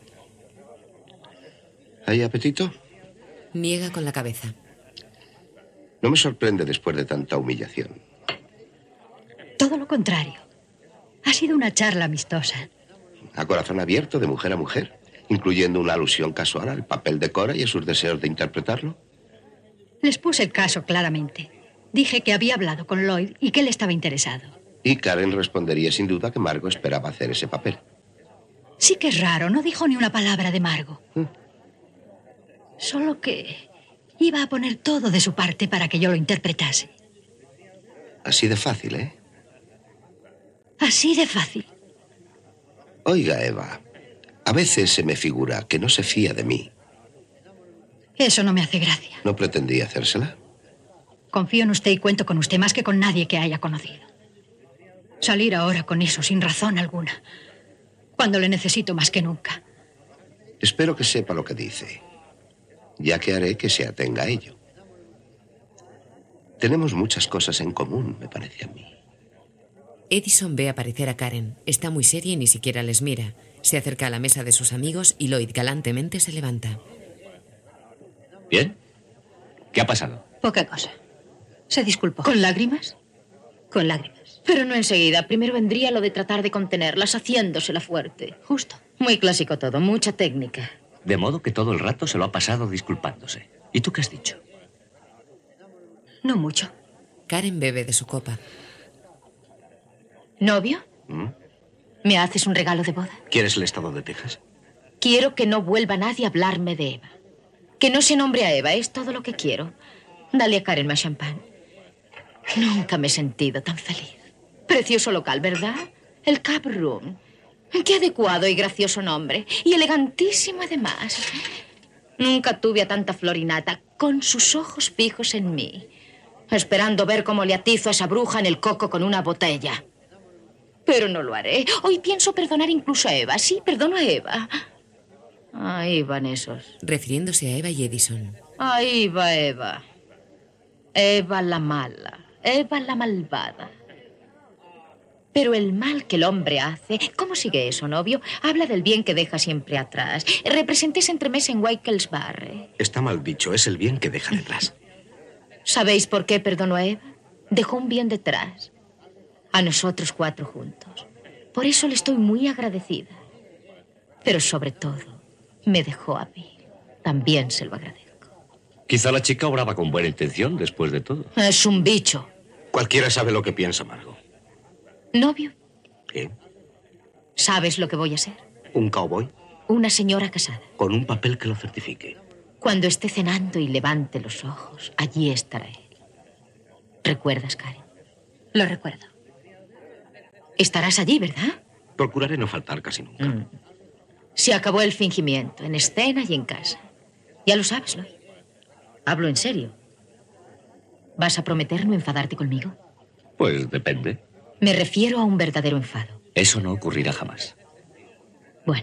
¿Hay apetito? Niega con la cabeza. No me sorprende después de tanta humillación. Todo lo contrario. Ha sido una charla amistosa. A corazón abierto, de mujer a mujer, incluyendo una alusión casual al papel de Cora y a sus deseos de interpretarlo. Les puse el caso claramente. Dije que había hablado con Lloyd y que él estaba interesado. Y Karen respondería sin duda que Margot esperaba hacer ese papel. Sí que es raro, no dijo ni una palabra de Margot. Solo que iba a poner todo de su parte para que yo lo interpretase. Así de fácil, ¿eh? Así de fácil. Oiga, Eva, a veces se me figura que no se fía de mí. Eso no me hace gracia. ¿No pretendía hacérsela? Confío en usted y cuento con usted más que con nadie que haya conocido. Salir ahora con eso sin razón alguna, cuando le necesito más que nunca. Espero que sepa lo que dice, ya que haré que se atenga a ello. Tenemos muchas cosas en común, me parece a mí. Edison ve aparecer a Karen. Está muy seria y ni siquiera les mira. Se acerca a la mesa de sus amigos y Lloyd galantemente se levanta. ¿Bien? ¿Qué ha pasado? Poca cosa. Se disculpó. ¿Con lágrimas? Con lágrimas. Pero no enseguida. Primero vendría lo de tratar de contenerlas, haciéndosela fuerte. Justo. Muy clásico todo, mucha técnica. De modo que todo el rato se lo ha pasado disculpándose. ¿Y tú qué has dicho? No mucho. Karen bebe de su copa. ¿Novio? ¿Me haces un regalo de boda? ¿Quieres el estado de Texas? Quiero que no vuelva nadie a hablarme de Eva. Que no se nombre a Eva, es todo lo que quiero. Dale a Karen más champán. Nunca me he sentido tan feliz. Precioso local, ¿verdad? El Cap Room. Qué adecuado y gracioso nombre. Y elegantísimo además. Nunca tuve a tanta florinata con sus ojos fijos en mí, esperando ver cómo le atizo a esa bruja en el coco con una botella. Pero no lo haré. Hoy pienso perdonar incluso a Eva. Sí, perdono a Eva. Ahí van esos. Refiriéndose a Eva y Edison. Ahí va Eva. Eva la mala. Eva la malvada. Pero el mal que el hombre hace... ¿Cómo sigue eso, novio? Habla del bien que deja siempre atrás. Representé ese entremés en Wycliffe Barre. Está mal dicho, es el bien que deja detrás. ¿Sabéis por qué perdonó a Eva? Dejó un bien detrás. A nosotros 4 juntos. Por eso le estoy muy agradecida. Pero sobre todo, me dejó a mí. También se lo agradezco. Quizá la chica obraba con buena intención después de todo. Es un bicho. Cualquiera sabe lo que piensa Margot. ¿Novio? ¿Qué? ¿Sabes lo que voy a ser? ¿Un cowboy? Una señora casada. Con un papel que lo certifique. Cuando esté cenando y levante los ojos, allí estará él. ¿Recuerdas, Karen? Lo recuerdo. Estarás allí, ¿verdad? Procuraré no faltar casi nunca. Se acabó el fingimiento, en escena y en casa. Ya lo sabes, Lloyd. Hablo en serio. ¿Vas a prometer no enfadarte conmigo? Pues depende. Me refiero a un verdadero enfado. Eso no ocurrirá jamás. Bueno,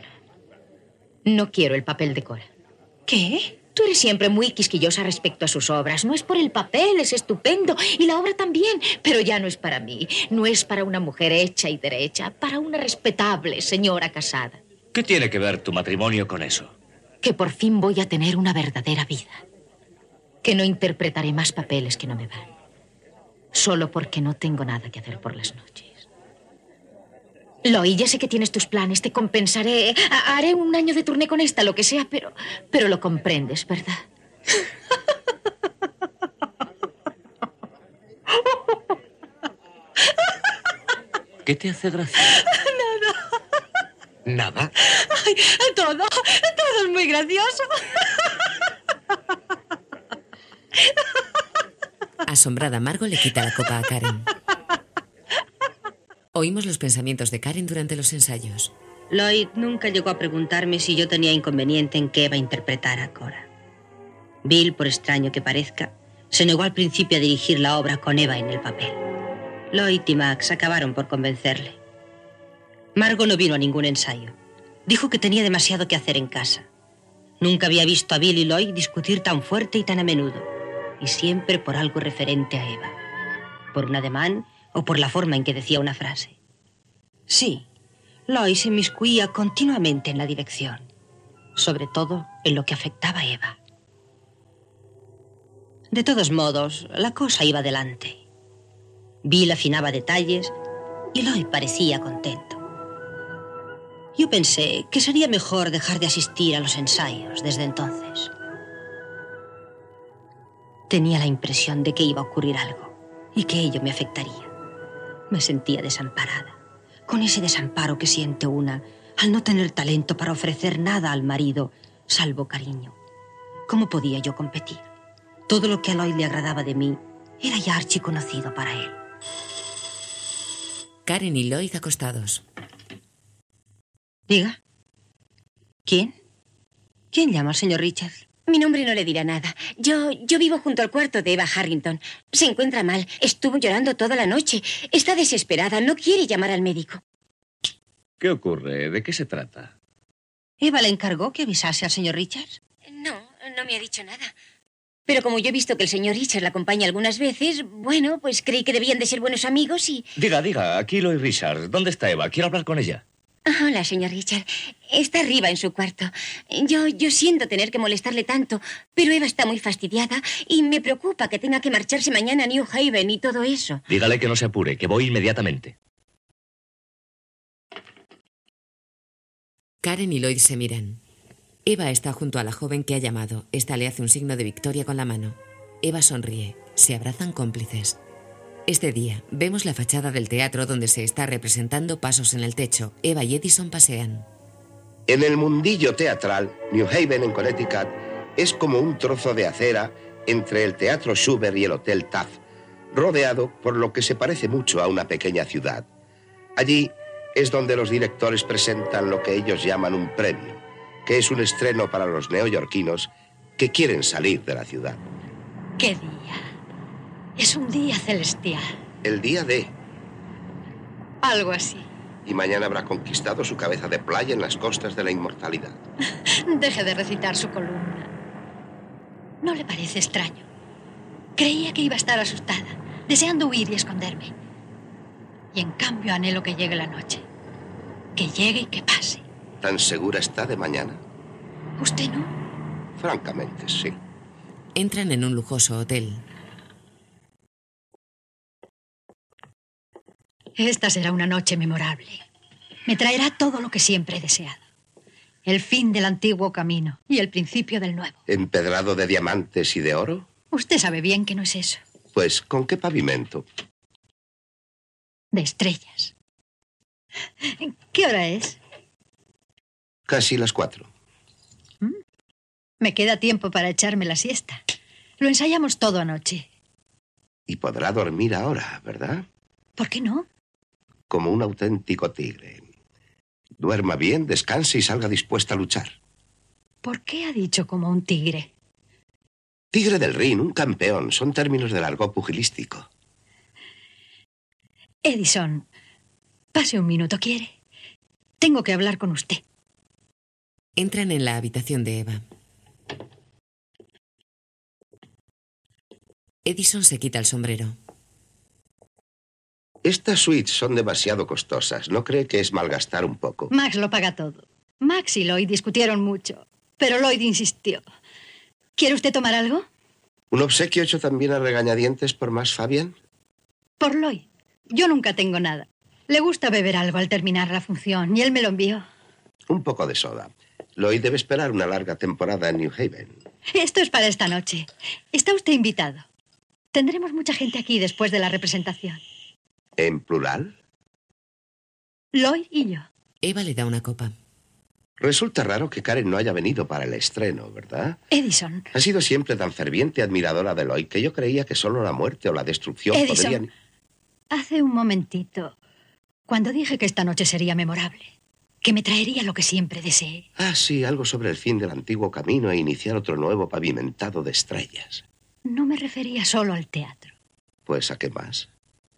no quiero el papel de Cora. ¿Qué? Tú eres siempre muy quisquillosa respecto a sus obras. No es por el papel, es estupendo. Y la obra también. Pero ya no es para mí. No es para una mujer hecha y derecha. Para una respetable señora casada. ¿Qué tiene que ver tu matrimonio con eso? Que por fin voy a tener una verdadera vida. Que no interpretaré más papeles que no me van. Solo porque no tengo nada que hacer por las noches. Lloyd, ya sé que tienes tus planes, te compensaré. Haré un año de turné con esta, lo que sea, pero lo comprendes, ¿verdad? ¿Qué te hace gracia? ¿Nada? Ay, todo es muy gracioso. Asombrada, Margot le quita la copa a Karen. Oímos los pensamientos de Karen durante los ensayos. Lloyd nunca llegó a preguntarme si yo tenía inconveniente en que Eva interpretara a Cora. Bill, por extraño que parezca, se negó al principio a dirigir la obra con Eva en el papel. Lloyd y Max acabaron por convencerle. Margot no vino a ningún ensayo. Dijo que tenía demasiado que hacer en casa. Nunca había visto a Bill y Lloyd discutir tan fuerte y tan a menudo. Y siempre por algo referente a Eva. Por un ademán o por la forma en que decía una frase. Sí, Lloyd se inmiscuía continuamente en la dirección. Sobre todo en lo que afectaba a Eva. De todos modos, la cosa iba adelante. Bill afinaba detalles y Lloyd parecía contento. Yo pensé que sería mejor dejar de asistir a los ensayos desde entonces. Tenía la impresión de que iba a ocurrir algo y que ello me afectaría. Me sentía desamparada, con ese desamparo que siente una al no tener talento para ofrecer nada al marido, salvo cariño. ¿Cómo podía yo competir? Todo lo que a Lloyd le agradaba de mí era ya archiconocido para él. Karen y Lloyd acostados. Diga. ¿Quién? ¿Quién llama al señor Richards? Mi nombre no le dirá nada. Yo vivo junto al cuarto de Eva Harrington. Se encuentra mal. Estuvo llorando toda la noche. Está desesperada. No quiere llamar al médico. ¿Qué ocurre? ¿De qué se trata? ¿Eva le encargó que avisase al señor Richards? No me ha dicho nada. Pero como yo he visto que el señor Richards la acompaña algunas veces, bueno, pues creí que debían de ser buenos amigos y... Diga, aquí Lloyd Richards. ¿Dónde está Eva? Quiero hablar con ella. Hola, señor Richard. Está arriba en su cuarto. Yo siento tener que molestarle tanto, pero Eva está muy fastidiada y me preocupa que tenga que marcharse mañana a New Haven y todo eso. Dígale que no se apure, que voy inmediatamente. Karen y Lloyd se miran. Eva está junto a la joven que ha llamado. Esta le hace un signo de victoria con la mano. Eva sonríe. Se abrazan cómplices. Este día, vemos la fachada del teatro donde se está representando Pasos en el techo. Eva y Edison pasean. En el mundillo teatral, New Haven, en Connecticut, es como un trozo de acera entre el Teatro Schubert y el Hotel Taft, rodeado por lo que se parece mucho a una pequeña ciudad. Allí es donde los directores presentan lo que ellos llaman un premio, que es un estreno para los neoyorquinos que quieren salir de la ciudad. ¡Qué día! Es un día celestial. El día de... Algo así. Y mañana habrá conquistado su cabeza de playa en las costas de la inmortalidad. Deje de recitar su columna. ¿No le parece extraño? Creía que iba a estar asustada, deseando huir y esconderme. Y en cambio anhelo que llegue la noche. Que llegue y que pase. ¿Tan segura está de mañana? ¿Usted no? Francamente, sí. Entran en un lujoso hotel. Esta será una noche memorable. Me traerá todo lo que siempre he deseado. El fin del antiguo camino y el principio del nuevo. ¿Empedrado de diamantes y de oro? Usted sabe bien que no es eso. Pues, ¿con qué pavimento? De estrellas. ¿Qué hora es? Casi las 4. Me queda tiempo para echarme la siesta. Lo ensayamos todo anoche. Y podrá dormir ahora, ¿verdad? ¿Por qué no? Como un auténtico tigre. Duerma bien, descanse y salga dispuesta a luchar. ¿Por qué ha dicho como un tigre? Tigre del ring, un campeón. Son términos del argot pugilístico. Edison, pase un minuto, ¿quiere? Tengo que hablar con usted. Entran en la habitación de Eva. Edison se quita el sombrero. Estas suites son demasiado costosas. ¿No cree que es malgastar un poco? Max lo paga todo. Max y Lloyd discutieron mucho, pero Lloyd insistió. ¿Quiere usted tomar algo? ¿Un obsequio hecho también a regañadientes por Max Fabian? Por Lloyd. Yo nunca tengo nada. Le gusta beber algo al terminar la función y él me lo envió. Un poco de soda. Lloyd debe esperar una larga temporada en New Haven. Esto es para esta noche. Está usted invitado. Tendremos mucha gente aquí después de la representación. ¿En plural? Lloyd y yo. Eva le da una copa. Resulta raro que Karen no haya venido para el estreno, ¿verdad? Edison. Ha sido siempre tan ferviente admiradora de Lloyd que yo creía que solo la muerte o la destrucción Edison, podrían... Hace un momentito, cuando dije que esta noche sería memorable, que me traería lo que siempre deseé. Ah, sí, algo sobre el fin del antiguo camino e iniciar otro nuevo pavimentado de estrellas. No me refería solo al teatro. Pues, ¿a qué más?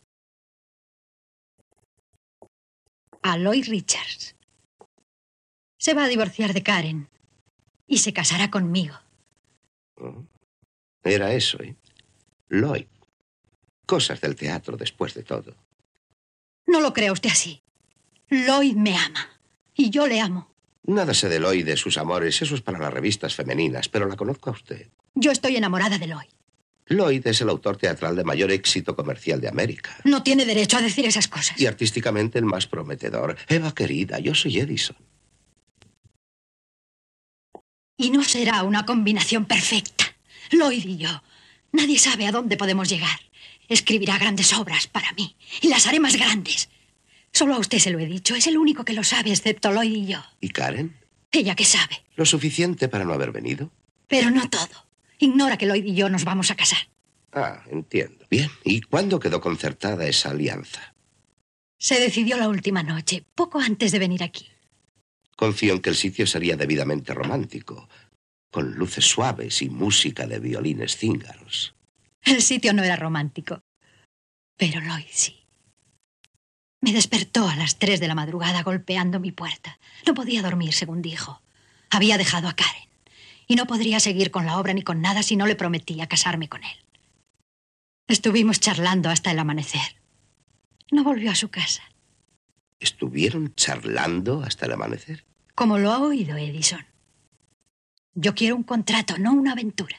A Lloyd Richards. Se va a divorciar de Karen y se casará conmigo. Oh, era eso, ¿eh? Lloyd. Cosas del teatro después de todo. No lo crea usted así. Lloyd me ama y yo le amo. Nada sé de Lloyd y de sus amores. Eso es para las revistas femeninas, pero la conozco a usted. Yo estoy enamorada de Lloyd. Lloyd es el autor teatral de mayor éxito comercial de América. No tiene derecho a decir esas cosas. Y artísticamente el más prometedor. Eva, querida, yo soy Edison. Y no será una combinación perfecta. Lloyd y yo. Nadie sabe a dónde podemos llegar. escribirá grandes obras para mí y las haré más grandes. Solo a usted se lo he dicho. Es el único que lo sabe, excepto Lloyd y yo. ¿Y Karen? ¿Ella qué sabe? ¿Lo suficiente para no haber venido? Pero no todo. Ignora que Lloyd y yo nos vamos a casar. Ah, entiendo. Bien, ¿y cuándo quedó concertada esa alianza? Se decidió la última noche, poco antes de venir aquí. Confío en que el sitio sería debidamente romántico, con luces suaves y música de violines cíngaros. El sitio no era romántico, pero Lloyd sí. Me despertó a las 3 de la madrugada golpeando mi puerta. No podía dormir, según dijo. Había dejado a Karen y no podría seguir con la obra ni con nada si no le prometía casarme con él. Estuvimos charlando hasta el amanecer. No volvió a su casa. ¿Estuvieron charlando hasta el amanecer? Como lo ha oído Edison. Yo quiero un contrato, no una aventura.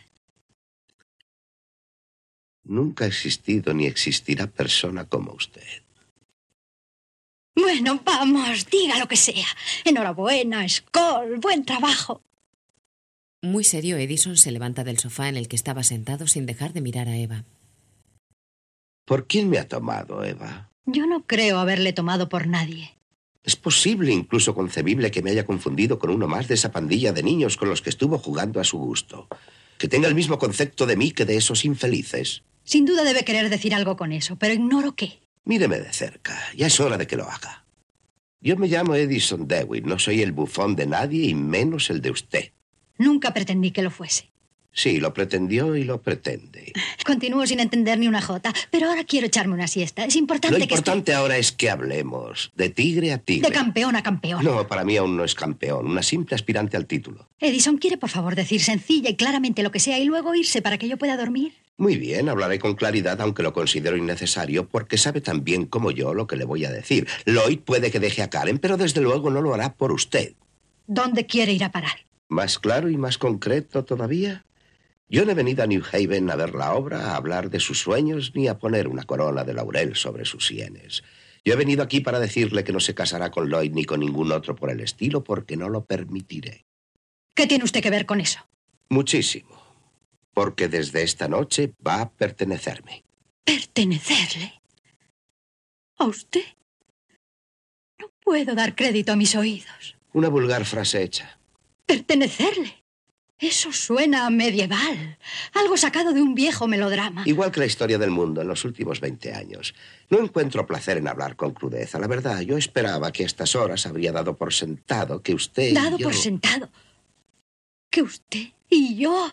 Nunca ha existido ni existirá persona como usted. Bueno, vamos, diga lo que sea. Enhorabuena, Skoll, buen trabajo. Muy serio, Edison se levanta del sofá en el que estaba sentado sin dejar de mirar a Eva. ¿Por quién me ha tomado, Eva? Yo no creo haberle tomado por nadie. Es posible, incluso concebible, que me haya confundido con uno más de esa pandilla de niños con los que estuvo jugando a su gusto. Que tenga el mismo concepto de mí que de esos infelices. Sin duda debe querer decir algo con eso, pero ignoro qué. Míreme de cerca. Ya es hora de que lo haga. Yo me llamo Edison DeWitt. No soy el bufón de nadie y menos el de usted. Nunca pretendí que lo fuese. Sí, lo pretendió y lo pretende. Continúo sin entender ni una jota, pero ahora quiero echarme una siesta. Es importante Lo importante ahora es que hablemos de tigre a tigre. De campeón a campeón. No, para mí aún no es campeón. Una simple aspirante al título. Edison, ¿quiere por favor decir sencilla y claramente lo que sea y luego irse para que yo pueda dormir? Muy bien, hablaré con claridad, aunque lo considero innecesario, porque sabe tan bien como yo lo que le voy a decir. Lloyd puede que deje a Karen, pero desde luego no lo hará por usted. ¿Dónde quiere ir a parar? ¿Más claro y más concreto todavía? Yo no he venido a New Haven a ver la obra, a hablar de sus sueños, ni a poner una corona de laurel sobre sus sienes. Yo he venido aquí para decirle que no se casará con Lloyd ni con ningún otro por el estilo, porque no lo permitiré. ¿Qué tiene usted que ver con eso? Muchísimo. Porque desde esta noche va a pertenecerme. ¿Pertenecerle? ¿A usted? No puedo dar crédito a mis oídos. Una vulgar frase hecha. ¿Pertenecerle? Eso suena a medieval. Algo sacado de un viejo melodrama. Igual que la historia del mundo en los últimos 20 años. No encuentro placer en hablar con crudeza. La verdad, yo esperaba que a estas horas habría dado por sentado que usted ¿Dado y yo... por sentado? ¿Que usted y yo...?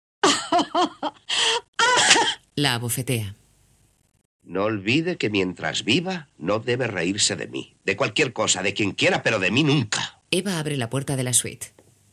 La abofetea. No olvide que mientras viva, no debe reírse de mí. De cualquier cosa, de quien quiera, pero de mí nunca. Eva abre la puerta de la suite.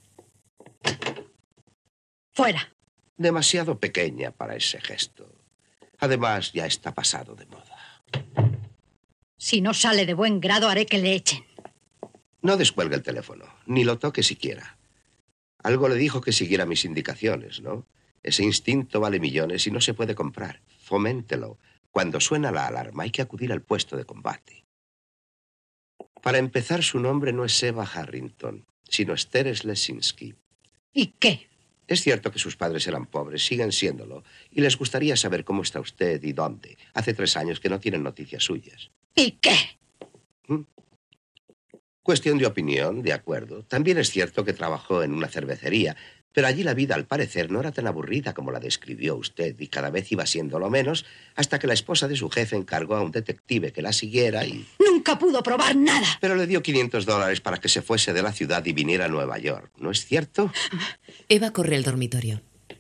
Fuera. Demasiado pequeña para ese gesto. Además, ya está pasado de moda. Si no sale de buen grado, haré que le echen. No descuelgue el teléfono, ni lo toque siquiera. Algo le dijo que siguiera mis indicaciones, ¿no? Ese instinto vale millones y no se puede comprar. Foméntelo. Cuando suena la alarma hay que acudir al puesto de combate. Para empezar, su nombre no es Eva Harrington, sino Esther Slesinski. ¿Y qué? Es cierto que sus padres eran pobres, siguen siéndolo, y les gustaría saber cómo está usted y dónde. Hace 3 años que no tienen noticias suyas. ¿Y qué? Cuestión de opinión, de acuerdo. También es cierto que trabajó en una cervecería, pero allí la vida, al parecer, no era tan aburrida como la describió usted, y cada vez iba siendo lo menos, hasta que la esposa de su jefe encargó a un detective que la siguiera y... Nunca pudo probar nada. Pero le dio $500 para que se fuese de la ciudad y viniera a Nueva York, ¿no es cierto? Eva corre al dormitorio.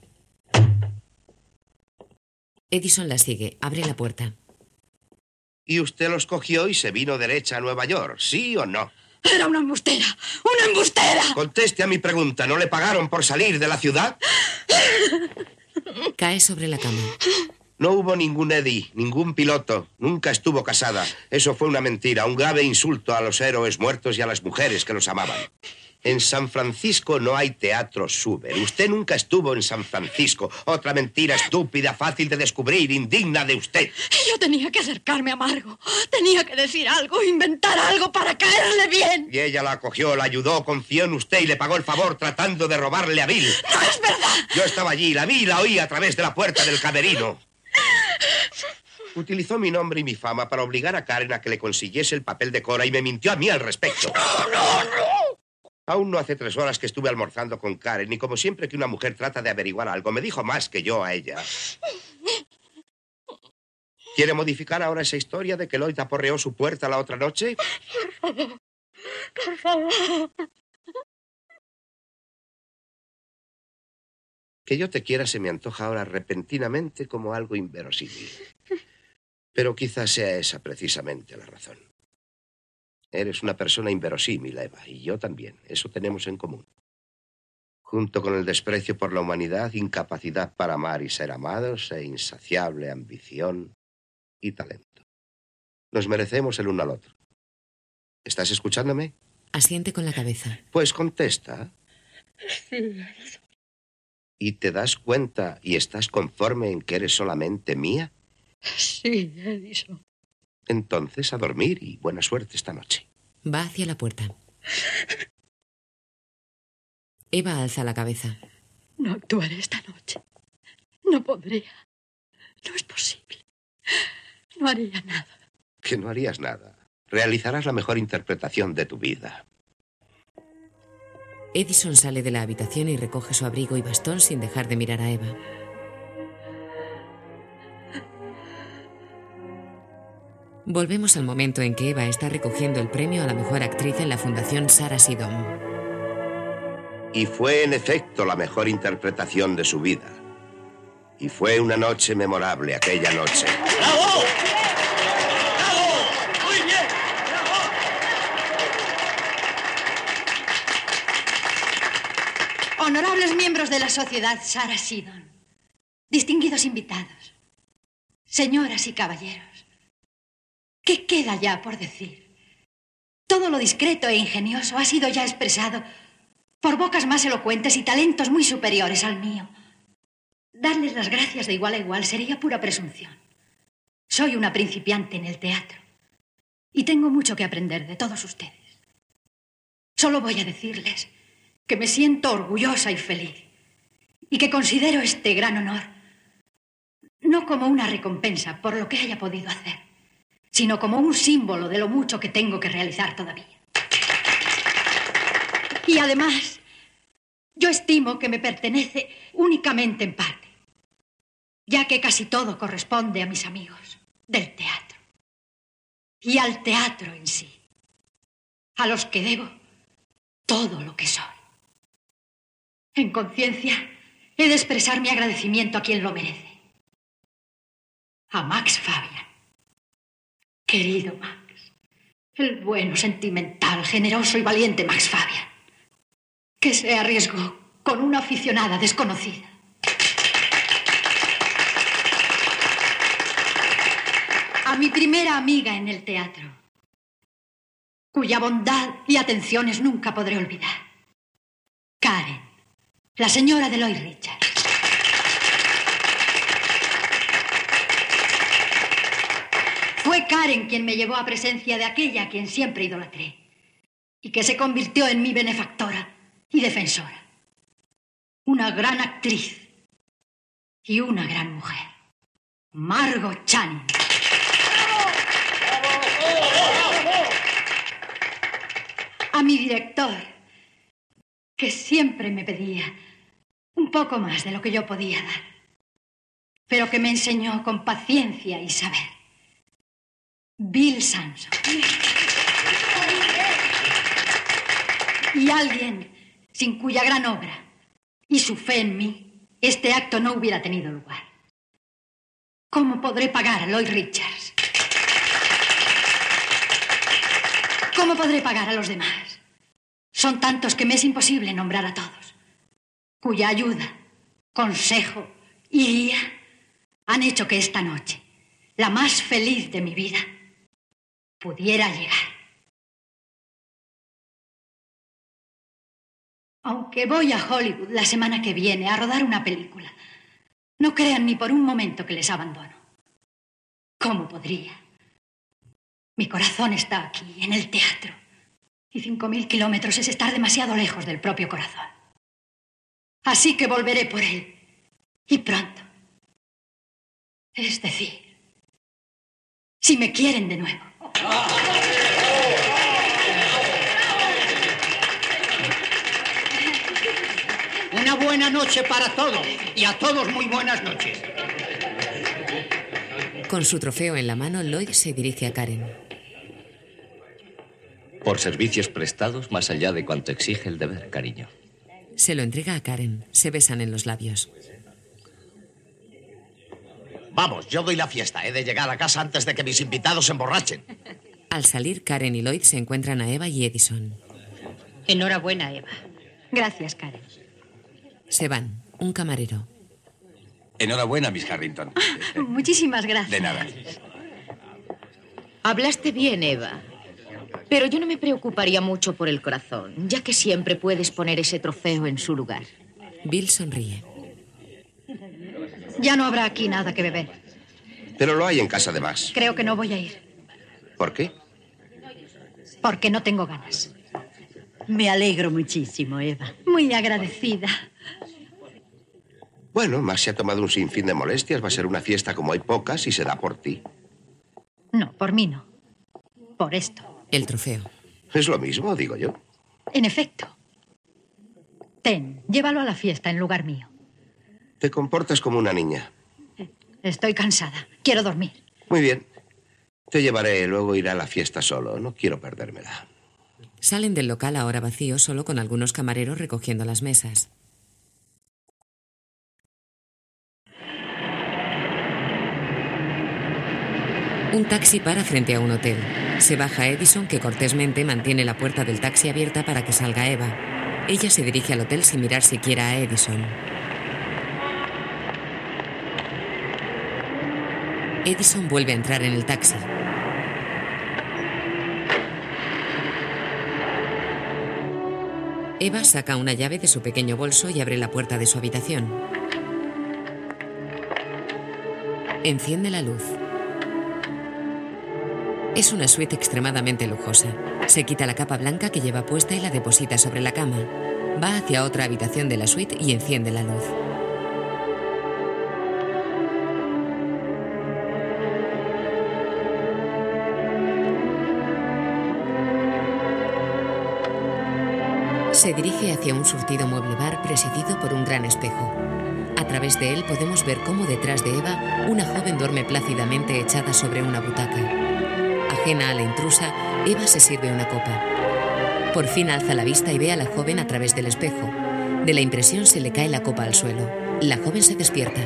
Edison la sigue, abre la puerta. Y usted los cogió y se vino derecha a Nueva York, ¿sí o no? Era una embustera, una embustera. Conteste a mi pregunta, ¿no le pagaron por salir de la ciudad? Cae sobre la cama. No hubo ningún Eddie, ningún piloto. Nunca estuvo casada. Eso fue una mentira, un grave insulto a los héroes muertos y a las mujeres que los amaban. En San Francisco no hay teatro Schubert. Usted nunca estuvo en San Francisco. Otra mentira estúpida, fácil de descubrir, indigna de usted. Yo tenía que acercarme a Margo. Tenía que decir algo, inventar algo para caerle bien. Y ella la acogió, la ayudó, confió en usted y le pagó el favor tratando de robarle a Bill. ¡No es verdad! Yo estaba allí, la vi y la oí a través de la puerta del camerino. Utilizó mi nombre y mi fama para obligar a Karen a que le consiguiese el papel de Cora y me mintió a mí al respecto. ¡No! Aún no hace 3 horas que estuve almorzando con Karen y como siempre que una mujer trata de averiguar algo, me dijo más que yo a ella. ¿Quiere modificar ahora esa historia de que Lloyd aporreó su puerta la otra noche? Por favor. Por favor. Que yo te quiera se me antoja ahora repentinamente como algo inverosímil. Pero quizás sea esa precisamente la razón. Eres una persona inverosímil, Eva, y yo también. Eso tenemos en común. Junto con el desprecio por la humanidad, incapacidad para amar y ser amados, e insaciable ambición y talento. Nos merecemos el uno al otro. ¿Estás escuchándome? Asiente con la cabeza. Pues contesta. Sí. ¿Y te das cuenta y estás conforme en que eres solamente mía? Sí, Edison. Entonces a dormir y buena suerte esta noche. Va hacia la puerta. Eva alza la cabeza. No actuaré esta noche. No podría. No es posible. No haría nada. Que no harías nada. Realizarás la mejor interpretación de tu vida. Edison sale de la habitación y recoge su abrigo y bastón sin dejar de mirar a Eva. Volvemos al momento en que Eva está recogiendo el premio a la mejor actriz en la Fundación Sarah Siddon. Y fue en efecto la mejor interpretación de su vida. Y fue una noche memorable aquella noche. ¡Bravo! ¡Bravo! ¡Muy bien! Honorables miembros de la sociedad Sarah Siddon, distinguidos invitados, señoras y caballeros, ¿qué queda ya por decir? Todo lo discreto e ingenioso ha sido ya expresado por bocas más elocuentes y talentos muy superiores al mío. Darles las gracias de igual a igual sería pura presunción. Soy una principiante en el teatro y tengo mucho que aprender de todos ustedes. Solo voy a decirles que me siento orgullosa y feliz y que considero este gran honor no como una recompensa por lo que haya podido hacer, sino como un símbolo de lo mucho que tengo que realizar todavía. Y además, yo estimo que me pertenece únicamente en parte, ya que casi todo corresponde a mis amigos del teatro y al teatro en sí, a los que debo todo lo que soy. En conciencia, he de expresar mi agradecimiento a quien lo merece. A Max Fabian. Querido Max, el bueno, sentimental, generoso y valiente Max Fabian, que se arriesgó con una aficionada desconocida. A mi primera amiga en el teatro, cuya bondad y atenciones nunca podré olvidar. Karen, la señora de Lloyd Richards. Fue Karen quien me llevó a presencia de aquella a quien siempre idolatré y que se convirtió en mi benefactora y defensora. Una gran actriz y una gran mujer. Margot Channing. A mi director, que siempre me pedía un poco más de lo que yo podía dar, pero que me enseñó con paciencia y saber. Bill Samson. Y alguien sin cuya gran obra y su fe en mí, este acto no hubiera tenido lugar. ¿Cómo podré pagar a Lloyd Richards? ¿Cómo podré pagar a los demás? Son tantos que me es imposible nombrar a todos, cuya ayuda, consejo y guía han hecho que esta noche, la más feliz de mi vida, pudiera llegar. Aunque voy a Hollywood la semana que viene a rodar una película, no crean ni por un momento que les abandono. ¿Cómo podría? Mi corazón está aquí, en el teatro. Y 5.000 kilómetros es estar demasiado lejos del propio corazón. Así que volveré por él. Y pronto. Es decir, Si me quieren de nuevo. Una buena noche para todos. Y a todos muy buenas noches. Con su trofeo en la mano, Lloyd se dirige a Karen. Por servicios prestados más allá de cuanto exige el deber, cariño. Se lo entrega a Karen. Se besan en los labios. Vamos, yo doy la fiesta. He de llegar a casa antes de que mis invitados se emborrachen. Al salir, Karen y Lloyd se encuentran a Eva y Edison. Enhorabuena, Eva. Gracias, Karen. Se van. Un camarero. Enhorabuena, Miss Harrington. Muchísimas gracias. De nada. Hablaste bien, Eva. Pero yo no me preocuparía mucho por el corazón, ya que siempre puedes poner ese trofeo en su lugar. Bill sonríe. Ya no habrá aquí nada que beber. Pero lo hay en casa de Max. Creo que no voy a ir. ¿Por qué? Porque no tengo ganas. Me alegro muchísimo, Eva. Muy agradecida. Bueno, Max se ha tomado un sinfín de molestias. Va a ser una fiesta como hay pocas y se da por ti. No, por mí no. Por esto. El trofeo. Es lo mismo, digo yo. En efecto. Ten, llévalo a la fiesta en lugar mío. Te comportas como una niña. Estoy cansada. Quiero dormir. Muy bien. Te llevaré, luego iré a la fiesta solo. No quiero perdérmela. Salen del local ahora vacío, solo con algunos camareros recogiendo las mesas. Un taxi para frente a un hotel. Se baja Edison, que cortésmente mantiene la puerta del taxi abierta para que salga Eva. Ella se dirige al hotel sin mirar siquiera a Edison. Edison vuelve a entrar en el taxi. Eva saca una llave de su pequeño bolso y abre la puerta de su habitación. Enciende la luz. Es una suite extremadamente lujosa. Se quita la capa blanca que lleva puesta y la deposita sobre la cama. Va hacia otra habitación de la suite y enciende la luz. Se dirige hacia un surtido mueble bar presidido por un gran espejo. A través de él podemos ver cómo detrás de Eva una joven duerme plácidamente echada sobre una butaca. Ajena a la intrusa, Eva se sirve una copa. Por fin alza la vista y ve a la joven a través del espejo. De la impresión se le cae la copa al suelo. La joven se despierta.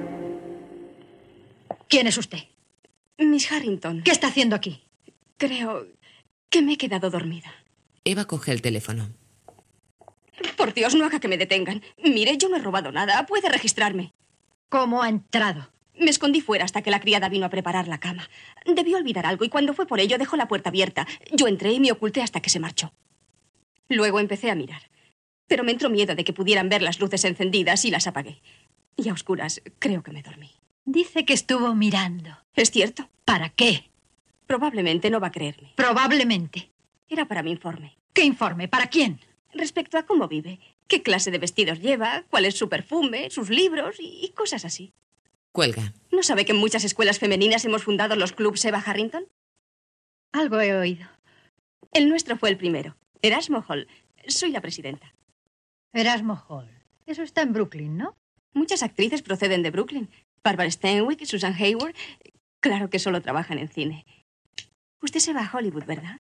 ¿Quién es usted? Miss Harrington. ¿Qué está haciendo aquí? Creo que me he quedado dormida. Eva coge el teléfono. Por Dios, no haga que me detengan. Mire, yo no he robado nada. Puede registrarme. ¿Cómo ha entrado? Me escondí fuera hasta que la criada vino a preparar la cama. Debió olvidar algo y cuando fue por ello dejó la puerta abierta. Yo entré y me oculté hasta que se marchó. Luego empecé a mirar. Pero me entró miedo de que pudieran ver las luces encendidas y las apagué. Y a oscuras creo que me dormí. Dice que estuvo mirando. ¿Es cierto? ¿Para qué? Probablemente no va a creerme. Probablemente. Era para mi informe. ¿Qué informe? ¿Para quién? Respecto a cómo vive, qué clase de vestidos lleva, cuál es su perfume, sus libros y cosas así. Cuelga. ¿No sabe que en muchas escuelas femeninas hemos fundado los clubs Eva Harrington? Algo he oído. El nuestro fue el primero. Erasmo Hall. Soy la presidenta. Erasmo Hall. Eso está en Brooklyn, ¿no? Muchas actrices proceden de Brooklyn. Barbara Stanwyck, Susan Hayward. Claro que solo trabajan en cine. Usted se va a Hollywood, ¿verdad?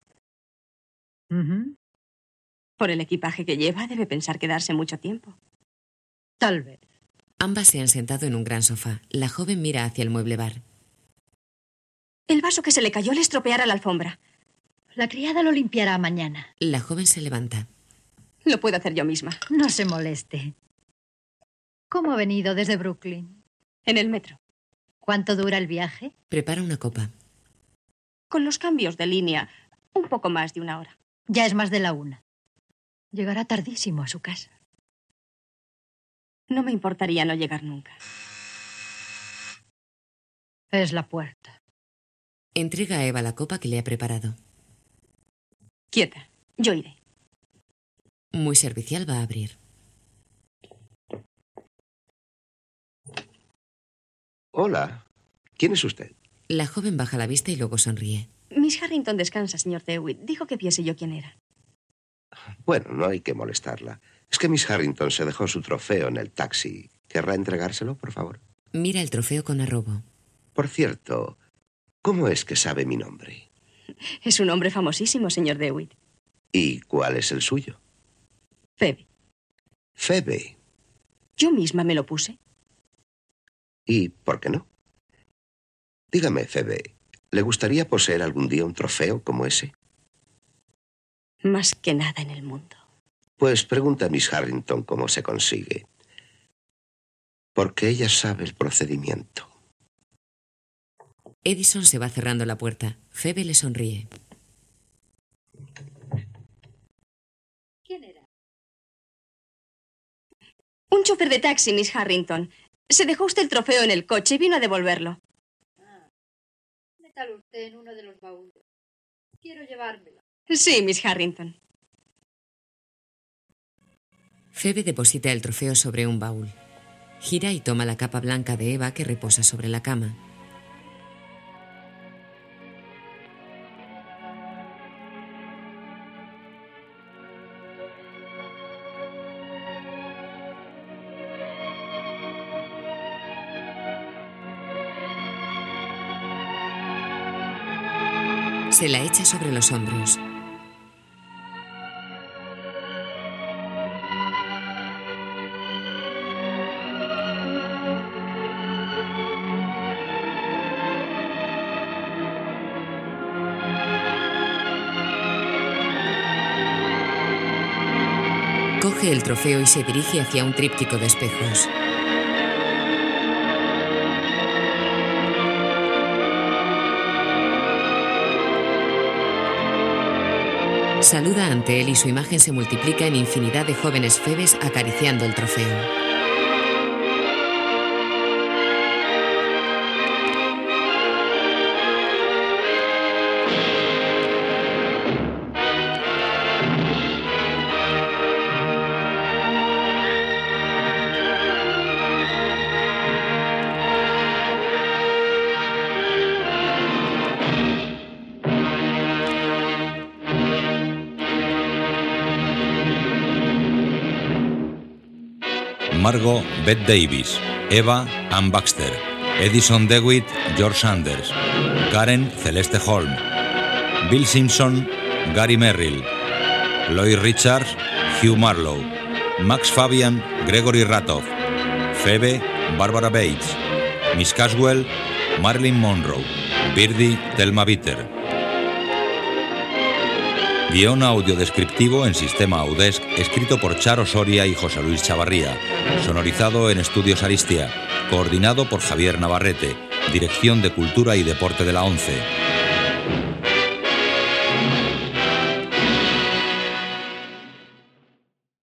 Por el equipaje que lleva, debe pensar quedarse mucho tiempo. Tal vez. Ambas se han sentado en un gran sofá. La joven mira hacia el mueble bar. El vaso que se le cayó le estropeará la alfombra. La criada lo limpiará mañana. La joven se levanta. Lo puedo hacer yo misma. No se moleste. ¿Cómo ha venido desde Brooklyn? En el metro. ¿Cuánto dura el viaje? Prepara una copa. Con los cambios de línea, un poco más de 1 hora. Ya es más de la 1. Llegará tardísimo a su casa. No me importaría no llegar nunca. Es la puerta. Entrega a Eva la copa que le ha preparado. Quieta, yo iré. Muy servicial, va a abrir. Hola. ¿Quién es usted? La joven baja la vista y luego sonríe. Miss Harrington descansa, señor DeWitt. Dijo que viese yo quién era. Bueno, no hay que molestarla. Es que Miss Harrington se dejó su trofeo en el taxi. ¿Querrá entregárselo, por favor? Mira el trofeo con arrobo. Por cierto, ¿cómo es que sabe mi nombre? Es un hombre famosísimo, señor DeWitt. ¿Y cuál es el suyo? Phoebe. Phoebe. Yo misma me lo puse. ¿Y por qué no? Dígame, Phoebe, ¿le gustaría poseer algún día un trofeo como ese? Más que nada en el mundo. Pues pregunta a Miss Harrington cómo se consigue. Porque ella sabe el procedimiento. Edison se va cerrando la puerta. Phoebe le sonríe. ¿Quién era? Un chofer de taxi, Miss Harrington. Se dejó usted el trofeo en el coche y vino a devolverlo. Métalo usted en uno de los baúles. Quiero llevármelo. Sí, Miss Harrington. Phoebe deposita el trofeo sobre un baúl. Gira y toma la capa blanca de Eva que reposa sobre la cama. Se la echa sobre los hombros. Coge el trofeo y se dirige hacia un tríptico de espejos. Saluda ante él y su imagen se multiplica en infinidad de jóvenes Phoebes acariciando el trofeo. Margot, Bette Davis. Eva, Ann Baxter. Edison DeWitt, George Sanders. Karen, Celeste Holm. Bill Simpson, Gary Merrill. Lloyd Richards, Hugh Marlowe. Max Fabian, Gregory Ratoff. Phoebe, Barbara Bates. Miss Caswell, Marilyn Monroe. Birdie, Thelma Bitter. Guión audiodescriptivo en sistema Audesc, escrito por Charo Soria y José Luis Chavarría. Sonorizado en Estudios Aristia. Coordinado por Javier Navarrete. Dirección de Cultura y Deporte de la ONCE.